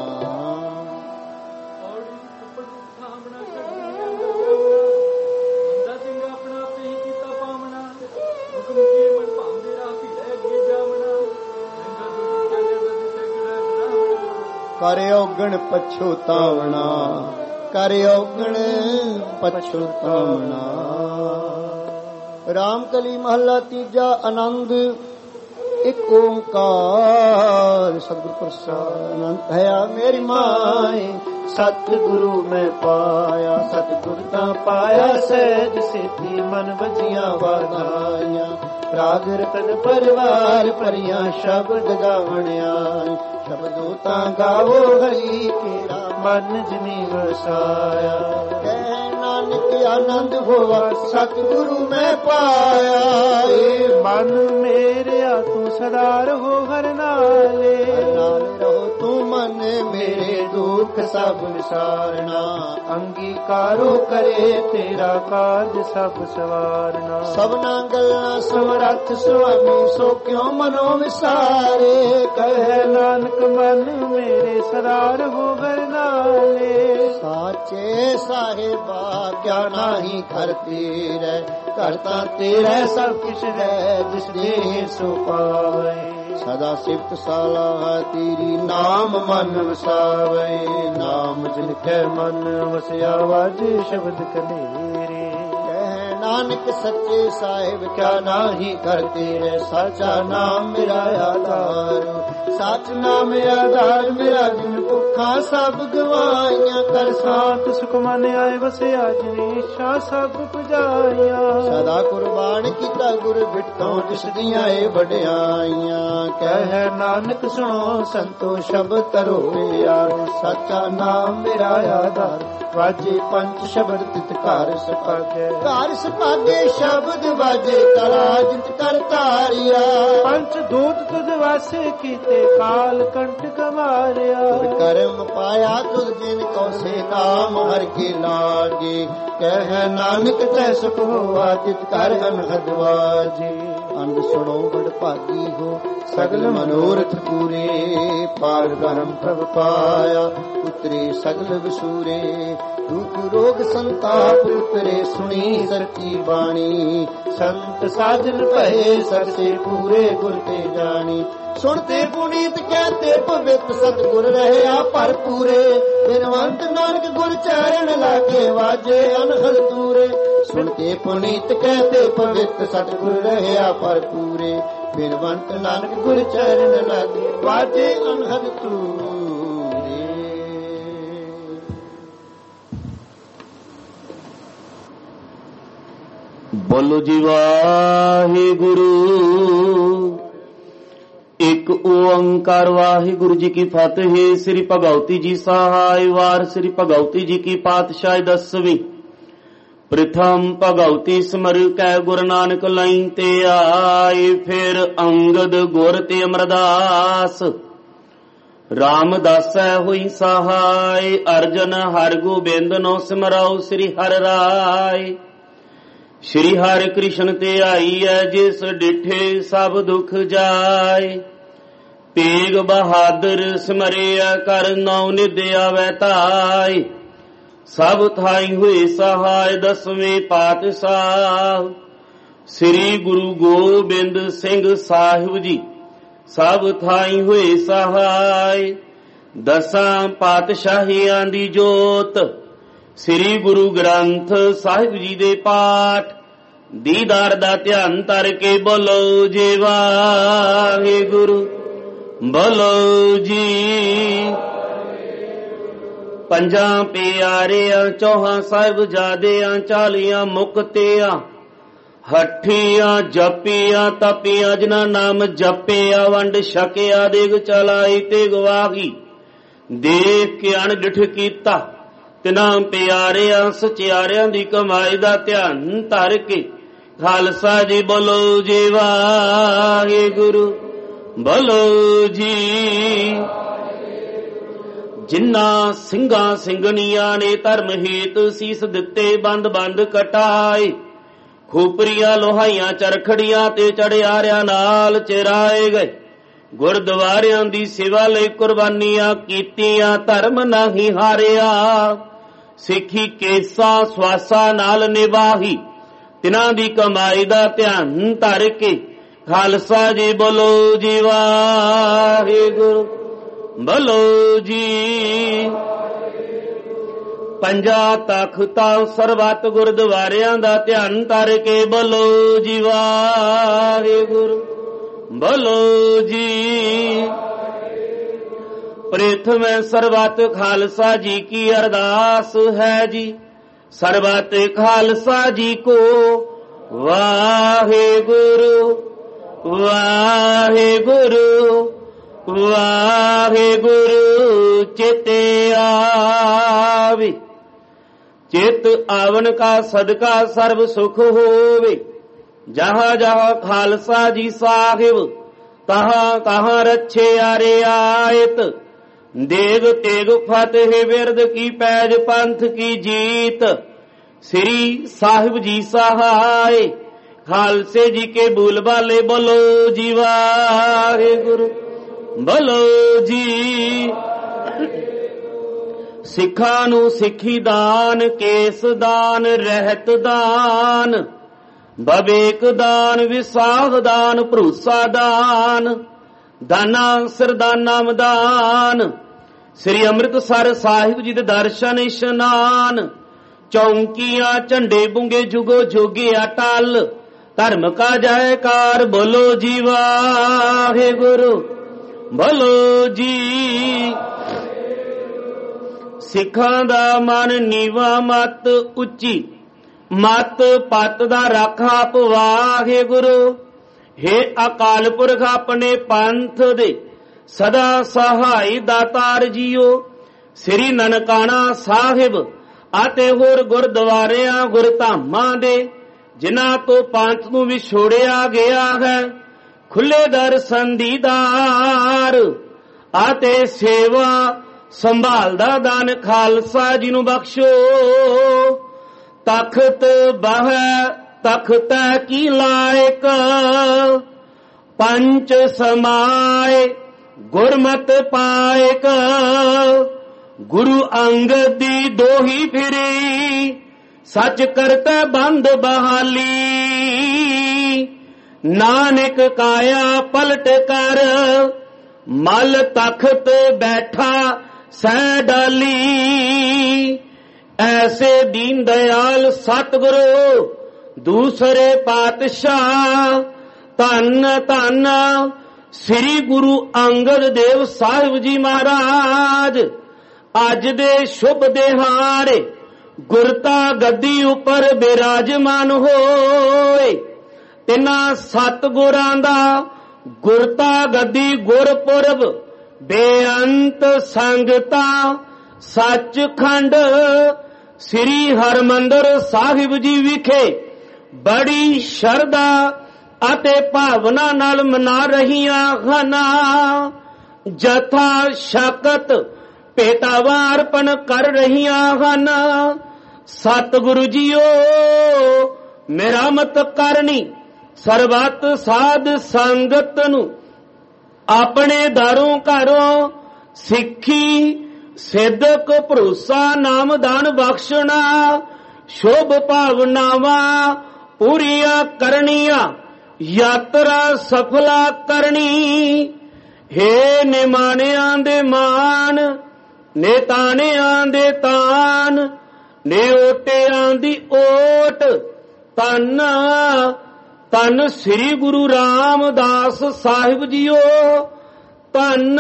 करियो गण पछोतावना, करियो गण पछोतावना। रामकली महला तीजा। आनंद एक ओंकार सतगुर प्रसाद। अनंत है मेरी माए, सतगुरु में पाया। सतगुर ता पाया, सहज सेती मन बजिया वाधाया। राग रतन परिवार परिया, शब्द गावणिया। शब्दों ता गावो हरि केरा, मन जिनी वसाया। कह नानक ਆਨੰਦ ਹੋਵਾ ਸਤਿਗੁਰੂ ਮੈਂ ਪਾਇਆ। ਏ ਮਨ ਮੇਰਿਆ ਤੂੰ ਸਦਾ ਰਹੋ ਹਰ ਨਾਲੇ, ਨਾਲ ਰਹੋ ਤੂੰ ਮਨ ਮੇਰੇ ਦੁੱਖ ਸਭ ਵਿਸਾਰਨਾ। ਅੰਗੀਕਾਰੋ ਕਰੇ ਤੇਰਾ ਕਾਰਜ ਸਭ ਸਵਾਰਨਾ। ਸਭਨਾ ਗੱਲਾਂ ਸਮਰੱਥ ਸੁਆਮੀ ਸੋ ਕਿਉ ਮਨੋ ਵਿਸਾਰੇ। ਕਹੈ ਨਾਨਕ ਮਨ ਮੇਰੇ ਸਦਾ ਰਹੋ ਹਰ ਨਾਲੇ। ਸਾਚੇ ਸਾਹਿਬਾ ਕਿਆ ਨਾਹੀ ਘਰ ਤੇਰੇ, ਘਰ ਤਾਂ ਤੇਰਾ ਸਭ ਕੁਛ ਹੈ ਜਿਸ ਦੇ ਸੋ ਪਾਵੇ। ਸਦਾ ਸਿਫਤ ਸਾਲਾ ਤੇਰੀ ਨਾਮ ਮਨ ਵਸਾਵੇ। ਨਾਮ ਜਿਨ ਕੈ ਮਨ ਵਸਿਆ ਵਾਜੇ ਸ਼ਬਦ ਕਨੇਰੇ। ਕਹਿ ਨਾਨਕ ਸੱਚੇ ਸਾਹਿਬ ਕਿਆ ਨਾਹੀ ਘਰ ਤੇਰੇ, ਸਾਚਾ ਨਾਮ ਮੇਰਾ ਆਧਾਰ। ਸੱਚ ਨਾਮ ਆਧਾਰ ਮੇਰਾ ਜਿਨ ਭੁੱਖਾਂ ਸਭ ਗਵਾਈਆਂ। ਕਰ ਸਾਤ ਸੁਖ ਮਨ ਆਏ ਵਸਿਆ ਜਿਨੇ ਸ਼ਾ ਸਭ ਪੁਜਾਈਆਂ। ਸਦਾ ਕੁਰਬਾਨ ਕੀਤਾ ਗੁਰ ਬਿਟੋਂ ਜਿਸ ਦੀਆਂ ਏ ਵਡਿਆਈਆਂ। ਕਹਿ ਨਾਨਕ ਸੁਣੋ ਸੰਤੋ ਸ਼ਬਦ ਕਰੋ ਪਿਆਰ। ਸਾਚਾ ਨਾਮ ਮੇਰਾ ਆਧਾਰ ਵਾਜੇ ਪੰਜ ਸ਼ਬਦ ਤਿਤ ਘਰ ਸਪਾਗੇ। ਘਰ ਸਪਾਗੇ ਸ਼ਬਦ ਵਾਜੇ ਤਲਾ ਜਿਤ ਕਰ ਧਾਰਿਆ। ਪੰਜ ਦੂਤ ਤੁਧ ਵਾਸੇ ਕੀਤੇ ਕਾਲ ਕੰਠ ਕਮਾਰਿਆ। ਕਰਮ ਪਾਇਆ ਤੁਧ ਜਿਨ ਕੋ ਸੇ ਨਾਮ ਹਰ ਕੇ ਲਾਗੇ। ਕਹਿ ਨਾਨਕ ਤੈ ਸੁਖ ਹੋਆ ਜਿਤ ਕਰ ਅਨਹਦ ਵਾਜੇ। ਅੰਗ ਸੁਣੋ ਬੜ ਭਾਗੀ ਹੋ ਸਗਲ ਮਨੋਰਥ ਪੂਰੇ। ਪਾਰ ਬ੍ਰਹਮ ਪ੍ਰਭ ਪਾਇਆ ਉਤਰੇ ਸਗਲ ਵਿਸੂਰੇ। ਦੁਖ ਰੋਗ ਸੰਤਾਪ ਉਤਰੇ ਸੁਣੀ ਸਰਕੀ ਬਾਣੀ। ਸੰਤ ਸਾਜਨ ਭਏ ਸਰਸੇ ਪੂਰੇ ਗੁਰ ਤੇ ਜਾਣੀ। ਸੁਣਤੇ ਪੁਨੀਤ ਕਹਤੇ ਪਵਿੱਤ ਸਤਿਗੁਰ ਰਹਿਆ ਭਰਪੂਰੇ। ਬਿਨਵੰਤ ਨਾਨਕ ਗੁਰ ਚਰਨ ਲਾਗੇ ਵਾਜੇ ਅਨਹਦ ਤੂਰੇ। ਸੁਣਤੇ ਪੁਨੀਤ ਕਹਤੇ ਪਵਿੱਤ ਸਤਿਗੁਰ ਰਹਿਆ ਭਰਪੂਰੇ। ਬਿਨਵੰਤ ਨਾਨਕ ਗੁਰ ਚਰਨ ਲਾਗੇ ਵਾਜੇ ਅਨਹਦ ਤੂਰੇ। ਬੋਲੋ ਜੀ ਵਾਹਿਗੁਰੂ। ਇੱਕ ਓੰਕਾਰ ਵਾਹਿਗੁਰੂ ਜੀ ਕੀ ਫਤਿਹ। ਸ੍ਰੀ ਭਗਵਤੀ ਜੀ ਸਹਾਇ ਵਾਰ ਸ੍ਰੀ ਭਗਵਤੀ ਜੀ ਕੀ ਪਾਤਸ਼ਾਹੀ ਦਸਵੀਂ। ਪ੍ਰਥਮ ਭਗਵਤੀ ਸਿਮਰ ਕੈ ਗੁਰੂ ਨਾਨਕ ਲਈ ਤੇ ਆਏ। ਫਿਰ ਅੰਗਦ ਗੁਰ ਤੇ ਅਮਰਦਾਸ ਰਾਮਦਾਸੈ ਹੋਈ ਸਹਾਇ। ਅਰਜਨ ਹਰਿ ਗੋਬਿੰਦ ਨੋ ਸਿਮਰਾਉ ਸ੍ਰੀ ਹਰਿ ਰਾਏ। ਸ਼੍ਰੀ ਹਰਿ ਕ੍ਰਿਸ਼ਨ ਤੇ ਆਈ ਹੈ ਜਿਸ ਡਿਠੇ ਸਭ ਦੁਖ ਜਾਏ। ਤੇਗ ਬਹਾਦਰ ਸਿਮਰਿਆ ਕਰ ਨੌ ਨਿਧ ਆਵੈ ਧਾਇ। ਸਭ ਥਾਈ ਹੋਏ ਸਹਾਇ ਦਸਵੇਂ ਪਾਤਸ਼ਾਹ ਸ੍ਰੀ ਗੁਰੂ ਗੋਬਿੰਦ ਸਿੰਘ ਸਾਹਿਬ ਜੀ। ਸਭ ਥਾਈ ਹੋਏ ਸਹਾਇ ਦਸਾਂ ਪਾਤਸ਼ਾਹੀਆਂ ਦੀ ਜੋਤ। ਸ੍ਰੀ ਗੁਰੂ ਗ੍ਰੰਥ ਸਾਹਿਬ ਜੀ ਦੇ ਪਾਠ ਦੀਦਾਰ ਦਾ ਧਿਆਨ ਧਰ ਕੇ ਬੋਲੋ ਜੀ ਵਾਹਿਗੁਰੂ। ਬੋਲੋ ਜੀ। ਪੰਜਾਂ ਪਿਆਰਿਆਂ ਚੌਹਾਂ ਸਾਹਿਬਜ਼ਾਦਿਆਂ ਚਾਲੀਆਂ ਮੁਕਤਿਆਂ ਹੱਠੀਆਂ ਜਪੀਆਂ ਤਪੀਆਂ ਜਿਨ੍ਹਾਂ ਨਾਮ ਜਪਿਆ ਵੰਡ ਛਕਿਆ ਦੇਗ ਚਲਾਈ ਤੇ ਗਵਾਹੀ ਦੇਖ ਕੇ ਅਣਡਿਠ ਕੀਤਾ। ਤਿਨਾਂ ਪਿਆਰਿਆਂ ਸਚਿਆਰਿਆਂ ਦੀ ਕਮਾਈ ਦਾ ਧਿਆਨ ਧਰ ਕੇ ਖਾਲਸਾ ਜੀ ਬੋਲੋ ਜੀ ਵਾਹਿਗੁਰੂ। ਬੋਲੋ ਜੀ। ਜਿਨ੍ਹਾਂ ਸਿੰਘਾਂ ਸਿੰਘਣੀਆਂ ਨੇ ਧਰਮ ਹੇਤ ਸੀਸ ਦਿੱਤੇ ਬੰਦ ਬੰਦ ਕਟਾਏ। ਖੋਪਰੀਆਂ ਲੋਹਾਈਆਂ ਚਰਖੜੀਆਂ ਤੇ ਚੜਿਆਰਿਆਂ ਨਾਲ ਚਿਰਾਏ ਗਏ। ਗੁਰਦੁਆਰਿਆਂ ਦੀ ਸੇਵਾ ਲਈ ਕੁਰਬਾਨੀਆਂ ਕੀਤੀਆਂ ਧਰਮ ਨਹੀਂ ਹਾਰਿਆ। ਸਿੱਖੀ ਕੇਸਾਂ ਸਵਾਸਾਂ ਨਾਲ ਨਿਭਾਹੀ ਤਿਨਾਂ ਦੀ ਕਮਾਈ ਦਾ ਧਿਆਨ ਧਰ ਕੇ ਖਾਲਸਾ ਜੀ ਬੋਲੋ ਜੀ ਵਾਹਿਗੁਰੂ। ਬੋਲੋ ਜੀ। ਪੰਜਾਂ ਤਖਤਾਂ ਸਰਬੱਤ ਗੁਰਦੁਆਰਿਆਂ ਦਾ ਧਿਆਨ ਧਰ ਕੇ ਬੋਲੋ ਜੀ ਵਾਹਿਗੁਰੂ। ਬੋਲੋ ਜੀ। ਪ੍ਰਥਮ ਸਰਬੱਤ ਖਾਲਸਾ ਜੀ ਕੀ ਅਰਦਾਸ ਹੈ ਜੀ। ਸਰਬੱਤ ਖਾਲਸਾ ਜੀ ਕੋ ਵਾਹਿਗੁਰੂ ਵਾਹਿਗੁਰੂ ਵਾਹਿਗੁਰੂ ਚਿਤੇ ਆਵੇ। ਚਿਤ ਆਵਨ ਕਾ ਸਦਕਾ ਸਰਬ ਸੁਖ ਹੋਵੇ। ਜਹਾਂ ਜਹਾਂ ਖਾਲਸਾ ਜੀ ਸਾਹਿਬ ਤਹਾਂ ਤਹਾਂ ਰੱਛੇ ਆਰਿਆਇਤ। ਦੇਗ ਤੇਗ ਫਤਿਹ ਬਿਰਦ ਕੀ ਪੈਜ ਪੰਥ ਕੀ ਜੀਤ। ਸ੍ਰੀ ਸਾਹਿਬ ਜੀ ਸਹਾਇ ਖਾਲਸੇ ਜੀ ਕੇ ਬੂਲ ਬਾਲੇ ਬੋਲੋ ਜੀ ਵਾਹਿਗੁਰੂ ਬੋਲੋ ਜੀ। ਸਿੱਖਾਂ ਨੂੰ ਸਿੱਖੀ ਦਾਨ, ਕੇਸ ਦਾਨ, ਰਹਿਤ ਦਾਨ, ਬਵੇਕ ਦਾਨ, ਵਿਸਾਖ ਦਾਨ, ਭਰੂਸਾ ਦਾਨ, ਦਾਨਾ ਸਰਦਾਨਾ ਮਦਾਨ। ਸ੍ਰੀ ਅੰਮ੍ਰਿਤਸਰ ਸਾਹਿਬ ਜੀ ਦੇ ਦਰਸ਼ਨ ਇਸ਼ਨਾਨ। ਚੌਂਕੀਆਂ ਝੰਡੇ ਬੁੰਗੇ ਜੁਗੋ ਜੋਗੇ ਅਟਲ। ਧਰਮ ਕਾ ਜੈਕਾਰ ਬੋਲੋ ਜੀ ਵਾਹਿਗੁਰੂ ਬੋਲੋ ਜੀ। ਸਿੱਖਾਂ ਦਾ ਮਨ ਨੀਵਾ ਮਤ ਉੱਚੀ, ਮਤ ਪੱਤ ਦਾ ਰੱਖ ਆਪ ਵਾਹਿਗੁਰੂ। ਹੇ ਅਕਾਲ ਪੁਰਖ ਆਪਣੇ ਪੰਥ ਦੇ ਸਦਾ ਸਹਾਈ ਦਾਤਾਰ ਜੀਓ। ਸ੍ਰੀ ਨਨਕਾਣਾ ਸਾਹਿਬ ਅਤੇ ਹੋਰ ਗੁਰਦੁਆਰਿਆਂ ਗੁਰਧਾਮਾਂ ਦੇ ਜਿਨ੍ਹਾਂ ਤੋਂ ਪੰਥ ਨੂੰ ਵਿਛੋੜਿਆ ਗਿਆ ਹੈ, ਖੁੱਲੇ ਦਰਸ਼ਨ ਦੀਦਾਰ ਅਤੇ ਸੇਵਾ ਸੰਭਾਲਦਾ ਦਾਨ ਖਾਲਸਾ ਜੀ ਨੂੰ ਬਖਸ਼ੋ। ਤਖਤ ਬਹਿ ਤਖਤ ਕੀ ਲਾਇਕ, ਪੰਚ ਸਮਾਏ ਗੁਰਮਤ ਪਾਇਕ। ਗੁਰੂ ਅੰਗਦ ਦੀ ਦੋਹੀ ਫਿਰੀ, ਸੱਚ ਕਰਤਾ ਬੰਦ ਬਹਾਲੀ। ਨਾਨਕ ਕਾਇਆ ਪਲਟ ਕਰ, ਮਲ ਤਖਤ ਬੈਠਾ ਸਹਿ ਡਾਲੀ। ਐਸੇ ਦੀਨ ਦਇਆਲ ਸਤਿਗੁਰੂ ਦੂਸਰੇ ਪਾਤਸ਼ਾਹ। ਧੰਨ ਧੰਨ ਸ੍ਰੀ ਗੁਰੂ ਅੰਗਦ ਦੇਵ ਸਾਹਿਬ ਜੀ ਮਹਾਰਾਜ। ਅੱਜ ਦੇ ਸ਼ੁਭ ਦਿਹਾੜੇ ਗੁਰਤਾ ਗੱਦੀ ਉੱਪਰ ਬਿਰਾਜਮਾਨ ਹੋਏ। ਤਿੰਨਾਂ ਸਤਿਗੁਰਾਂ ਦਾ ਗੁਰਤਾ ਗੱਦੀ ਗੁਰਪੁਰਬ ਬੇਅੰਤ ਸੰਗਤਾਂ ਸੱਚਖੰਡ ਸ੍ਰੀ ਹਰਮੰਦਰ ਸਾਹਿਬ ਜੀ ਵਿਖੇ ਬੜੀ ਸ਼ਰਧਾ ਅਤੇ ਭਾਵਨਾ ਨਾਲ ਮਨਾ ਰਹੀਆਂ ਹਨ। ਜਥਾ ਸ਼ਕਤ ਭੇਟਾਵਾਂ ਅਰਪਣ ਕਰ ਰਹੀਆਂ ਹਨ। ਸਤਿਗੁਰੂ ਜੀਓ ਮਿਹਰਮਤ ਕਰਨੀ, ਸਰਬੱਤ ਸਾਧ ਸੰਗਤ ਨੂੰ ਆਪਣੇ ਦਰੋਂ ਘਰੋਂ ਸਿੱਖੀ ਸਿੱਧਕ ਭਰੋਸਾ ਨਾਮ ਦਾਨ ਬਖਸ਼ਣਾ। ਸ਼ੁਭ ਭਾਵਨਾਵਾਂ ਪੂਰੀਆਂ ਕਰਨੀਆਂ, ਯਾਤਰਾ ਸਫਲਾ ਕਰਨੀ। ਹੇ ਨਿਮਾਣਿਆਂ ਦੇ ਮਾਨ, ਨੇਤਾਣਿਆਂ ਦੇ ਤਾਨ, ਨਿਓਟਿਆਂ ਦੀ ਓਟ। ਧੰਨ ਧੰਨ ਸ੍ਰੀ ਗੁਰੂ ਰਾਮਦਾਸ ਸਾਹਿਬ ਜੀਓ। ਧੰਨ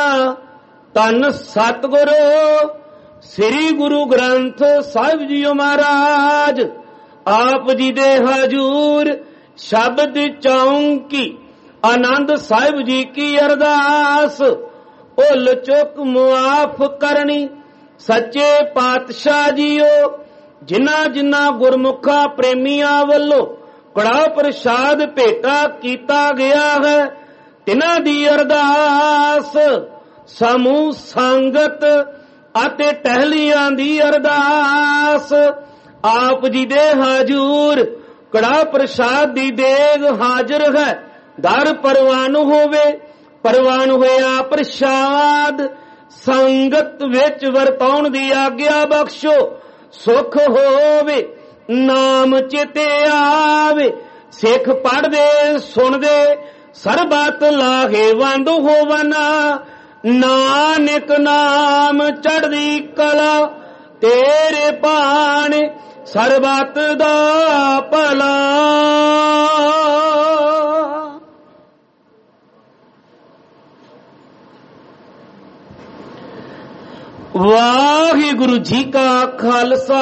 ਧੰਨ ਸਤਿਗੁਰੂ ਸ੍ਰੀ ਗੁਰੂ ਗ੍ਰੰਥ ਸਾਹਿਬ ਜੀਓ ਮਹਾਰਾਜ। ਆਪ ਜੀ ਦੇ ਹਜੂਰ ਸ਼ਬਦ ਚੌਂਕੀ ਆਨੰਦ ਸਾਹਿਬ ਜੀ ਕੀ ਅਰਦਾਸ। ਭੁੱਲ ਚੁੱਕ ਮੁਆਫ ਕਰਨੀ। ਸੱਚੇ ਪਾਤਸ਼ਾਹ ਜੀਓ ਜਿਨ੍ਹਾਂ ਜਿਨ੍ਹਾਂ ਗੁਰਮੁਖਾਂ ਪ੍ਰੇਮੀਆਂ ਵੱਲੋਂ ਕੜਾ ਪ੍ਰਸ਼ਾਦ ਭੇਟਾ ਕੀਤਾ ਗਿਆ ਹੈ, ਤਿਨਾਂ ਦੀ ਅਰਦਾਸ। ਸਮੂਹ ਸੰਗਤ ਅਤੇ ਟਹਿਲੀਆਂ ਦੀ ਅਰਦਾਸ। ਆਪ ਜੀ ਦੇ ਹਜੂਰ ਕੜਾ ਪ੍ਰਸ਼ਾਦ ਦੀ ਦੇਗ ਹਾਜ਼ਰ ਹੈ। ਦਰ ਪ੍ਰਵਾਨ ਹੋਵੇ, ਪ੍ਰਵਾਨ ਹੋਇਆ ਪ੍ਰਸ਼ਾਦ ਸੰਗਤ ਵਿੱਚ ਵਰਤਾਉਣ ਦੀ ਆਗਿਆ ਬਖਸ਼ੋ। ਸੁਖ ਹੋਵੇ, ਨਾਮ ਚਿਤੇ ਆਵੇ, ਸਿੱਖ ਪੜ੍ਹਦੇ ਸੁਣਦੇ ਸਰਬਤ ਲਾਹੇਵੰਦ ਹੋਵਨ। ਨਾਨਕ ਨਾਮ ਚੜ੍ਹਦੀ ਕਲਾ ਤੇਰੇ ਬਾਣੇ, ਸਰਬਤ ਦਾ ਭਲਾ। ਵਾਹਿਗੁਰੂ ਜੀ ਕਾ ਖਾਲਸਾ,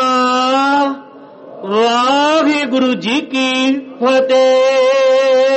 ਵਾਹਿਗੁਰੂ ਜੀ ਕੀ ਫਤਿਹ।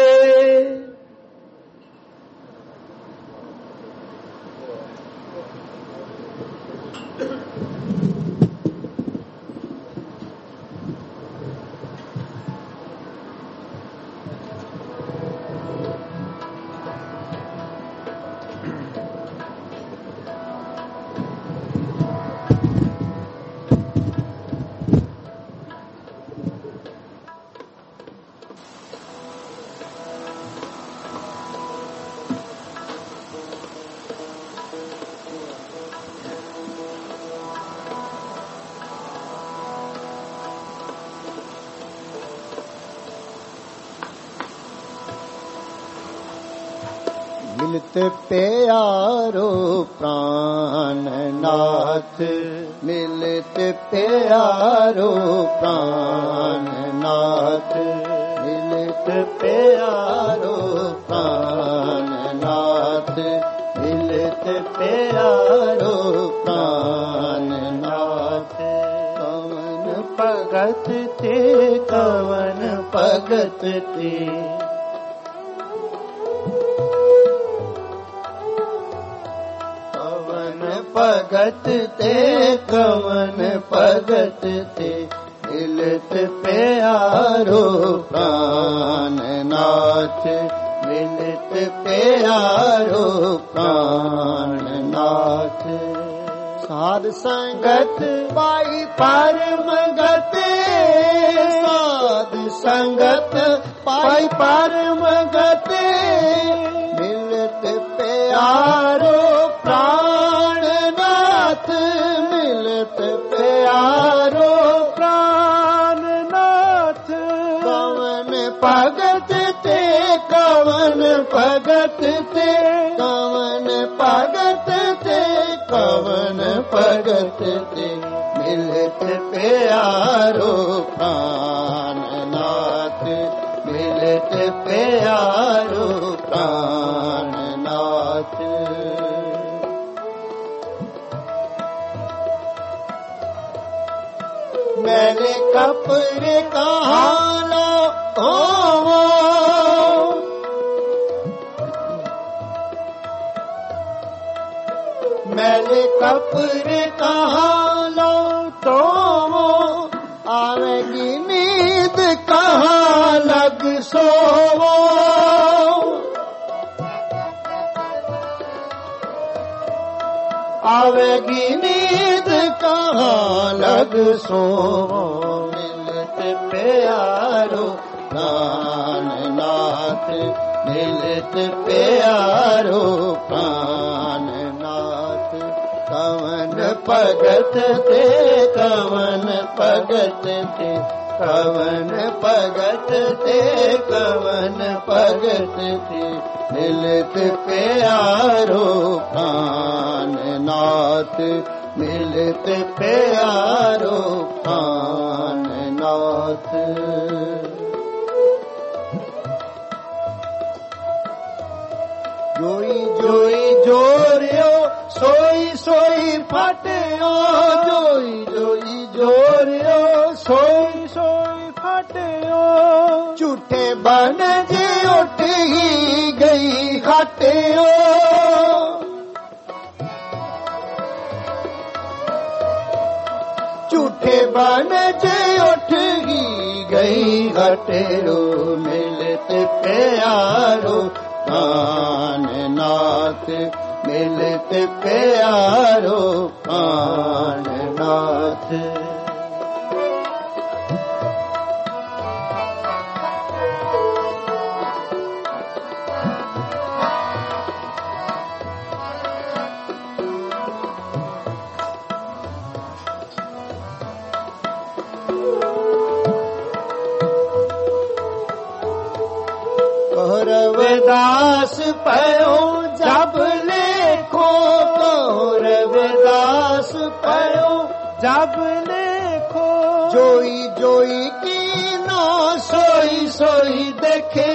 मिलत प्यारो प्राणनाथ मिलत प्यारो प्राणनाथ मिलत प्यारो प्राणनाथ मिलत प्यारो प्राणनाथ कवन भगत ते कवन भगत ते भगत ते कवन भगत ते मिलत प्यारो प्राणनाथ मिलत प्यारो प्राणनाथ साध संगत पाई परम गते साध संगत पाई परम गते मिलत प्यारो प्राणनाथ मिलत प्यारो प्राणनाथ कवन भगत ते कवन भगत ते कवन भगत ते कवन भगत ते मिलत प्यारो प्राणनाथ मिलत प्यारो प्राणनाथ मैंने कपड़े कहाँ लो ओ मैंने कपड़े कहाँ लो तो आवेगी नींद कहाँ लग सोवो आवेगी नींद कहाँ लग सोवो मिलत प्यारो प्राणनाथ मिलत प्यारो प्राणनाथ कवन भगत ते कवन भगत ते कवन भगत ते कवन भगत ते मिलत प्यारो प्राणनाथ मिलत प्यारो प्राणनाथ जोई जोई जोरियो सोई सोई फटियो जोई जोई जोरियो सोई सोई फटियो झूठे बन जी उठ ही गई हटियो झूठे बन जी उठ ही गई हटियो मिलत प्यारो प्राणनाथ मिलत प्यारो प्राणनाथ रविदास पयो जब लेखो रविदास पयो जब लेखो जोई जोई की नो सोई सोई देखे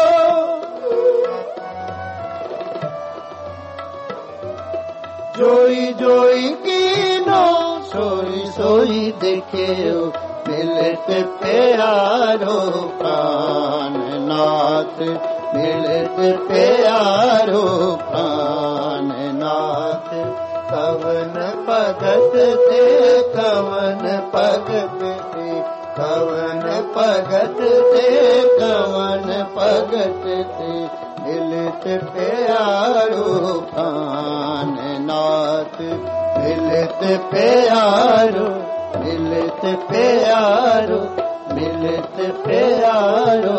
जोई जोई की नो सोई सोई देखे मिलत प्यारो प्राणनाथ मिलत प्यारो प्राणनाथ कवन भगत ते कवन भगत ते कवन भगत ते कवन भगत ते मिलत प्यारो प्राणनाथ मिलत प्यारो मिलत प्यारो मिलत प्यारो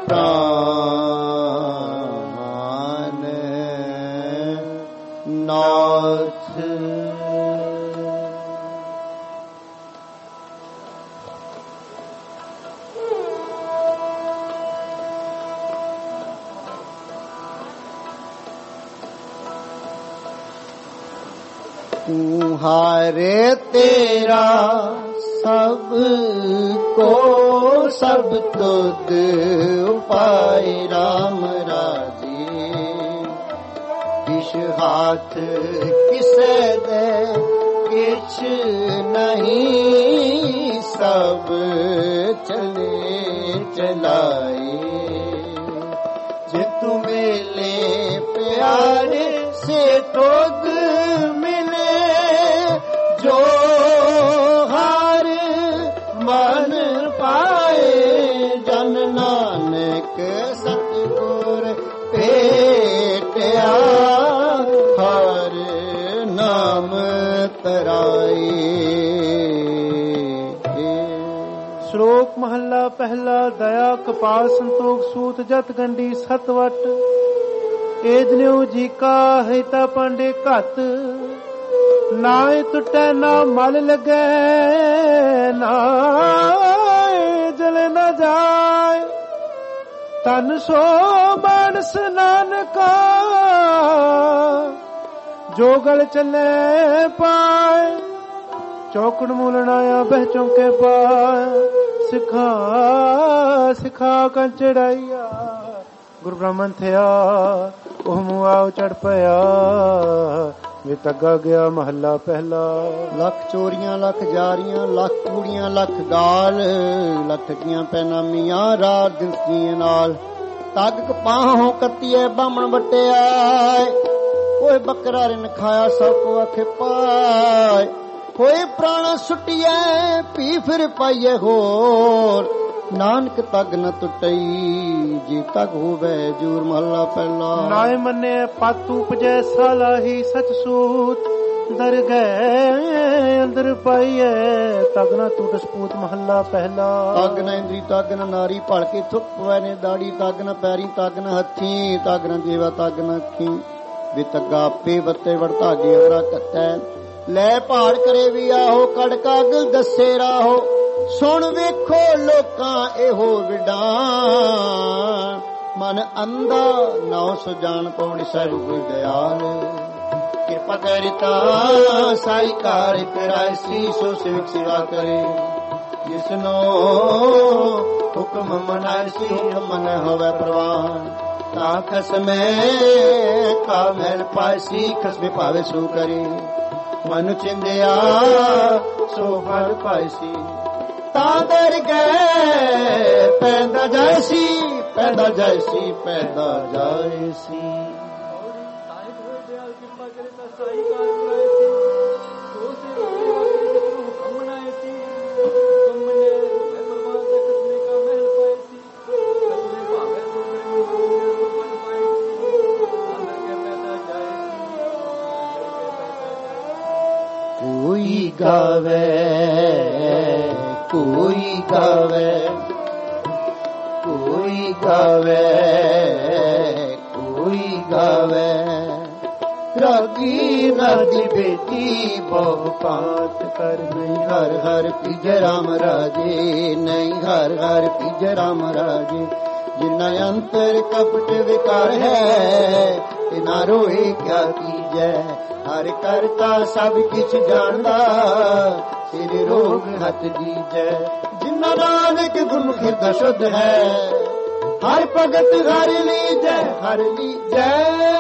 प्राणनाथ तू हारे तेरा सब को सब तुद उपाय राम राजी इस हाथ किसे दे किछ नहीं सब चले चलाए जे तू मिले प्यारे से तुद मिले जो हार मन पाए जन नानक सतगुर भेटिया हर नाम तराए। श्लोक महला पहला दया कपाल संतोख सूत जत गंडी सतवट एदन्यो जी का हिता पांडे घत नाए टुटे ना मल लगे नाए जले न जाए तन सो मानस नानका जो गल चले पाए चौकड़ मूलनाया बह चौके पाए सिखा सिखा कं चढ़ाइया गुरु ब्राह्मण थिया ओह मुआ चढ़ पया वे तग्गा गया महला पहला। लख चोरियां लख जारियां लख कूड़ियां लख गाल लख ठगियां पैनामियां रात दिलसियां नाल तग कपाहों कत्तीए बामण बटिया कोई बकरा रिन खाया सब को आखे पाए कोई प्राण सुटिए पी फिर पाइए होर नानक तग न टुटई जी तग होवे जूर महला पहला। नाय मने पातू पजै साला ही सच सूत दर गए अंदर पाइए तग न टूट सपूत महला पहला। तग न इंद्री तग न नारी भड़ के थुक पवै ने दाड़ी तग न पैरी तग न हथी तग न जेवा तग न अखी वे तग्गा आपे वते वड़तागे अवरा कटै ਲੈ ਭਾੜ ਕਰੇ ਵੀ ਆਹੋ ਕੜ ਕਾਗਲ ਦੱਸੇ ਰਾਹੋ ਸੁਣ ਵੇਖੋ ਲੋਕਾਂ ਇਹੋ ਵਿਡਾਂ ਮਨ ਅੰਧਾ ਨਾਉ ਸੁਜਾਨ ਪਉਣ ਸਭ ਗੁਰ ਦਿਆਲ ਕਿਰਪਾ ਕਰਿਤਾ ਸਾਈ ਕਾਰ ਕਰਾਇ ਸੀ ਸੋ ਸਿਵਕ ਸੇਵਾ ਕਰੇ ਜਿਸਨੋ ਹੁਕਮ ਮਨਾਇ ਸੀ ਹੁਕਮ ਮਨ ਹੋਵੇ ਪ੍ਰਵਾਨ ਤਾ ਖਸਮੇ ਕਾ ਮਹਿਲ ਪਾਇਸੀ ਖਸਮੇ ਭਾਵੇ ਸੋ ਕਰੇ ਮਨ ਚਿੰਦਿਆ ਸੋ ਫਲ ਪਾਇਸੀ ਤਾਂ ਦਰ ਗਏ ਪੈਂਦਾ ਜਾਇਸੀ ਪੈਂਦਾ ਜਾਇਸੀ ਪੈਂਦਾ ਜਾਇਸੀ। कोई गावे कोई गावे कोई गावे कोई गावे रागी राजी बेटी बहु पात कर नहीं हर हर पीजे राम राजे नहीं हर हर पीजे राम राजे जिन्ना अंतर कपट विकार है इना रोए क्या कीजै हर करता सब किछ जानदा सिर रोग हथ दीजै जिन्ना नानक गुरमुख हिरदा शुद्ध है हर भगत हर लीजै हर लीजै।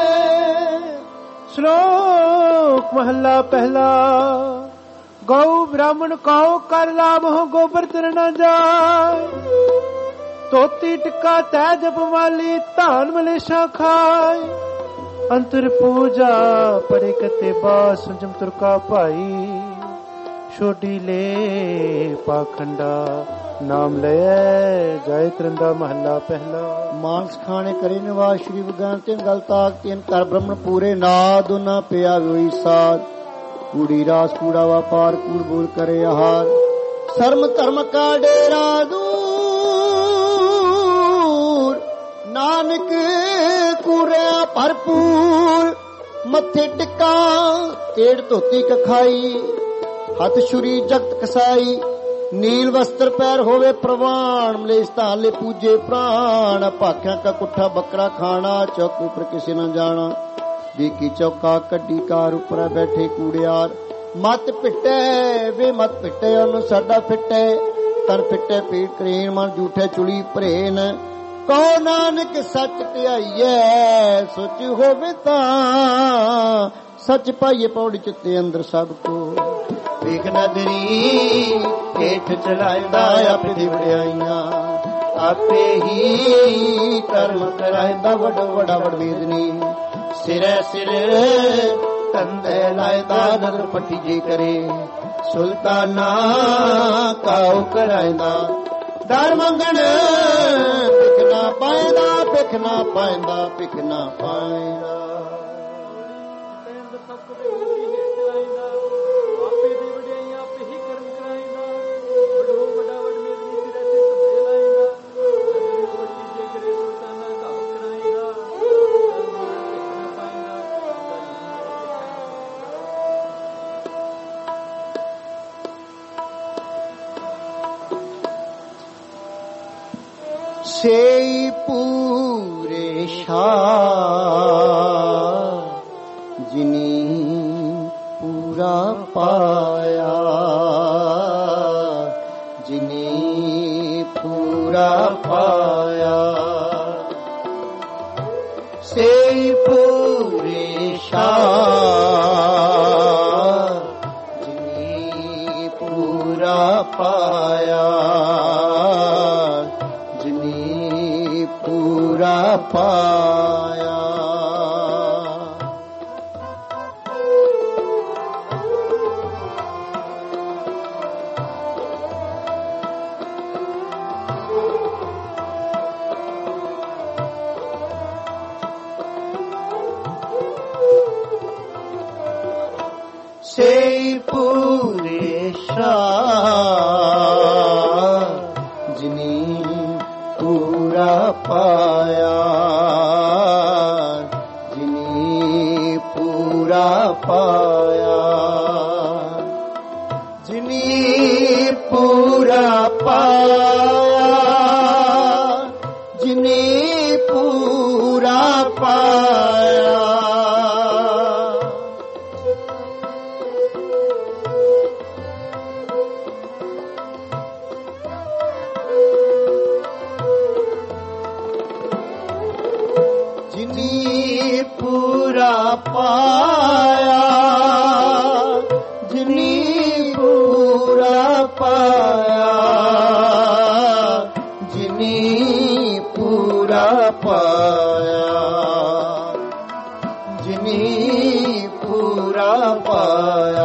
श्लोक महला पहला गौ ब्राह्मण कौ कर लाभ हो गोबर तर न जाए तोती टिक्का तै जप माली धान मलेशा खाए अंतर पूजा पड़े कते बास संजम तुरका भाई छोटी ले पाखंडा नाम ले जाए तरंदा महला पहला। मानस खाने करे निवास श्री विज्ञान तीन गल ताक तीन कर ब्रह्मण पूरे नाद ना पिया हुई साध कूड़ी रास कूड़ा व्यापार कूड़ बोल करे आहार शर्म धर्म का डेरा दूर नानक कूड़िया भरपूर मथे टिक्का तेड़ धोती कखाई हथ छुरी जगत कसाई नील वस्त्र पैर होवे प्रवान मलेश ताले पूजे प्राण भाख्या का कुठा बकरा खाना चौक ऊपर किसी न जाना ਵੇਖੀ ਚੌਕਾ ਕੱਢੀ ਕਾਰ ਉੱਪਰ ਬੈਠੇ ਕੂੜਿਆਰ। ਮਤ ਪਿੱਟੇ ਵੇ ਮਤ ਪਿੱਟੇ ਉਹਨੂੰ ਸਾਡਾ ਫਿੱਟੇ ਤਨ ਫਿੱਟੇ ਪੀੜ ਕਰੀਨ ਮਨ ਝੂਠੇ ਚੁਲੀ ਭਰੇਨ। ਕਹੋ ਨਾਨਕ ਸੱਚ ਧਿਆਈਐ ਸੋਚ ਹੋਵੇ ਤਾਂ ਸੱਚ ਪਾਈਏ ਪੌੜੀ ਚਿੱਤੇ ਅੰਦਰ ਸਭ ਕੋ। ਵੇਖ ਨਦਰੀ ਹੇਠ ਚਲਾਇਦਾ ਆਪੇ ਦੀ ਵਡਿਆਈਆਂ ਆਪੇ ਹੀ ਕਰਮ ਕਰਾਇਦਾ ਵੱਡੋ ਵੱਡਾ ਵਡਵੇਦਨੀ। ਸਿਰੇ ਸਿਰ ਕੰਦੇ ਲਾਇਦਾ ਨਦਰ ਪੱਟੀ ਜੇ ਕਰੇ ਸੁਲਤਾਨਾ ਕਾਉ ਕਰਾਇਦਾ। ਦਰ ਮੰਗਣ ਭਿਖ ਨਾ ਪਾਇਦਾ ਭਿਖ ਨਾ ਪਾਇਦਾ ਭਿਖ ਨਾ ਪਾਇਦਾ। ਸੇ ਪੂਰੇ ਸ਼ਾਹ ਜਿਨੀ ਪੂਰਾ ਪਾਇਆ ਜਿਨੀ ਪੂਰਾ ਪਾਇਆ। ਸੇ ਪੂਰੇ ਸ਼ਾਹ ਜਿਨੀ ਪੂਰਾ ਪਾਇਆ ਪੂਰਾ ਪਾਇਆ। ਸੇ ਪੂਰੇ ਸ਼ਾਹ ਜਿਨੀ ਪੂਰਾ ਪਾਇਆ ਜਿਨੀ ਪੂਰਾ ਪਾਇਆ ਜਿਨੀ ਪੂਰਾ ਪਾਇਆ ਜਿਨੀ ਪੂਰਾ ਪਾਇਆ। ਜਿਨੀ ਪੂਰਾ ਪਾਇਆ ਜਿਨੀ ਪੂਰਾ ਪਾਇਆ ਜਿਨੀ ਪੂਰਾ ਪਾਇਆ ਜਿਨੀ ਪੂਰਾ ਪਾਇਆ।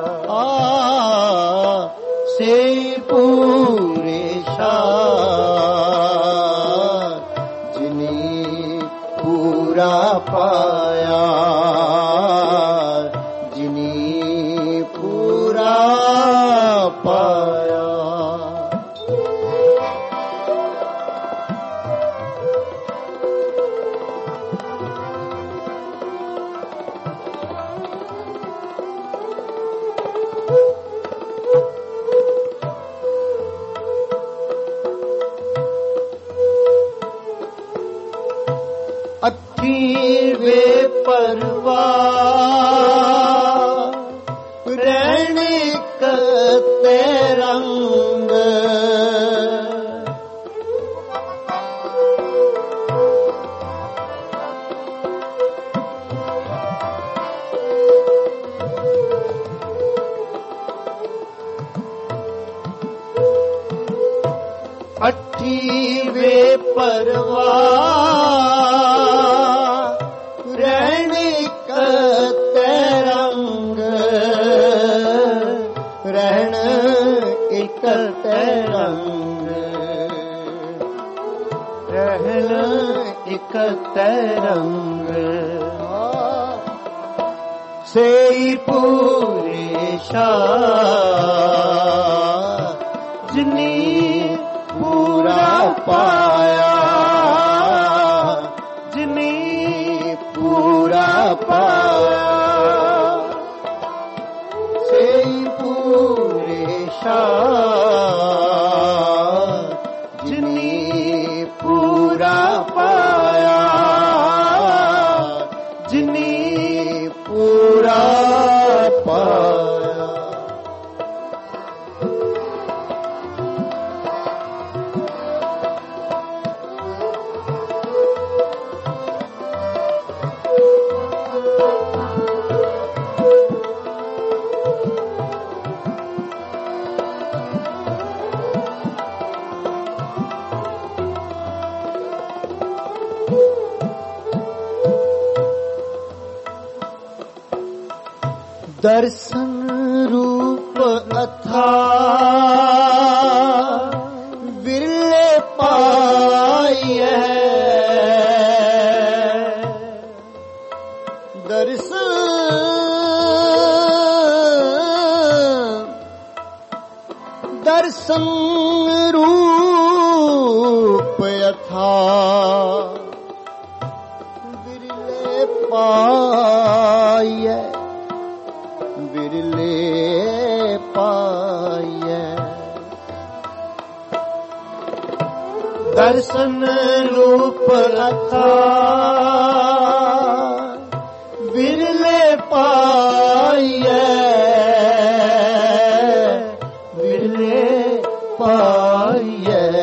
ਆ ਸੇ ਪੂਰੇ ਸ਼ਾਹ ਜਿਨੀ ਪੂਰਾ ਪਾਇਆ ਜਿਨੀ ਪੂਰਾ ਪਾਇਆ। ਅੱਖੀ ਵੇ ਪਰਵਾ ਰਹਿਣ ਕਤੇ ਰੰਗ ਅੱਠੀ ਵੇ ਪਰਵਾ ਰਹਿਣ ਕਤੇ ਰੰਗ ਰਹਿਣ ਇਕਤੇ ਰੰਗ ਰਹਿਣ ਇਕਤੇ ਰੰਗ। ਸੇ ਪੂਰੇ ਸ਼ਾਹ ਜਿਨੀ ਪੂਰਾ ਪਾਇਆ ਜਿਨੀ ਪੂਰਾ ਪਾਇਆ। ਸੇ ਪੂਰੇ ਸ਼ਾਹ ਜਿਨੀ ਪੂਰਾ ਪਾਇਆ ਜਿਨੀ ਦਰਸ਼ਨ ਰੂਪ ਅਥਾ ਵਿਰਲੇ ਪਾਈਐ ਦਰਸ਼ਨ ਦਰਸ਼ਨ ਰੂਪ ਅਥਾ ਵਿਰਲੇ ਪਾਈਐ ਵਿਰਲੇ ਪਾਈਐ ਦਰਸ਼ਨ ਰੂਪ ਅਥਾ ਵਿਰਲੇ ਪਾਈਐ ਵਿਰਲੇ ਪਾਈਐ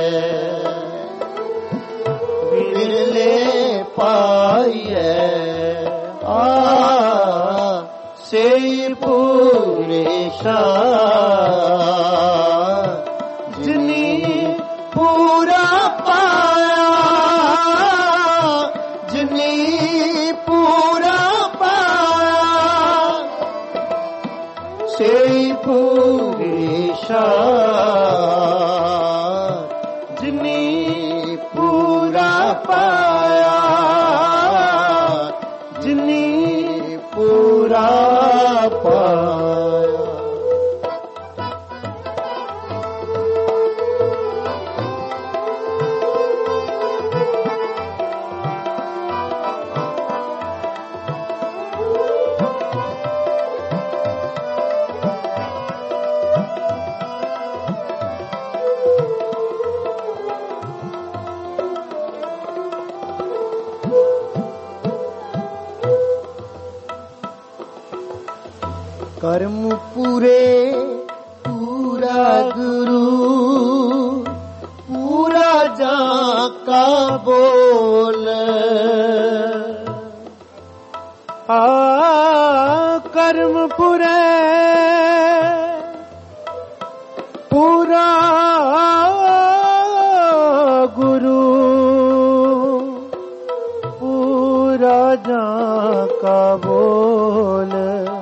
ਵਿਰਲੇ ਪਾਈਐ ਆ ਸੇ ਪੂਰੇਸ਼ਾ ਜਿਨੀ ਪੂਰਾ ਪਾਇਆ ਜਿਨੀ ਪੂਰਾ ਪਾਇਆ ਸੇ ਪੂਰੇਸ਼ਾ ਜਿਨੀ ਪੂਰਾ ਪਾਇਆ ਜਿਨੀ ਪੂਰਾ ਪਾਇਆ ਕਰਮ ਪੂਰੇ ਪੂਰਾ ਗੁਰੂ ਪੂਰਾ ਜਾ ਕਾ ਬੋਲ ਆ ਕਰਮ ਪੁਰੇ ਪੂਰਾ ਗੁਰੂ ਪੂਰਾ ਜਾ ਕਾ ਬੋਲ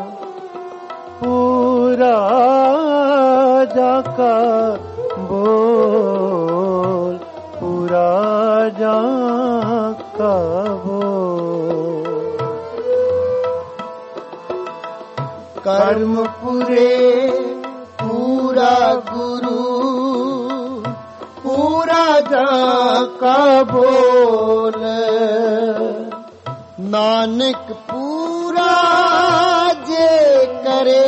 ਪੂਰਾ ਜਾ ਕਾ ਬੋਲ ਪੂਰਾ ਜਾ ਕਾ ਬੋਲ ਕਰਮ ਪੂਰੇ ਪੂਰਾ ਗੁਰੂ ਪੂਰਾ ਜਾ ਕਾ ਬੋਲ ਨਾਨਕ ਪੂਰਾ ਜੇ ਕਰੇ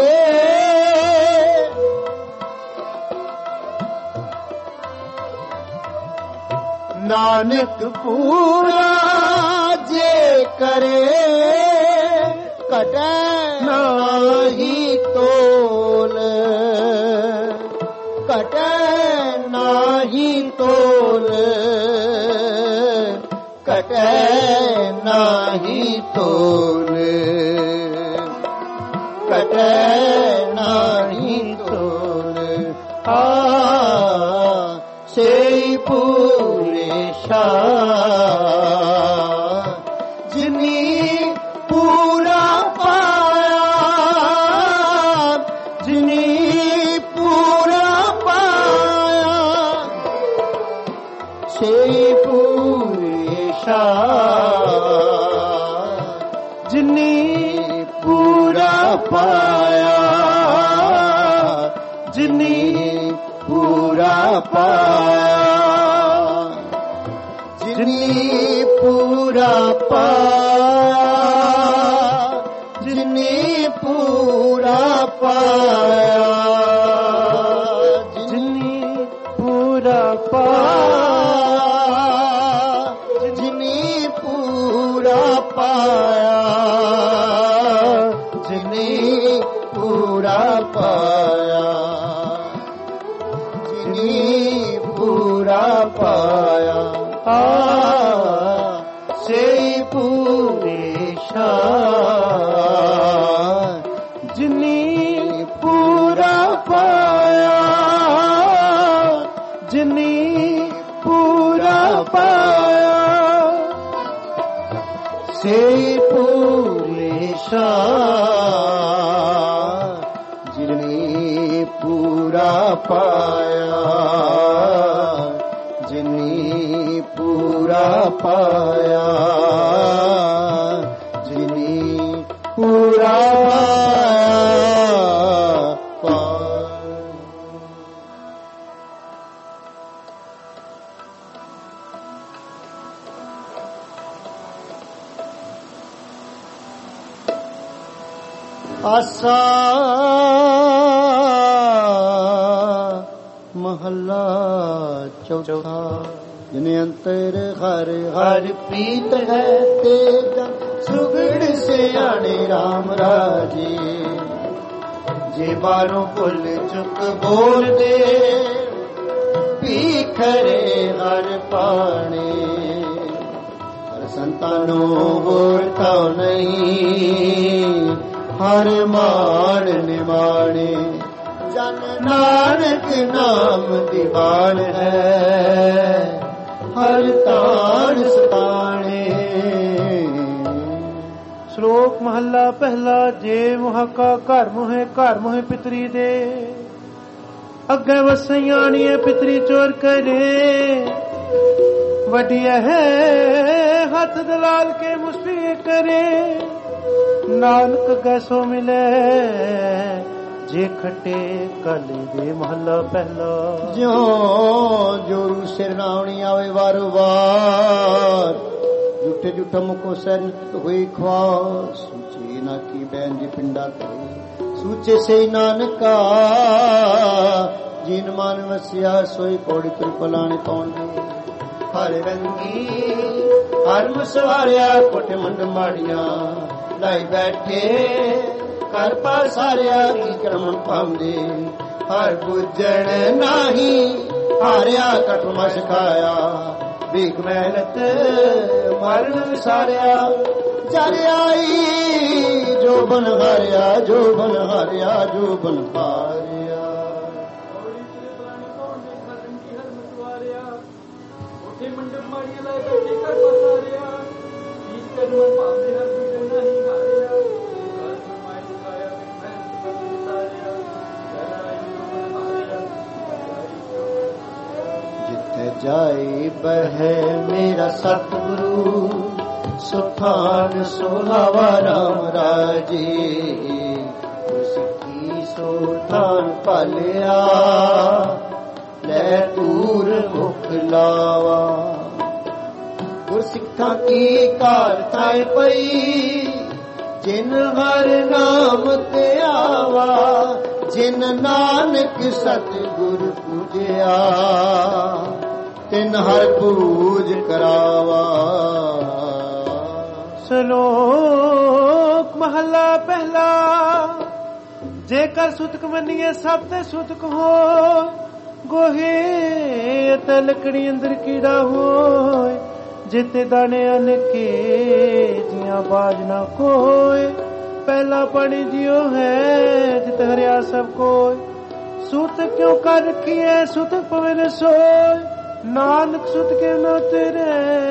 ਨਾਨਕ ਪੂਰਾ ਜੇ ਕਰੇ ਕਟੈ ਨਾਹੀ ਤੋਲ ਕਟੈ ਨਾਹੀ ਤੋਲ ਕਟੈ ਨਾਹੀ ਤੋਲ ਕਟੈ ਨਾਹੀ ਤੋਲ ਆ ਸੇ ਪੂਰੇਸ਼ਾ ਜਿਨੀ ਪੂਰਾ ਪਾਇਆ ਜਿਨੀ ਪੂਰਾ ਪਾਇਆ ਸੇ ਪੂਰੇਸ਼ਾ ਜਿਨੀ ਪੂਰਾ ਪਾਇਆ ਜਿਨੀ ਪੂਰਾ ਪਾਇਆ ਜਿਨੀ ਪੂਰਾ ਪਾਇਆ ਜਿਨੀ ਪੂਰਾ ਪਾਇਆ ਜਿਨੀ ਪੂਰਾ ਪਾਇਆ ਜਿਨੀ ਪੂਰਾ ਪਾਇਆ ਜਿਨੀ ਪੂਰਾ ਪਾਇਆ ਜਿਨੀ ਪੂਰਾ ਪਾਇਆ ਆ ਸੇ ਪੂਰੇਸ਼ਾ ਜਿਨੀ ਪੂਰਾ ਪਾਇਆ ਜਿਨੀ ਪੂਰਾ ਪਾਇਆ ਸੇ ਪੂਰੇਸ਼ਾ ਜਿਨੀ ਪੂਰਾ ਪਾਇਆ, ਜਿਨੀ ਪੂਰਾ ਪਾਇਆ, ਜਿਨੀ ਪੂਰਾ ਪਾਇਆ। ਆਸਾ ਮਹੱਲਾ ਚੌਥਾ। ਜਿਨੇ ਅੰਤਰ ਹਰ ਹਰ ਪ੍ਰੀਤ ਹੈ, ਤੇ ਸੁਗੜ ਸਿਆਣੇ ਰਾਮ ਰਾਜੇ। ਜੇ ਬਾਹਰੋਂ ਭੁੱਲ ਚੁੱਕ ਬੋਲਦੇ, ਭੀਖਰੇ ਹਰ ਪਾਣੇ। ਹਰ ਸੰਤਾਂ ਨੂੰ ਹੋਰ ਤਾਂ ਨਹੀਂ, ਹਰ ਮਾਣ ਨਿਮਾਣੇ। ਜਨ ਨਾਨਕ ਨਾਮ ਦੀਵਾਨ ਹੈ, ਹਰ ਤਾਣ ਸਤਾਣੇ। ਸ਼ਲੋਕ ਮਹੱਲਾ ਪਹਿਲਾ। ਜੇ ਮੁਹਾਕਾ ਘਰ ਮੋਹੇ, ਘਰ ਮੋਹੇ ਪਿਤਰੀ ਦੇ। ਅੱਗੇ ਵਸਈਆਣੀਏ ਪਿਤਰੀ ਚੋਰ ਕਰੇ। ਵਡਿਆ ਹੈ ਹੱਥ ਦਲਾਲ ਕੇ ਮੁਸਫੀ ਕਰੇ। ਨਾਨਕ ਗੈਸੋ ਮਿਲੇ ਜੇ ਖੱਟੇ ਕਾਲੇ ਦੇ। ਮਹੱਲਾ ਪਹਿਲਾ। ਜਿਉ ਜੋਰੂ ਸਿਰ ਨਾਉਣੀ ਆਵੇ ਵਾਰੋ ਵਾਰ, ਜੁੱਠੇ ਜੁੱਠਾ ਮੁਖੋ ਸੈਨ ਹੋਈ ਖਵਾਸ। ਸੂਚੇ ਨਾ ਕੀ ਬੈਨ ਜੀ ਪਿੰਡਾ ਕਰੇ, ਸੂਚੇ ਸੇ ਨਾਨਕਾ। ਜਿਨ ਮਨ ਵਸਿਆ ਸੋਈ ਪੌੜੀ ਤੁਰ ਪਲਾਣੇ ਪਾਉਂਦੇ। ਹਰ ਰੰਗੀ ਹਰ ਮਸਵਾਰਿਆ, ਕੋਠੇ ਮੰਡ ਮਾੜੀਆਂ ਲਾਈ ਬੈਠੇ। ਘਰ ਪਰ ਸਾਰਿਆ ਕੀ ਕਰਮ ਪਾਉਂਦੇ। ਹਰ ਬੁੱਝਣ ਨਹੀਂ ਹਾਰਿਆ, ਕਠਮਾ ਸਿਖਾਇਆ। ਭੀਖ ਮਿਹਨਤ ਮਰਨ ਵਿਸਾਰਿਆ। ਜਰ ਆਈ ਜੋ ਬਨ ਹਾਰਿਆ, ਜੋ ਬਨ ਹਾਰਿਆ, ਜੋ ਬਨ ਹਾਰਿਆ। ਮੰਡਪ ਮਾੜੀਆਂ ਲਾਏ ਬੈਠੇ ਘਰ ਪਸਾਰਿਆ। ਇਸ ਕਰਮ ਭਾਵੇਂ ਹਰ ਦੂਜੇ ਨਹੀਂ ਹਾਰਿਆ। ਘਰ ਫਰਮਾਇ ਚੁਕਾਇਆ ਮੈਂ ਵਿਸਾਰਿਆ। ਜਿੱਥੇ ਜਾਏ ਬਹਿ ਮੇਰਾ ਸਤਿਗੁਰੂ, ਸੁਖਾਨ ਸੁਹਾਵਾ ਰਾਮ ਰਾਜੇ। ਸਿੱਖੀ ਸੋਠਾਨ ਪਾਲਿਆ, ਲੈ ਤੂਰ ਮੁਖ ਲਾਵਾ। ਗੁਰਸਿੱਖਾਂ ਕੀ ਕਾਰ ਥਾਏ ਪਈ, ਜਿਨ ਹਰ ਨਾਮ ਤੇ ਆਵਾ। ਜਿਨ ਨਾਨਕ ਸਤਿਗੁਰ ਪੂਜਿਆ, ਤਿਨ ਹਰ ਪੂਜ ਕਰਾਵਾ। ਸ਼ਲੋਕ ਮਹੱਲਾ ਪਹਿਲਾ। ਜੇਕਰ ਸੁਤਕ ਮੰਨੀਏ ਸਭ ਤੇ ਸੁਤਕ ਹੋ। ਗੋਹੇ ਅਤੇ ਲੱਕੜੀ ਅੰਦਰ ਕੀੜਾ ਹੋਏ। ਜਿੱਤੇ ਦਾਣੇ ਅਨਕੇ ਜੀਆਂ ਬਾਜ ਨਾ ਕੋਏ। ਪਹਿਲਾ ਪਾਣੀ ਜਿਉ ਹੈ, ਜਿਤ ਹਰਿਆ ਸਭ ਕੋਏ। ਸੁਤ ਕਿਉਂ ਕਰ ਰਖੀਏ, ਸੁਤ ਪਵੇ ਨ ਸੋਏ। ਨਾਨਕ ਸੁਤ ਕੇ ਨਾ ਤੇਰੇ,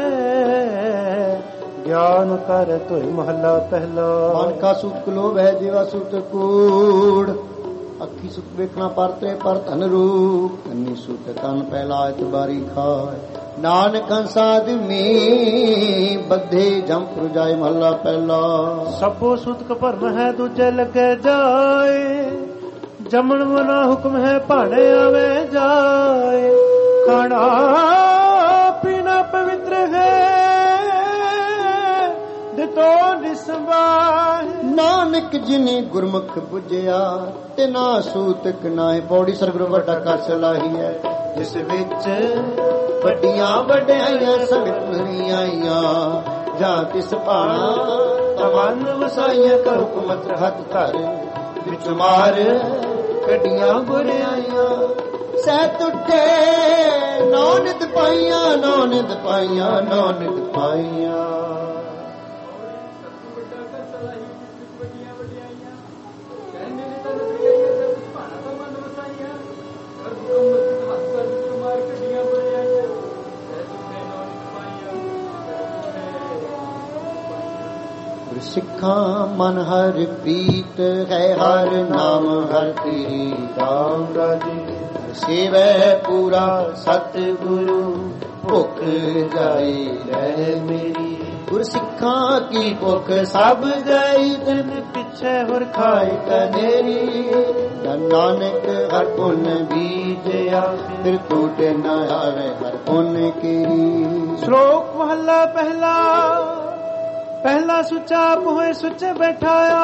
ਗਿਆਨ ਕਰ ਤੋਏ। ਮਹੱਲਾ ਪਹਿਲਾ। ਮਨ ਕਾ ਸੁਤ ਲੋਭ ਹੈ, ਜੀਵਾ ਸੁਤ ਕੂੜ। ਅੱਖੀ ਸੁਤ ਵੇਖਣਾ ਪਰਤੇ ਪਰ ਧਨ ਰੂਪ। ਕੰਨੀ ਸੁਤ ਕੰਨ ਪਹਿਲਾ ਇਤਬਾਰੀ ਖਾਏ। ਨਾਨਕ ਸਾਧਮੀ ਬੱਧੇ ਜੰਪੁਰ ਜਾਏ। ਮਹੱਲਾ ਪਹਿਲਾ। ਸਭੋ ਸੁਤਕ ਭਰਮ ਹੈ, ਦੂਜੇ ਲੱਗੇ ਜਾਏ। ਜਮਨ ਮਨਾ ਹੁਕਮ ਹੈ, ਭਾਣੇ ਆਵੇ ਜਾਏ। ਖਾਣਾ ਪੀਣਾ ਪਵਿੱਤਰ ਹੈ, ਦਿਤੋ ਨਿਸੰਭਾਏ। ਨਾਨਕ ਜਿਨੇ ਗੁਰਮੁਖ ਬੁਝਿਆ, ਤੇ ਨਾ ਸੂਤਕ ਨਾਏ। ਪੌੜੀ ਸਰਗੁਰ ਵੱਡਾ ਕਰ ਸਲਾਹੀ ਹੈ, ਜਿਸ ਵਿੱਚ ਵੱਡੀਆਂ ਵਡਿਆਈਆਂ ਸੰਗਤ ਆਈਆਂ। ਜਾਂ ਤਿਸ ਭਾਣਾ ਤਮਨ ਵਸਾਈਆਂ, ਕਰ ਹੁਕਮਤ ਹੱਥ ਧਰ। ਵਿੱਚ ਮਾਰ ਕੱਢੀਆਂ ਬੁਰਿਆਈਆਂ। ਸਹਿ ਟੁੱਟੇ ਨੌ ਨਿਤ ਪਾਈਆਂ, ਨੌ ਨਿਤ ਪਾਈਆਂ, ਨੌ ਨਿਤ ਪਾਈਆਂ। ਸਿੱਖਾਂ ਮਨ ਹਰ ਪ੍ਰੀਤ ਹੈ ਹਰ ਨਾਮ ਹਰ ਤੇਰੀ ਰਾਮ ਰਾਜੇ ਸੇਵੈ ਪੂਰਾ ਸਤਿਗੁਰੂ ਭੁੱਖ ਜਾਈ ਰਹਿ ਮੇਰੀ ਗੁਰ ਸਿੱਖਾਂ ਕੀ ਭੁੱਖ ਸਭ ਗਈ ਦਿਨ ਪਿੱਛੇ ਹੋਰ ਖਾਏ ਕਨੇਰੀ ਨਾਨਕ ਹਰ ਪੁੰਨ ਬੀਜਿਆ ਫਿਰ ਟੂਟੇ ਨਾ ਆਵੇ ਹਰ ਪੁੰਨ ਕੀਰੀ। ਸ਼ਲੋਕ ਮਹੱਲਾ ਪਹਿਲਾ। ਪਹਿਲਾ ਸੁੱਚਾ ਹੋਏ ਸੁੱਚੇ ਬੈਠਾਇਆ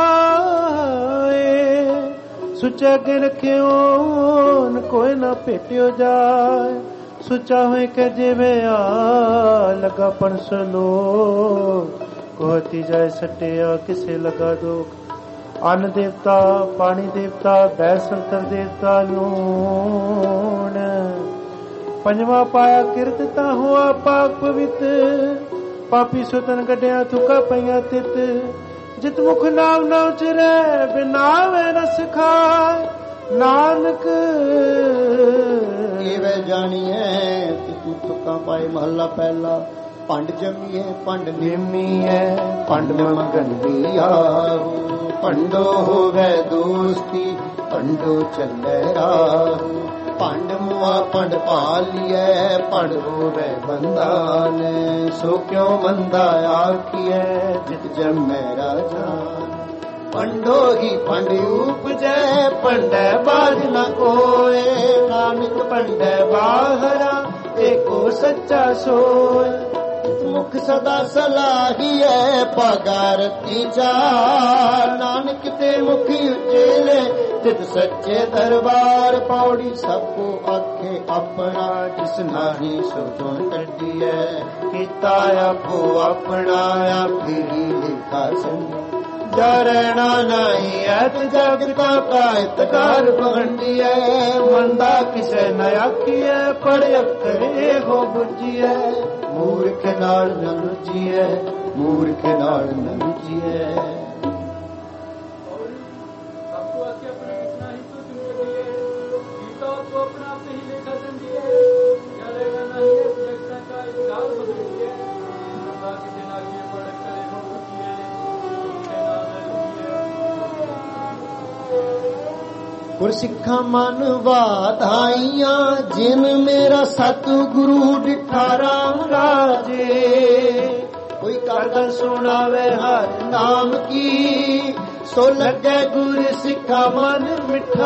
ਸੁੱਚੇ ਅੱਗੇ ਰੱਖਿਓ ਨ ਕੋਈ ਨਾ ਭੇਟਿਓ ਜਾਏ ਸੁੱਚਾ ਹੋਏ ਕਿ ਜਿਵੇਂ ਆ ਲਗਾ ਪਣਸਲੋ ਕੋਤੀ ਜਾਏ ਸੱਟਿਆ ਕਿਸੇ ਲਗਾ ਦੁੱਖ ਅੰਨ ਦੇਵਤਾ ਪਾਣੀ ਦੇਵਤਾ ਬੈ ਸੰਤਰ ਦੇਵਤਾ ਲੂਣ ਪੰਜਵਾ ਪਾਇਆ ਕਿਰਤ ਤਾਂ ਹੋਆ ਪਾਕ ਪਵਿੱਤ ਪਾਪੀ ਸੁਤਨ ਗੱਡਿਆਂ ਥੁਕਾ ਪਈਆਂ ਤਿਤ ਜਿਤ ਮੁਖ ਨਾਮ ਨਾ ਉਚਰੈ ਬਿਨਾਵੇ ਰਸ ਖਾਏ ਨਾਨਕ ਏਵੇਂ ਜਾਣੀਐ ਕਿ ਤੂੰ ਥੁੱਕਾਂ ਪਾਏ। ਮਹੱਲਾ ਪਹਿਲਾ। ਭੰਡ ਜੰਮੀਐ ਭੰਡ ਨਿਮੀਐ ਭੰਡ ਮੰਗਣ ਦੀ ਆਹੂ ਭੰਡੋ ਹੋਵੇ ਦੋਸਤੀ ਭੰਡੋ ਚੱਲੇ ਰਾਹੂ ਭੰਡ ਮੁਆ ਭੰਡ ਭਾਲੀਐ ਭੰਡ ਹੋਵੇ ਬੰਦਾਨ ਸੋ ਕਿਉ ਮੰਦਾ ਆਖੀਐ ਜਿਤ ਜੰਮੈ ਰਾਜਾਨ ਭੰਡੋ ਹੀ ਭੰਡ ਉਪਜੈ ਭੰਡੈ ਬਾਜ ਨ ਕੋਏ ਨਾਨਕ ਭੰਡੈ ਬਾਹਰਾ ਏਕੋ ਸੱਚਾ ਸੋਏ ਮੁਖ ਸਦਾ ਸਲਾਹੀਐ ਪਗਾਰਤੀ ਚਾਰ ਨਾਨਕ ਤੇ ਮੁਖ ਉਚੇਲੇ ਤਿਤ ਸੱਚੇ ਦਰਬਾਰ ਪੌੜੀ ਸਭ ਕੋ ਆਖੇ ਆਪਣਾ ਜਿਸ ਨਾਹੀ ਸੋ ਗੁਣ ਕੱਢੀਐ ਕੀਤਾ ਆਪੋ ਆਪਣਾ ਆਪੇ ਹੀ ਲਿਖਾ ਸੰਗ ਜਰਣਾ ਨਹੀਂ ਐਤ ਜਗਤਾ ਕਾਇਤ ਕਰ ਭੰਡੀਐ ਮੰਦਾ ਕਿਸੇ ਨ ਆਖੀਐ ਪੜਿ ਅੱਖਰੇ ਹੋ ਬੁੱਝੀਐ ਮੂਰਖ ਨਾਲ ਨ ਰੁਜੀਐ ਮੂਰਖ ਨਾਲ ਨ ਰੁਜੀਐ। ਗੁਰ ਸਿੱਖਾਂ ਮਨ ਵਾਧਾਈਆਂ ਜਿਨ ਮੇਰਾ ਸਤਿਗੁਰੂ ਡਿਠਾ ਰਾਮ ਰਾਜੇ ਕੋਈ ਕਰਦਾ ਸੁਣਾਵੇ ਹਰ ਨਾਮ ਕੀ ਸੋ ਲੱਗੇ ਗੁਰ ਸਿੱਖਾ ਮਨ ਮਿੱਠਾ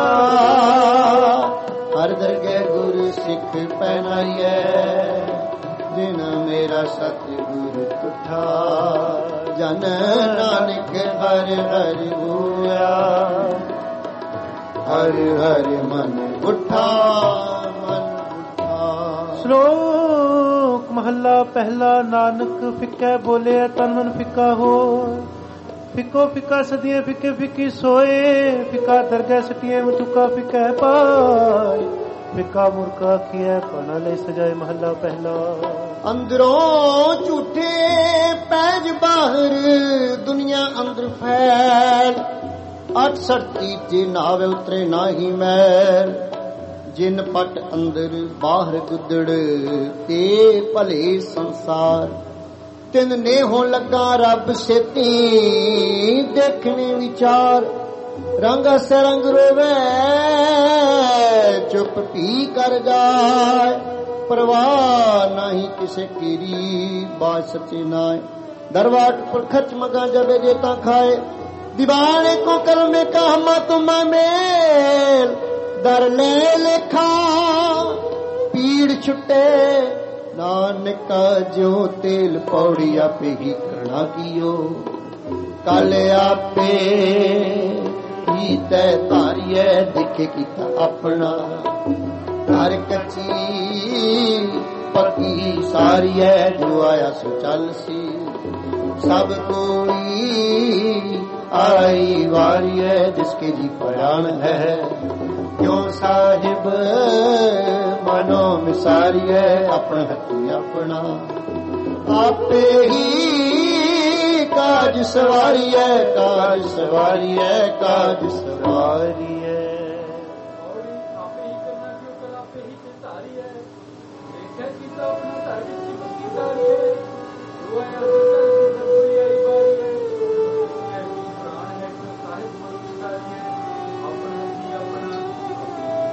ਹਰ ਦਰਗਹਿ ਗੁਰ ਸਿੱਖ ਪਹਿਨਾਈਐ ਜਿਨ ਮੇਰਾ ਸਤਿਗੁਰ ਤੁਠਾ ਜਨ ਨਾਨਕ ਹਰਿ ਹਰਿ ਹੋਇਆ ਹਰਿ ਹਰਿ ਮਨ ਉਠਾ ਮਨ ਉਠਾ। ਸ਼ਲੋਕ ਮਹੱਲਾ ਪਹਿਲਾ। ਨਾਨਕ ਫਿੱਕਾ ਬੋਲੇ ਤਨ ਮਨ ਫਿੱਕਾ ਹੋ ਫਿੱਕੋ ਫਿੱਕਾ ਸਦੀਆਂ ਫਿੱਕੇ ਫਿੱਕੀ ਸੋਏ ਫਿੱਕਾ ਦਰਗਹਿ ਸਟੀਏ ਮੁਤੁਕਾ ਫਿੱਕਾ ਪਾਏ ਫਿੱਕਾ ਮੁਰਕਾ ਕੀਏ ਪਨਾ ਲਈ ਸਜਾਏ। ਮਹੱਲਾ ਪਹਿਲਾ। ਅੰਦਰੋਂ ਝੂਠੇ ਪੈਜ ਬਾਹਰ ਦੁਨੀਆ ਅੰਦਰ ਫੈਲ ਅੱਠ ਸੜਤੀ ਜੇ ਨਾਵੇ ਉਤਰੇ ਨਾਹੀ ਮੈਲ ਜਿਨ ਪਟ ਅੰਦਰ ਬਾਹਰ ਗੁੱਦੜ ਤੇ ਭਲੇ ਸੰਸਾਰ ਤਿੰਨ ਨੇ ਹੋ ਲੱਗਾ ਰੱਬ ਛੇਤੀ ਦੇਖਣੇ ਵਿਚਾਰ ਰੰਗ ਸਰੰਗ ਰੋਵੇ ਚੁੱਪ ਪੀ ਕਰ ਜਾਏ ਪਰਵਾਹ ਨਹੀਂ ਕਿਸੇ ਕੀਰੀ ਬਾਤ ਸੱਚੇ ਨਾਏ ਦਰਵਾਟ ਪਰ ਖਰਚ ਮਗਾ ਜਬੇ ਜੇ ਤਾਂ ਖਾਏ दीवाने को कल में कहमा तुम मेल दर ले लेखा पीड़ छुटे नानक जो तेल पौड़ी आपे ही करना कियो कल आपे ही तय तारिए दिखे किता अपना घर कच्ची पक्की सारी है जो आया सो चल सी सब कोई आई वारी है जिसके जी प्रयाण है क्यों साहिब मनो मिसारी है अपना हथी अपना आपे ही काज सवारी है काज सवारी है काज सवारी है।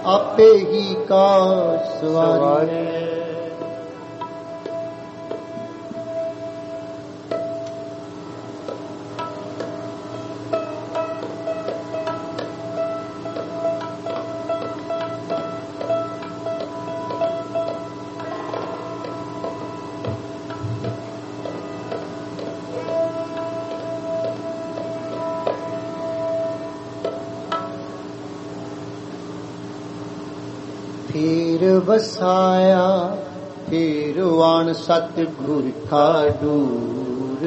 ਆਪੇ ਹੀ ਕਾ ਸਵਾਰੇ। ਫੇਰ ਵਸਾਇਆ ਫੇਰ ਵਾਣ ਸਤਿਗੁਰ ਖਾਡੂਰ।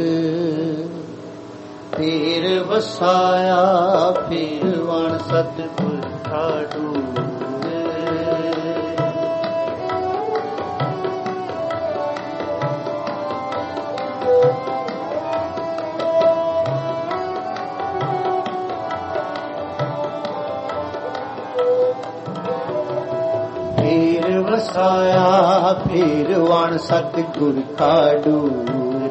ਫੇਰ ਵਸਾਇਆ ਫੇਰ ਵਾਣ ਸਤਿਗੁਰ ਖਾਡੂਰ। ਫੇਰ ਵਸਾਇਆ ਫੇਰ ਵਾਣ ਸਤਿਗੁਰ ਖਾਡੂਰ।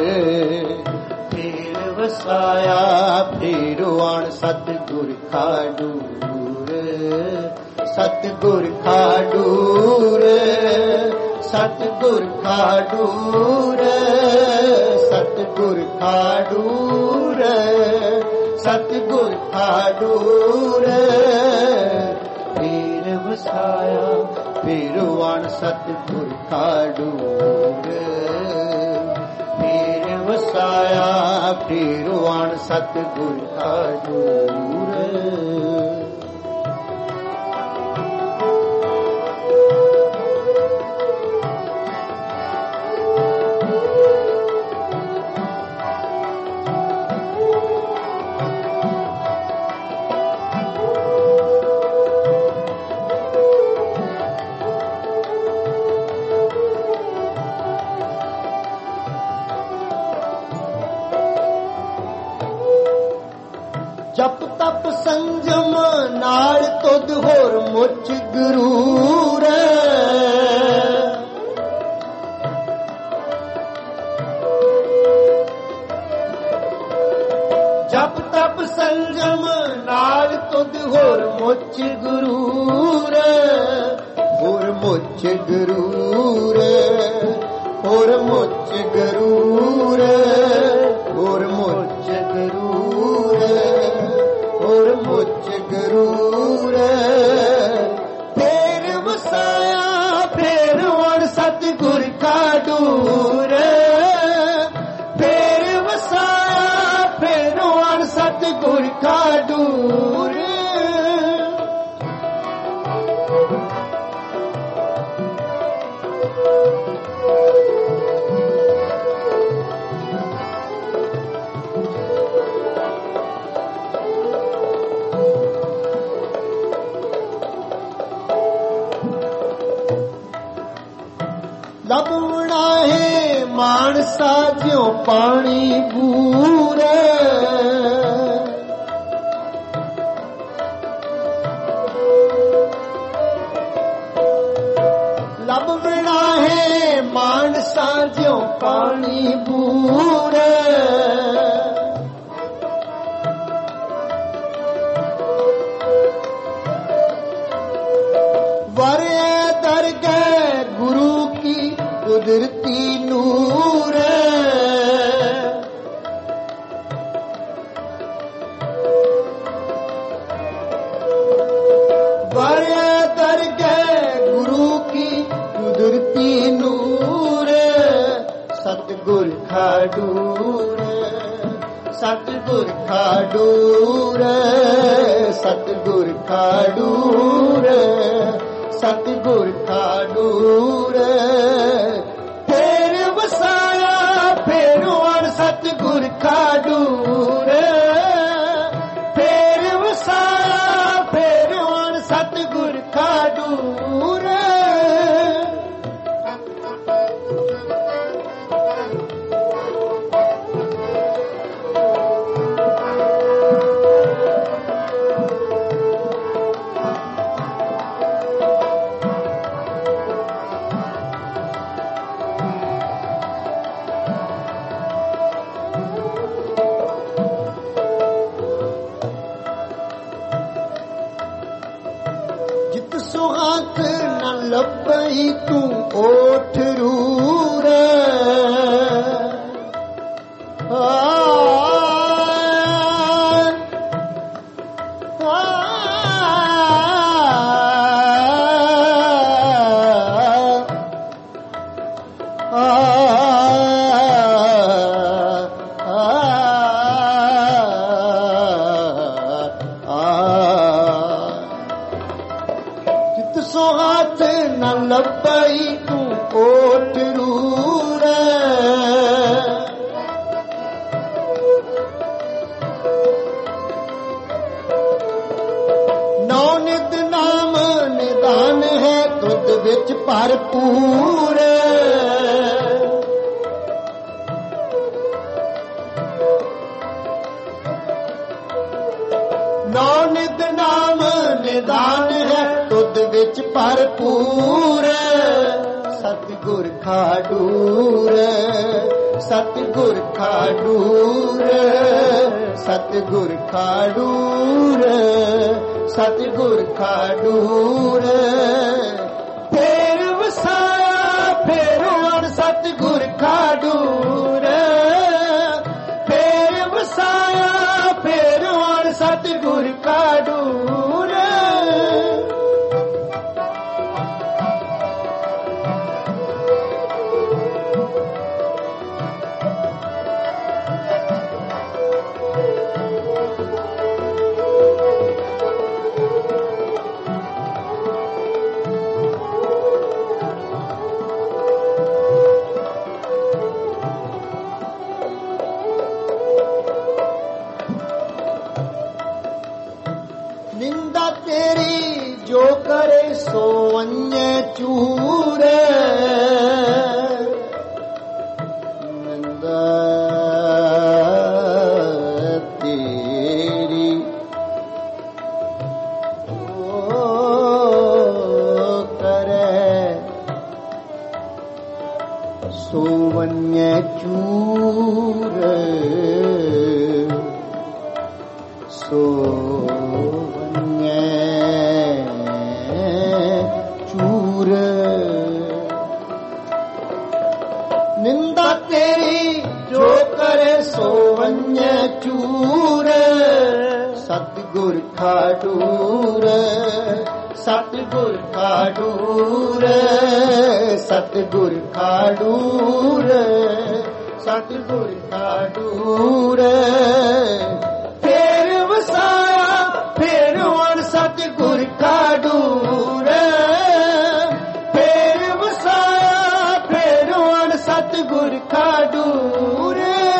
ਫੇਰ ਵਸਾਇਆ ਫੇਰ ਵਾਣ ਸਤਿਗੁਰ ਖਾਡੂਰ। ਸਤਿਗੁਰ ਖਾਡੂਰ ਸਤਿਗੁਰ ਖਾਡੂਰ ਸਤਿਗੁਰ ਖਾਡੂਰ ਸਤਿਗੁਰ ਖਾਡੂਰ। ਫੇਰ ਵਸਾਇਆ ਫੇਰ ਵਾਣ ਸਤਿਗੁਰ ਖਾਡੂਰ। ਫੇਰ ਵਸਾਇਆ ਫੇਰ ਵਾਣ ਸਤਿਗੁਰ ਖਾਡੂਰ। ਜਪ ਤਪ ਸੰਜਮ ਨਾਲ ਤੁਧ ਹੋਰ ਮੁੱਚ ਗਰੂਰ। ਜਪ ਤਪ ਸੰਜਮ ਨਾਲ ਤੁਧ ਹੋਰ ਮੁੱਚ ਗਰੂਰ। ਹੋਰ ਮੁੱਚ ਗਰੂਰ ਹੋਰ ਮੁੱਚ ਗਰੂਰ ਹੋਰ ਮੁੱਚ ਗਰੂਰ ਹੋਰ ਮੁੱਚ ਗਰੂਰ। ਫੇਰ ਵਸਾਇਆ ਫੇਰ ਵਾਣ ਸਤਿਗੁਰ ਖਾਡੂਰ। ਫੇਰ ਵਸਾਇਆ ਫੇਰ ਵਾਣ ਸਤਿਗੁਰ ਖਾਡੂਰ। ਲੱਭਣਾ ਹੈ ਮਾਨਸਾ ਜਿਉ ਪਾਣੀ ਬੂਰ। ਲੱਭਣਾ ਹੈ ਮਾਨਸਾ ਜਿਉ ਪਾਣੀ ਬੂਰ। ਵਰੇ ਦਰਗਹਿ ਗੁਰੂ ਕੀ ਕੁਦਰਤੀ ਨੂਰ। ਵਰੇ ਦਰਗਹਿ ਗੁਰੂ ਕੀ ਕੁਦਰਤੀ ਨੂਰ। ਸਤਿਗੁਰ ਖਾਡੂਰ ਸਤਿਗੁਰ ਖਾਡੂਰ ਸਤਿਗੁਰ ਖਾਡੂਰ ਸਤਿਗੁਰ ਖਾਡੂਰ। ਫੇਰ ਵਸਾਇਆ ਫੇਰ ਵਾਣ ਸਤਿਗੁਰ ਖਾਡੂਰ। ਫੇਰ ਵਸਾਇਆ ਫੇਰ ਵਾਣ ਸਤਿਗੁਰ ਖਾਡੂਰ। ਜਿਤ ਸੁਹਾਤ ਨਾ ਲੱਭਈ ਤੂੰ ਓਠ ਰੂਰ ਲੱਭਈ ਤੂੰ ਓਟ ਰੂਰ ਨੌ ਨਿਤ ਨਾਮ ਨਿਦਾਨ ਹੈ ਦੁੱਧ ਵਿੱਚ ਭਰਪੂਰ ਨੌ ਨਿਤ ਨਾਮ ਨਿਦਾਨ ਹੈ ਦੁੱਧ ਵਿੱਚ ਭਰਪੂਰ ਸਤਿਗੁਰ ਖਾਡੂਰ ਸਤਿਗੁਰ ਖਾਡੂਰ ਸਤਿਗੁਰ ਖਾਡੂਰ ਸਤਿਗੁਰ ਖਾਡੂਰ ਫੇਰ ਵਸਾਇਆ ਫੇਰ ਹੁਣ ਸਤਿਗੁਰ ਖਾਡੂਰ ਫੇਰ ਵਸਾਇਆ ਫੇਰ ਹੁਣ ਸਤਿਗੁਰ ਖਾਡੂਰ ਨਿੰਦਾ ਤੇਰੀ ਜੋ ਕਰੇ ਸੋ ਅੰਨੇ ਚੂਰ ਨਿੰਦਾ ਤੇਰੀ ਜੋ ਕਰੇ ਸੋ ਅੰਨੇ ਚੂਰ ਸੋ ਚੂਰ ਨਿੰਦਾ ਤੇਰੀ ਜੋ ਕਰੇ ਸੋ ਵੰਨੇ ਚੂਰ ਸਤਿਗੁਰ ਖਾਡੂਰ ਸਤਿਗੁਰ ਖਾਡੂਰ ਸਤਿਗੁਰ ਖਾਡੂਰ ਸਤਿਗੁਰ ਖਾਡੂਰ ਫੇਰ ਵਸਾਇਆ ਫੇਰ ਹੁਣ ਸਤਿਗੁਰ ਖਾਡੂਰ ਫੇਰ ਵਸਾਇਆ ਫੇਰ ਹੁਣ ਸਤਿਗੁਰ ਖਾਡੂਰ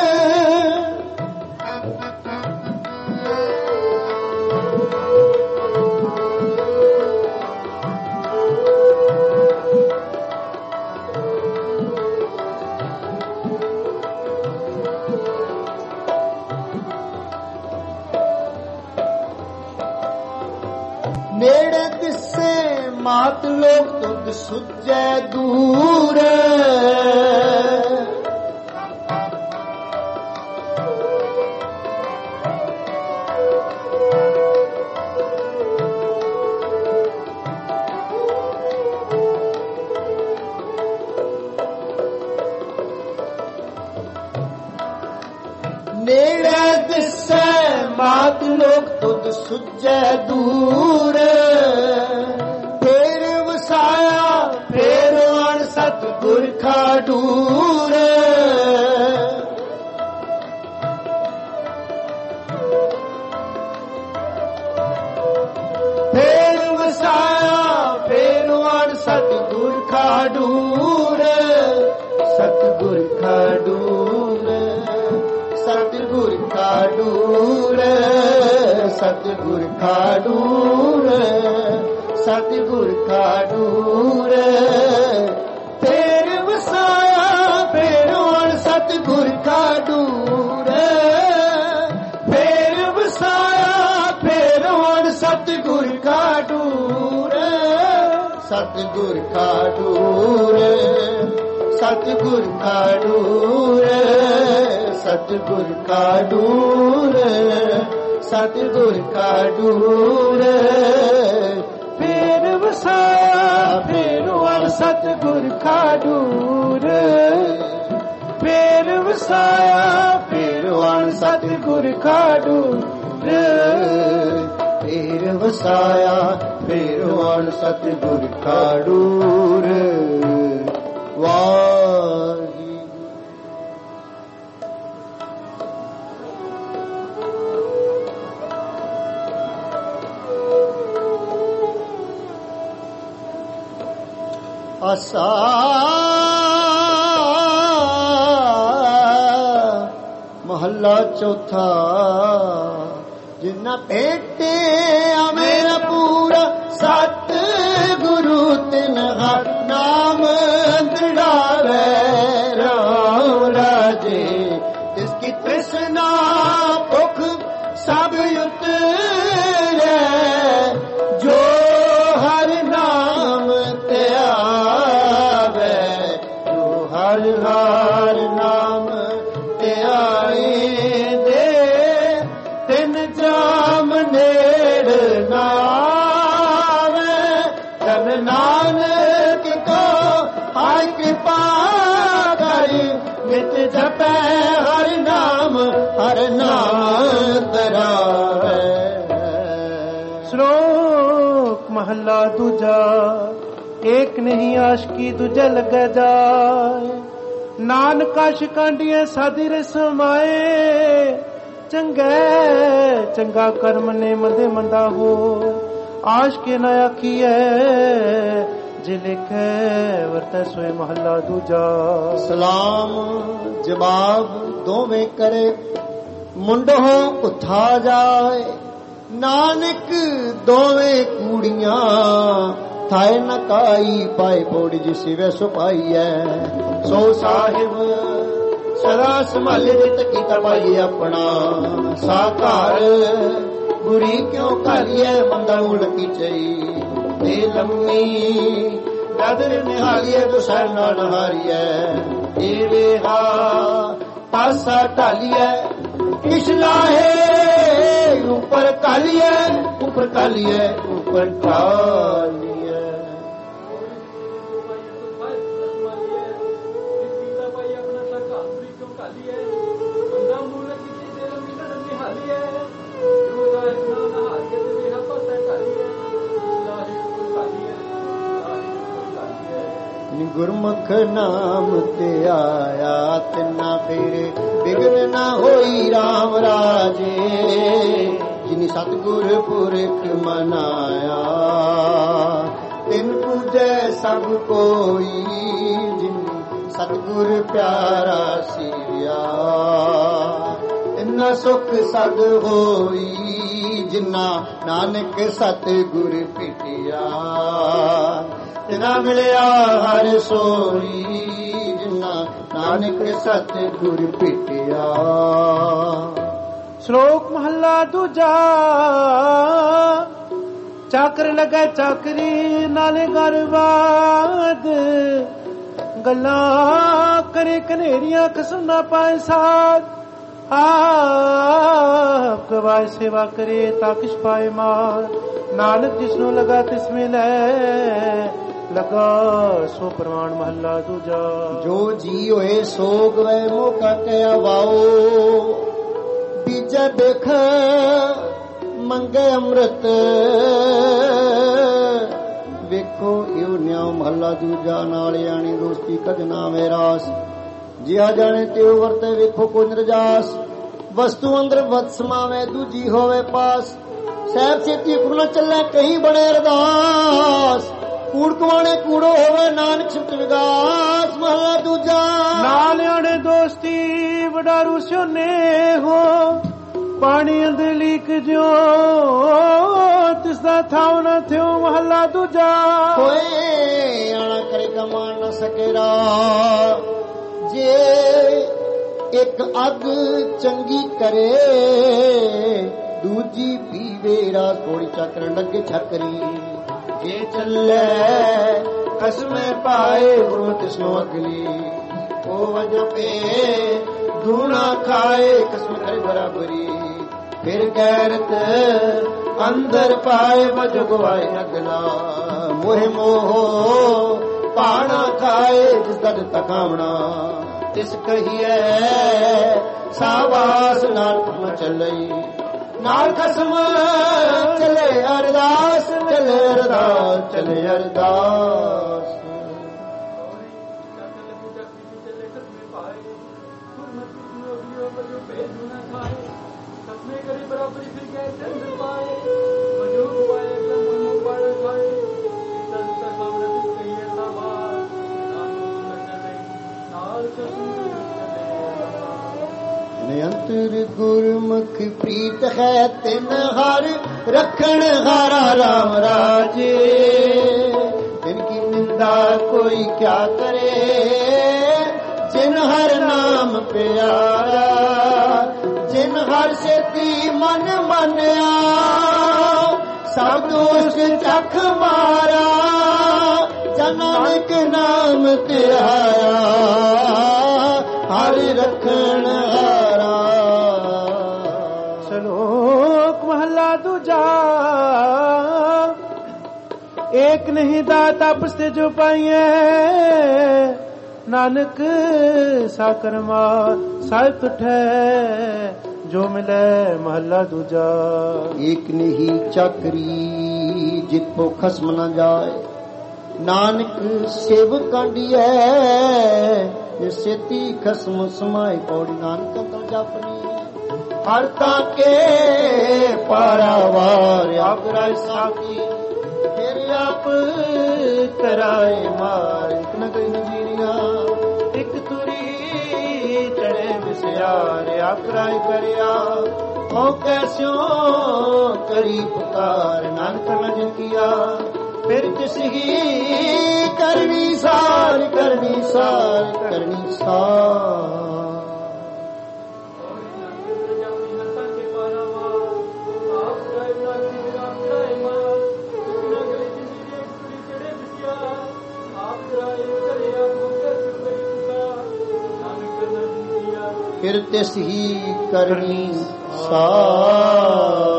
ਨੇੜੇ ਦਿਸੇ ਮਾਤ ਲੋਕ ਤੁਧ ਸੁਝੈ ਦੂਰ ਨੇੜੇ ਦਿਸੇ ਮਾਤ ਲੋਕ ਤੁਧ ਸੁਝੈ ਦੂਰ ਫੇਰ ਵਸਾਇਆ ਫੇਰ ਅਣ ਸਤਿਗੁਰ ਖਾਡੂਰ ਫੇਰ ਵਸਾਇਆ ਫੇਰ ਅਣ ਸਤਿਗੁਰ ਖਾਡੂਰ ਸਤਿਗੁਰ ਖਾਡੂਰ ਸਤਿਗੁਰ ਖਾਡੂਰ ਸਤਿਗੁਰ ਖਾਡੂਰ ਸਤਿਗੁਰ ਖਾਡੂਰ ਫੇਰ ਵਸਾਇਆ ਫੇਰ ਹੁਣ ਸਤਿਗੁਰ ਖਾਡੂਰ ਫੇਰ ਵਸਾਇਆ ਫੇਰ ਹੁਣ ਸਤਿਗੁਰ ਖਾਡੂਰ ਸਤਿਗੁਰ ਖਾਡੂਰ ਸਤਿਗੁਰ ਖਾਡੂਰ ਸਤਿਗੁਰ ਖਾਡੂਰ ਸਤਿਗੁਰ ਖਾਡੂਰ ਫੇਰ ਵਸਾਇਆ ਫੇਰ ਵਣ ਸਤਿਗੁਰ ਖਾਡੂਰ ਫੇਰ ਵਸਾਇਆ ਫੇਰ ਵਣ ਸਤਿਗੁਰ ਖਾਡੂਰ ਫੇਰ ਵਸਾਇਆ ਫੇਰ ਵਣ ਸਤਿਗੁਰ ਖਾਡੂਰ ਵਾਹਿਗੁਰੂ। ਆਸਾ ਮਹੱਲਾ ਚੌਥਾ। ਜਿਨਾ ਭੇਟਿਆ ਮੇਰਾ ਪੂਰਾ ਸਤ ਗੁਰੂ ਤਿਨ ਹਰ ਨਾਮ ਦ੍ਰਿੜਾਵੇ ਰਾਮ ਰਾਜੇ ਤਿਸ ਕੀ ਤ੍ਰਿਸ਼ਨਾ ਭੁਖ ਸਭ ਉਤਰੇ ਜੋ ਹਰ ਨਾਮ ਤੇ ਆਵੇ ਜੋ ਹਰ ਹਰ ਨਾਮ ਤੇ ਆਏ ਦੇ ਤਿਨ ਜਾਮ ਨੇੜ ਨਾਵੇ ਤਨ ਨਾਨਕ ਕੋ ਹਰ ਕਿਰਪਾ ਕਰੀ ਨਿਤ ਜਪੈ ਹਰ ਨਾਮ ਹਰ ਨਾਮ ਤਰਾਵੇ। ਸ਼ਲੋਕ ਮਹੱਲਾ ਦੂਜਾ। ਏਕ ਨਹੀਂ ਆਸ਼ਕੀ ਦੂਜਾ ਲੱਗਾ ਜਾਏ ਨਾਨਕ ਸ਼ਿਕਾਂਡੀਏ ਸਾਧਿਰ ਸਮਾਏ ਚੰਗੇ ਚੰਗਾ ਕਰਮ ਨੇ ਮੰਦੇ ਮੰਦਾ ਹੋ ਆਸ਼ਕੇ ਨਾ ਆਖੀਐ ਜੇ ਲਿਖੇ ਵਰਤੈ ਸੋਏ ਮਹੱਲਾ ਦੂਜਾ। ਸਲਾਮ ਜਵਾਬ ਦੋਵੇਂ ਕਰੇ ਮੁੰਡੋਂ ਉਠਾ ਜਾਏ ਨਾਨਕ ਦੋਵੇਂ ਕੂੜੀਆਂ ਥਾਏ ਨ ਕਾਈ ਪਾਏ ਪੋੜੀ ਜਿ ਸਿਵੇ ਸੁਪਾਈਐ ਸੋ ਸਾਹਿਬ ਸਦਾ ਸੰਭਾਲੇ ਜਿਤ ਕੀਤਾ ਪਾਈਏ ਆਪਣਾ ਸਾਕਾਰ ਬੁਰੀ ਕਿਉਂ ਕਾਲੀਐ ਮੰਦਾ ਉਲਟੀ ਚਈ ਤੇ ਲੰਮੀ ਦਦਰ ਨਿਹਾਲੀਐ ਦੁਸੈ ਨਾ ਨਹਾਰੀਐ ਏ ਵੇਹਾ ਪਾਸਾ ਢਾਲੀਐ ਕਿਛ ਲਾਹੇ ਉੱਪਰ ਕਾਲੀਐ ਉੱਪਰ ਕਾਲੀਐ ਉੱਪਰ ਕਾਲੀਐ। ਗੁਰਮੁਖ ਨਾਮ ਤੇ ਆਇਆ ਤਿੰਨਾ ਫੇਰੇ ਬਿਗਨ ਨਾ ਹੋਈ ਰਾਮ ਰਾਜੇ ਜਿਨੀ ਸਤਿਗੁਰ ਪੁਰਖ ਮਨਾਇਆ ਤਿਨ ਪੂਜੈ ਸਭ ਕੋਈ ਜਿਨੀ ਸਤਿਗੁਰ ਪਿਆਰਾ ਸੀਆ ਇੰਨਾ ਸੁਖ ਸਦ ਹੋਈ ਜਿਨਾ ਨਾਨਕ ਸਤਿਗੁਰ ਭੇਟਿਆ ਤਿਨਾ ਮਿਲਿਆ ਹਰ ਸੋਈ ਜਿਨਾ ਨਾਨਕ ਸਤਿਗੁਰ ਭੇਟਿਆ। ਸ਼ਲੋਕ ਮਹੱਲਾ ਦੂਜਾ। ਚਾਕਰ ਲਗੇ ਚਾਕਰੀ ਨਾਲੇ ਗਰਬਾਦ ਗੱਲਾਂ ਕਰੇ ਕਨੇਰੀਆਂ ਕਸਮ ਨਾ ਪਾਏ ਸਾਥ ਆਪ ਗਵਾਏ ਸੇਵਾ ਕਰੇ ਤਾਂ ਕਿਛ ਪਾਏ ਮਾਰ ਨਾਨਕ ਜਿਸਨੂੰ ਲਗਾ ਤਿਸ ਮਿਲੈ ਲਗਾ ਸੋ ਪ੍ਰਮਾਣ ਮਹੱਲਾ ਦੂਜਾ। ਜੋ ਜੀ ਹੋਏ ਸੋਗ ਵੇ ਮੋਕਾ ਕਹਿਆ ਵਾਓ ਬੀਜੈ ਦੇਖ ਮੰਗੇ ਅੰਮ੍ਰਿਤ ਵੇਖੋ ਇਹੋ ਨਿਆਉ ਮਹੱਲਾ ਦੂਜਾ। ਨਾਲ ਆਣੀ ਦੋਸਤੀ ਕਜਨਾ ਮੇਰਾਸ ਜਿਹਾ ਜਾਣੇ ਤਿਉ ਵਰਤੇ ਵੇਖੋ ਕੋਈ ਨਿਰਜਾਸ ਵਸਤੂ ਅੰਦਰ ਵਤ ਸਮਾਵੇ ਦੂਜੀ ਹੋਵੇ ਪਾਸ ਸਹਿਬ ਛੇਤੀ ਕੁਰਨਾ ਚੱਲੇ ਕਹੀਂ ਬਣੇ ਅਰਦਾਸ ਕੂੜ ਕਵਾਣੇ ਕੂੜੋ ਹੋਵੇ ਨਾਨਕ ਸਿਫਤ ਵਿਗਾਸ ਮਹਲਾ ਦੂਜਾ। ਨਾਲ ਆਣੇ ਦੋਸਤੀ ਵਡਾਰੂ ਸੋਨੇ ਹੋ ਪਾਣੀ ਅੰਦਰ ਲੀਕ ਜਿਉ ਤਿਸ ਦਾ ਥਾਉ ਨਾ ਥਿਉ ਮਹਲਾ ਦੂਜਾ। ਕੋਈ ਆਣਾ ਕਰੇ ਕਮਾਨ ਨਾ ਸਕੇਰਾ ਜੇ ਇੱਕ ਅੱਗ ਚੰਗੀ ਕਰੇ ਦੂਜੀ ਪੀਵੇ ਰਾਸ ਥੋੜੀ ਚੱਕਰ ਲੱਗੇ ਛਕਰੀ ਜੇ ਚੱਲੇ ਕਸਮੇ ਪਾਏ ਗੁਰੂ ਤਿਸਨੋ ਅਗਲੀ ਉਹ ਵਜੋ ਪੇ ਦੂਣਾ ਖਾਏ ਕਸਮ ਕਰੇ ਬਰਾਬਰੀ ਫਿਰ ਗੈਰਤ ਅੰਦਰ ਪਾਏ ਬਜੁਗਵਾਏ ਅਗਲਾ ਮੋਹ ਮੋਹ ਪਾਣਾ ਖਾਏ ਜਿਸ ਦਰ ਤਕਾਵਣਾ ਤਿਸ ਕਹੀਏ ਸਾਵਾਸ ਨਾਲ ਤੁਮ ਚੱਲਈ ਨਾਲ ਖਸਮ ਚਲੇ ਅਰਦਾਸ ਚਲੇ ਅਰਦਾਸ ਚਲੇ ਅਰਦਾਸ ਨਿਅੰਤਰ ਗੁਰਮੁਖ ਪ੍ਰੀਤ ਹੈ ਤਿਨ ਹਰ ਰੱਖਣ ਹਾਰਾ ਰਾਮ ਰਾਜੇ ਤਿਨ ਕੀ ਨਿੰਦਾ ਕੋਈ ਕਿਆ ਕਰੇ ਜਿਨ ਹਰ ਨਾਮ ਪਿਆਰਾ ਜਿਨ ਹਰ ਸੇਤੀ ਮਨ ਮੰਨਿਆ ਸਭ ਦੋਸ਼ ਚੱਖ ਮਾਰਾ ਜਨਨਕ ਨਾਮ ਧਿਆਇਆ ਹਰਿ ਰੱਖਣ ਹਾਰਾ। ਸ਼ਲੋਕ ਮਹਲਾ ਦੂਜਾ। ਏਕ ਨਹੀਂ ਦਾਤਾ ਪੁਸਤੇ ਜੋ ਪਾਈਏ ਨਾਨਕ ਸਾਕਰਮਾ ਸਾਹਿਬ ਤੁਠੈ ਜੋ ਮਿਲੇ ਮਹਲਾ ਦੂਜਾ। ਏਕ ਨਹੀਂ ਚਾਕਰੀ ਜਿਤੋ ਖਸਮ ਨਾ ਜਾਏ ਨਾਨਕ ਸੇਵ ਕਾਂਡੀਐ ਸੇਤੀ ਖਸਮ ਸਮਾਏ ਪੌੜੀ ਨਾਨਕ ਤੋ ਜਾਪਨੀ ਹਰ ਤਾਂ ਕੇ ਪਾਰਾਵਾਰ ਆਗਰਾ ਸਾਥੀ ਫਿਰ ਆਪ ਕਰਾਏ ਮਾਰ ਇਕ ਨ ਕਈ ਨਜੀਰੀਆਂ ਇੱਕ ਤੁਰੀ ਚੜੇ ਵਿਸਿਆਰ ਆਕਰਾਇ ਕਰਿਆ ਹੋ ਕੈਸਿਓ ਕਰੀ ਪੁਕਾਰ ਨਾਨਕ ਨ ਜਿੰਦਿਆ ਫਿਰ ਤਿਸ ਹੀ ਕਰਨੀ ਸਾਰ ਕਰਨੀ ਸਾਰ ਕਰਨੀ ਸਾਰ। ਫਿਰ ਤਿਸ ਹੀ ਕਰਨੀ ਸਾਰ।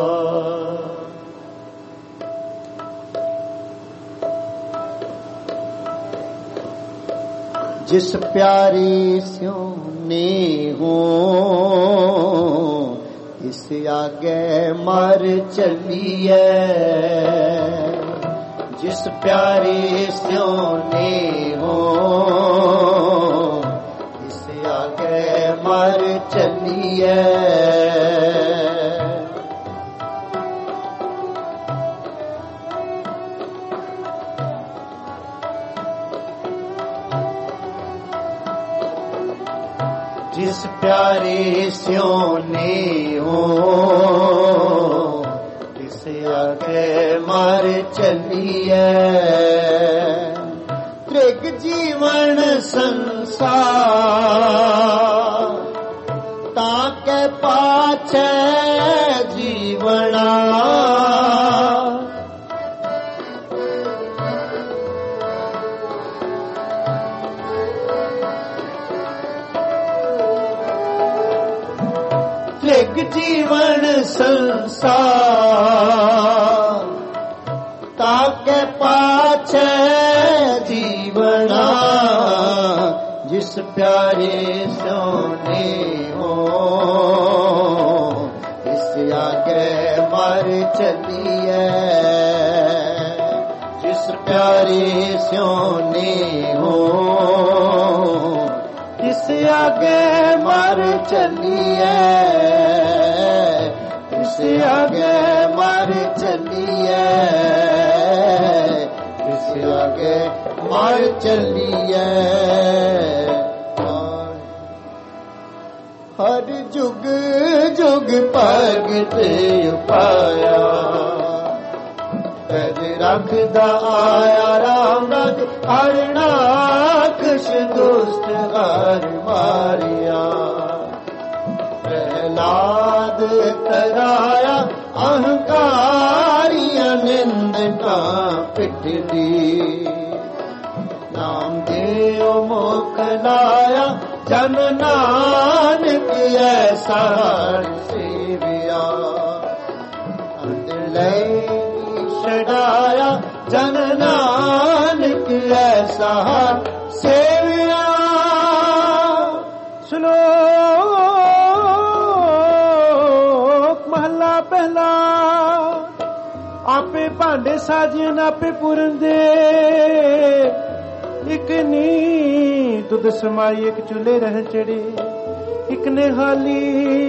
ਜਿਸ ਪਿਆਰੀ ਸਿਉ ਨੇ ਹੋ ਇਸ ਆਗੇ ਮਰ ਚੱਲੀਐ ਜਿਸ ਪਿਆਰੀ ਸਿਉ ਨੇ ਹੋ ਇਸ ਆਗੇ ਮਰ ਚੱਲੀਐ ਜਿਸ ਪਿਆਰੇ ਸਿਉ ਨੇ ਹੋ ਇਸ ਆਗੇ ਮਰ ਚੱਲੀਐ ਤ੍ਰਿਗ ਜੀਵਨ ਸੰਸਾਰ ਤਾਂ ਕੇ ਪਾਛੈ ਜੀਵਣਾ ਜੀਵਨ ਸੰਸਾਰ ਤਾਕੇ ਪਾਛੈ ਜੀਵਣਾ ਜਿਸ ਪਿਆਰੇ ਸੋਨੇ ਹੋ ਇਸ ਆਗੇ ਮਰ ਚੱਲੀਐ ਜਿਸ ਪਿਆਰੇ ਸੋਨੇ ਹੋ ਇਸ ਆਗੇ ਮਰ ਚੱਲੀਐ ਇਸ ਆਗੇ ਮਰ ਚੱਲੀਐ ਇਸ ਆਗੇ ਮਰ ਚੱਲੀਐ ਹਰ ਜੁਗ ਜੁਗ ਭਗਤ ਉਪਾਇਆ ਤਜ ਰੱਖਦਾ ਆਇਆ ਰਾਮ ਰਜ ਹਰਨਾਕਸ਼ ਦੁਸ਼ਟ ਹਰ ਮਾਰਿਆ ਪ੍ਰਹਲਾਦ ਤਰਾਇਆ ਅਹੰਕਾਰੀਆਂ ਨਿੰਦਕਾਂ ਪਿੱਠ ਦੀ ਨਾਮ ਦੇਉ ਮੁਖ ਲਾਇਆ ਜਨ ਨਾਨਕ ਐਸਾ ਸੇਵਿਆ ਅੰਤ ਲੈ ਛਡਾਇਆ ਜਨ ਨਾਨਕ ਐਸਾ ਸੇਵਿਆ। ਸ਼ਲੋਕ ਮਹੱਲਾ ਪਹਿਲਾ। ਆਪੇ ਭਾਂਡੇ ਸਾਜਨ ਆਪੇ ਪੂਰਨ ਦੇ, ਇੱਕ ਨੀ ਦੁੱਧ ਸਮਾਈ ਇੱਕ ਚੁੱਲ੍ਹੇ ਰਹਿ ਚੜੇ, ਇੱਕ ਨਿਹਾਲੀ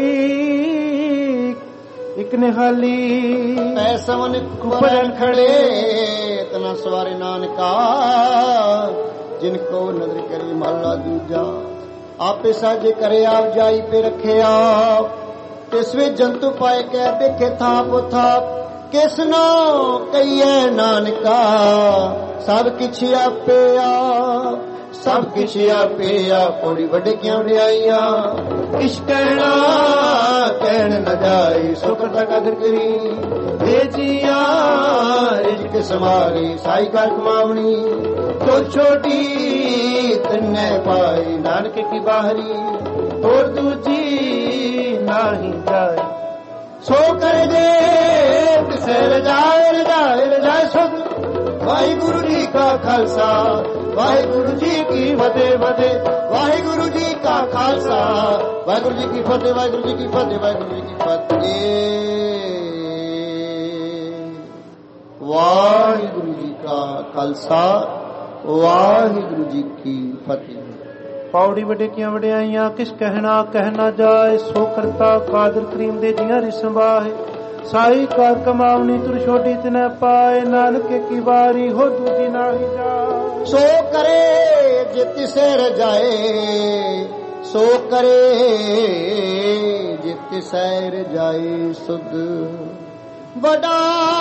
ਇੱਕ ਨਿਹਾਲੀ ਐਸਵਨ ਕੁਬਰਨ ਖੜੇ ਤਨਾ ਸਵਾਰੇ ਨਾਨਕਾ, ਜਿਨ ਕੋ ਨਦਰ ਕਰੀ ਮਹਲਾ ਦੂਜਾ। ਆਪੇ ਸਾਜੇ ਕਰੇ ਆਪ ਜਾਈ ਪੇ ਰੱਖਿਆ, ਤਿਸ ਵਿੱਚ ਜੰਤੂ ਪਾਏ ਕਹਿ ਦੇਖੇ ਥਾਪ ਥਾਪ, ਕਿਸ ਨੋ ਕਹੀਏ ਨਾਨਕਾ, ਸਭ ਕਿਛ ਆਪੇ ਆਪ ਸਭ ਕਿਛ ਆਪੇ ਆਪ। ਪੌੜੀ ਵੱਡੇ ਕਿਉਂ ਵਡਿਆਈਆਂ ਕਿਛ ਕਹਿਣਾ ਕਹਿਣ ਨ ਜਾਏ, ਸੁਖ ਦਾ ਕਦਰ ਕਰੀ ਦੇ ਜੀਆਂ, ਰਿਜਕ ਸਮਾਰੀ ਸਾਈ ਕਰ ਕਮਾਵਣੀ, ਤੋ ਛੋਟੀ ਤਨੇ ਪਾਈ ਨਾਨਕ ਕੀ ਬਾਹਰੀ, ਹੋਰ ਦੂਜੀ ਨਹੀਂ ਜਾਏ। ਸੋ ਕਰ ਦੇ ਕਿਸੇ ਰਜਾਏ ਰਜਾਏ ਰਜਾਏ ਸੁਧ। ਵਾਹਿਗੁਰੂ ਜੀ ਕਾ ਖਾਲਸਾ ਵਾਹਿਗੁਰੂ ਜੀ ਕੀ ਫਤਿਹ ਫਤਿਹ। ਵਾਹਿਗੁਰੂ ਜੀ ਕਾ ਖਾਲਸਾ ਵਾਹਿਗੁਰੂ ਜੀ ਕੀ ਫਤਿਹ ਵਾਹਿਗੁਰੂ ਜੀ ਕੀ ਫਤਿਹ ਵਾਹਿਗੁਰੂ ਜੀ ਕੀ ਫਤਿਹ। ਵਾਹਿਗੁਰੂ ਜੀ ਕਾ ਖਾਲਸਾ ਵਾਹਿਗੁਰੂ ਜੀ ਕੀ ਫਤਿਹ। ਪੌੜੀ ਵੱਡੇ ਕੀਆਂ ਵਡਿਆਈਆਂ ਕਿਸ ਕਹਿਣਾ ਕਹਿ ਨਾ ਜਾਏ, ਸੋ ਕਰਤਾ ਕਾਦਰ ਕਰੀਮ ਦੇ ਜੀਆਂ ਰਿਸੰਬਾਏ, ਸਾਈ ਕਾਰ ਕਮਾਵਣੀ ਤੁਰ ਛੋਟੀ ਤਨੈ ਪਾਏ, ਨਾਨਕ ਕੀ ਵਾਰੀ ਹੋ ਦੂਜੀ ਨਾਹੀ ਜਾਏ। ਸੋ ਕਰੇ ਜਿਤ ਸੇ ਰਜਾਏ, ਸੋ ਕਰੇ ਜਿਤ ਸੇ ਰਜਾਏ ਸੁਧ। ਬੜਾ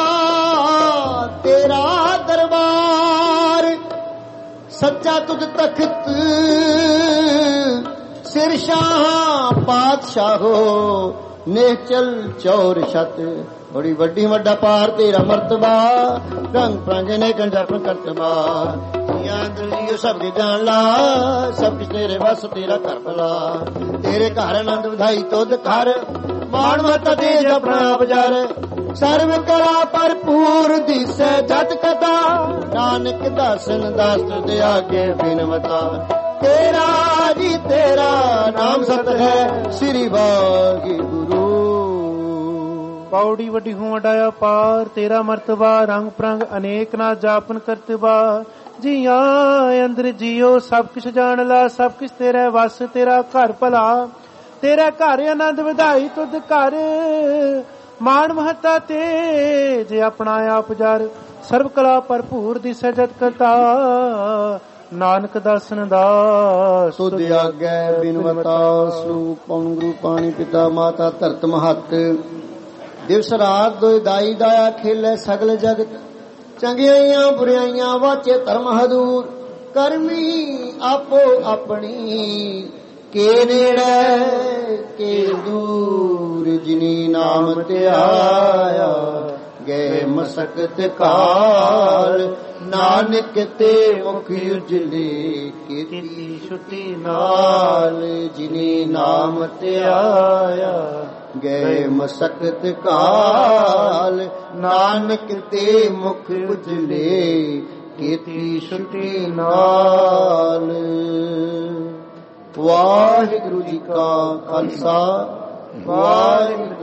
ਤੇਰਾ ਦਰਬਾਰ ਸੱਚਾ ਤੁਧ ਤਖਤ, ਸਿਰ ਸ਼ਾਹ ਪਾਤਸ਼ਾਹੋ ਨੇਚਲ ਚੌਰ ਛਤ। ਬੜੀ ਵੱਡੀ ਵੱਡਾ ਪਾਰ ਤੇਰਾ ਮਰਤਬਾ, ਰੰਗ ਪ੍ਰਾਂਗੇ ਨੇ ਕੰਜਰ ਕਰਤਬਾ। ਯਾਦ ਲਿਓ ਸਭ ਦੇ ਜਾਣ ਲਾ, ਸਭ ਕੁਛ ਤੇਰੇ ਵਸ ਤੇਰਾ ਘਰ ਭਲਾ। ਤੇਰੇ ਘਰ ਆਨੰਦ ਵਧਾਈ ਤੁਧ ਕਰ, ਮਾਣ ਮਤ ਦੇ ਆਪਣਾ ਬਜ਼ਾਰ। ਸਰਵ ਕਲਾ ਭਰਪੂਰ ਦਿਸੈ ਜਤ ਕਥਾ, ਨਾਨਕ ਦਾਸਨ ਦਾਸ ਤੁਧ ਆਗੇ ਬਿਨਵਤਾ। ਤੇਰਾ ਜੀ ਤੇਰਾ ਨਾਮ ਸਤ ਹੈ ਸ੍ਰੀ ਵਾਹਿਗੁਰੂ। ਪੌੜੀ ਵੱਡੀ ਹੂੰ ਅਡਾਇਆ ਪਾਰ ਤੇਰਾ ਮਰਤਬਾ, ਰੰਗ ਪ੍ਰੰਗ ਅਨੇਕ ਨਾ ਜਾਪਨ ਕਰਤਬਾ। ਜੀਆਂ ਅੰਦਰ ਜੀਓ ਸਭ ਕੁਛ ਜਾਣ ਲਾ, ਸਭ ਕੁਛ ਤੇਰਾ ਵਸ ਤੇਰਾ ਘਰ ਭਲਾ। ਤੇਰਾ ਘਰ ਆਨੰਦ ਵਧਾਈ ਤੁਧ ਘਰ, ਮਾਣ ਮਹੱਤਾ ਤੇ ਜੇ ਆਪਣਾ ਆਪ ਜਰ। ਸਰਬ ਕਲਾ ਭਰਪੂਰ ਦਿਸੈ ਜਤ ਕਰਤਾ, ਨਾਨਕ ਦਰਸ਼ਨ ਦਾਸ ਤੁਧ ਆਗੈ ਬਿਨਵਤਾ। ਸਰੂਪ ਪਉਣ ਗੁਰੂ ਪਾਣੀ ਪਿਤਾ ਮਾਤਾ ਧਰਤ ਮਹੱਤ, ਦਿਵਸ ਰਾਤ ਦੋਇ ਦਾਈ ਦਾਇਆ ਖੇਲੇ ਸਗਲ ਜਗਤ। ਚੰਗਿਆਈਆਂ ਬੁਰਾਈਆਂ ਵਾਚੇ ਧਰਮ ਹਦੂਰ, ਕਰਮੀ ਆਪੋ ਆਪਣੀ ਕੇ ਨੇੜੇ ਕੇ ਦੂਰ। ਜਿਨੀ ਨਾਮ ਧਿਆਇਆ ਗਏ ਮਸਕਤ ਕਾਲ, ਨਾਨਕ ਤੇ ਮੁਖ ਉਜਲੇ ਕੀਤੀ ਛੁੱਟੀ ਨਾਲ। ਜਿਨੀ ਨਾਮ ਧਿਆਇਆ ਗਏ ਮਸਕਤ ਕਾਲ, ਨਾਨਕ ਤੇ ਮੁਖ ਉਜਲੇ ਕੀਤੀ ਛੁੱਟੀ ਨਾਲ। ਵਾਹਿਗੁਰੂ ਜੀ ਕਾ ਖਾਲਸਾ ਵਾਹਿਗੁਰੂ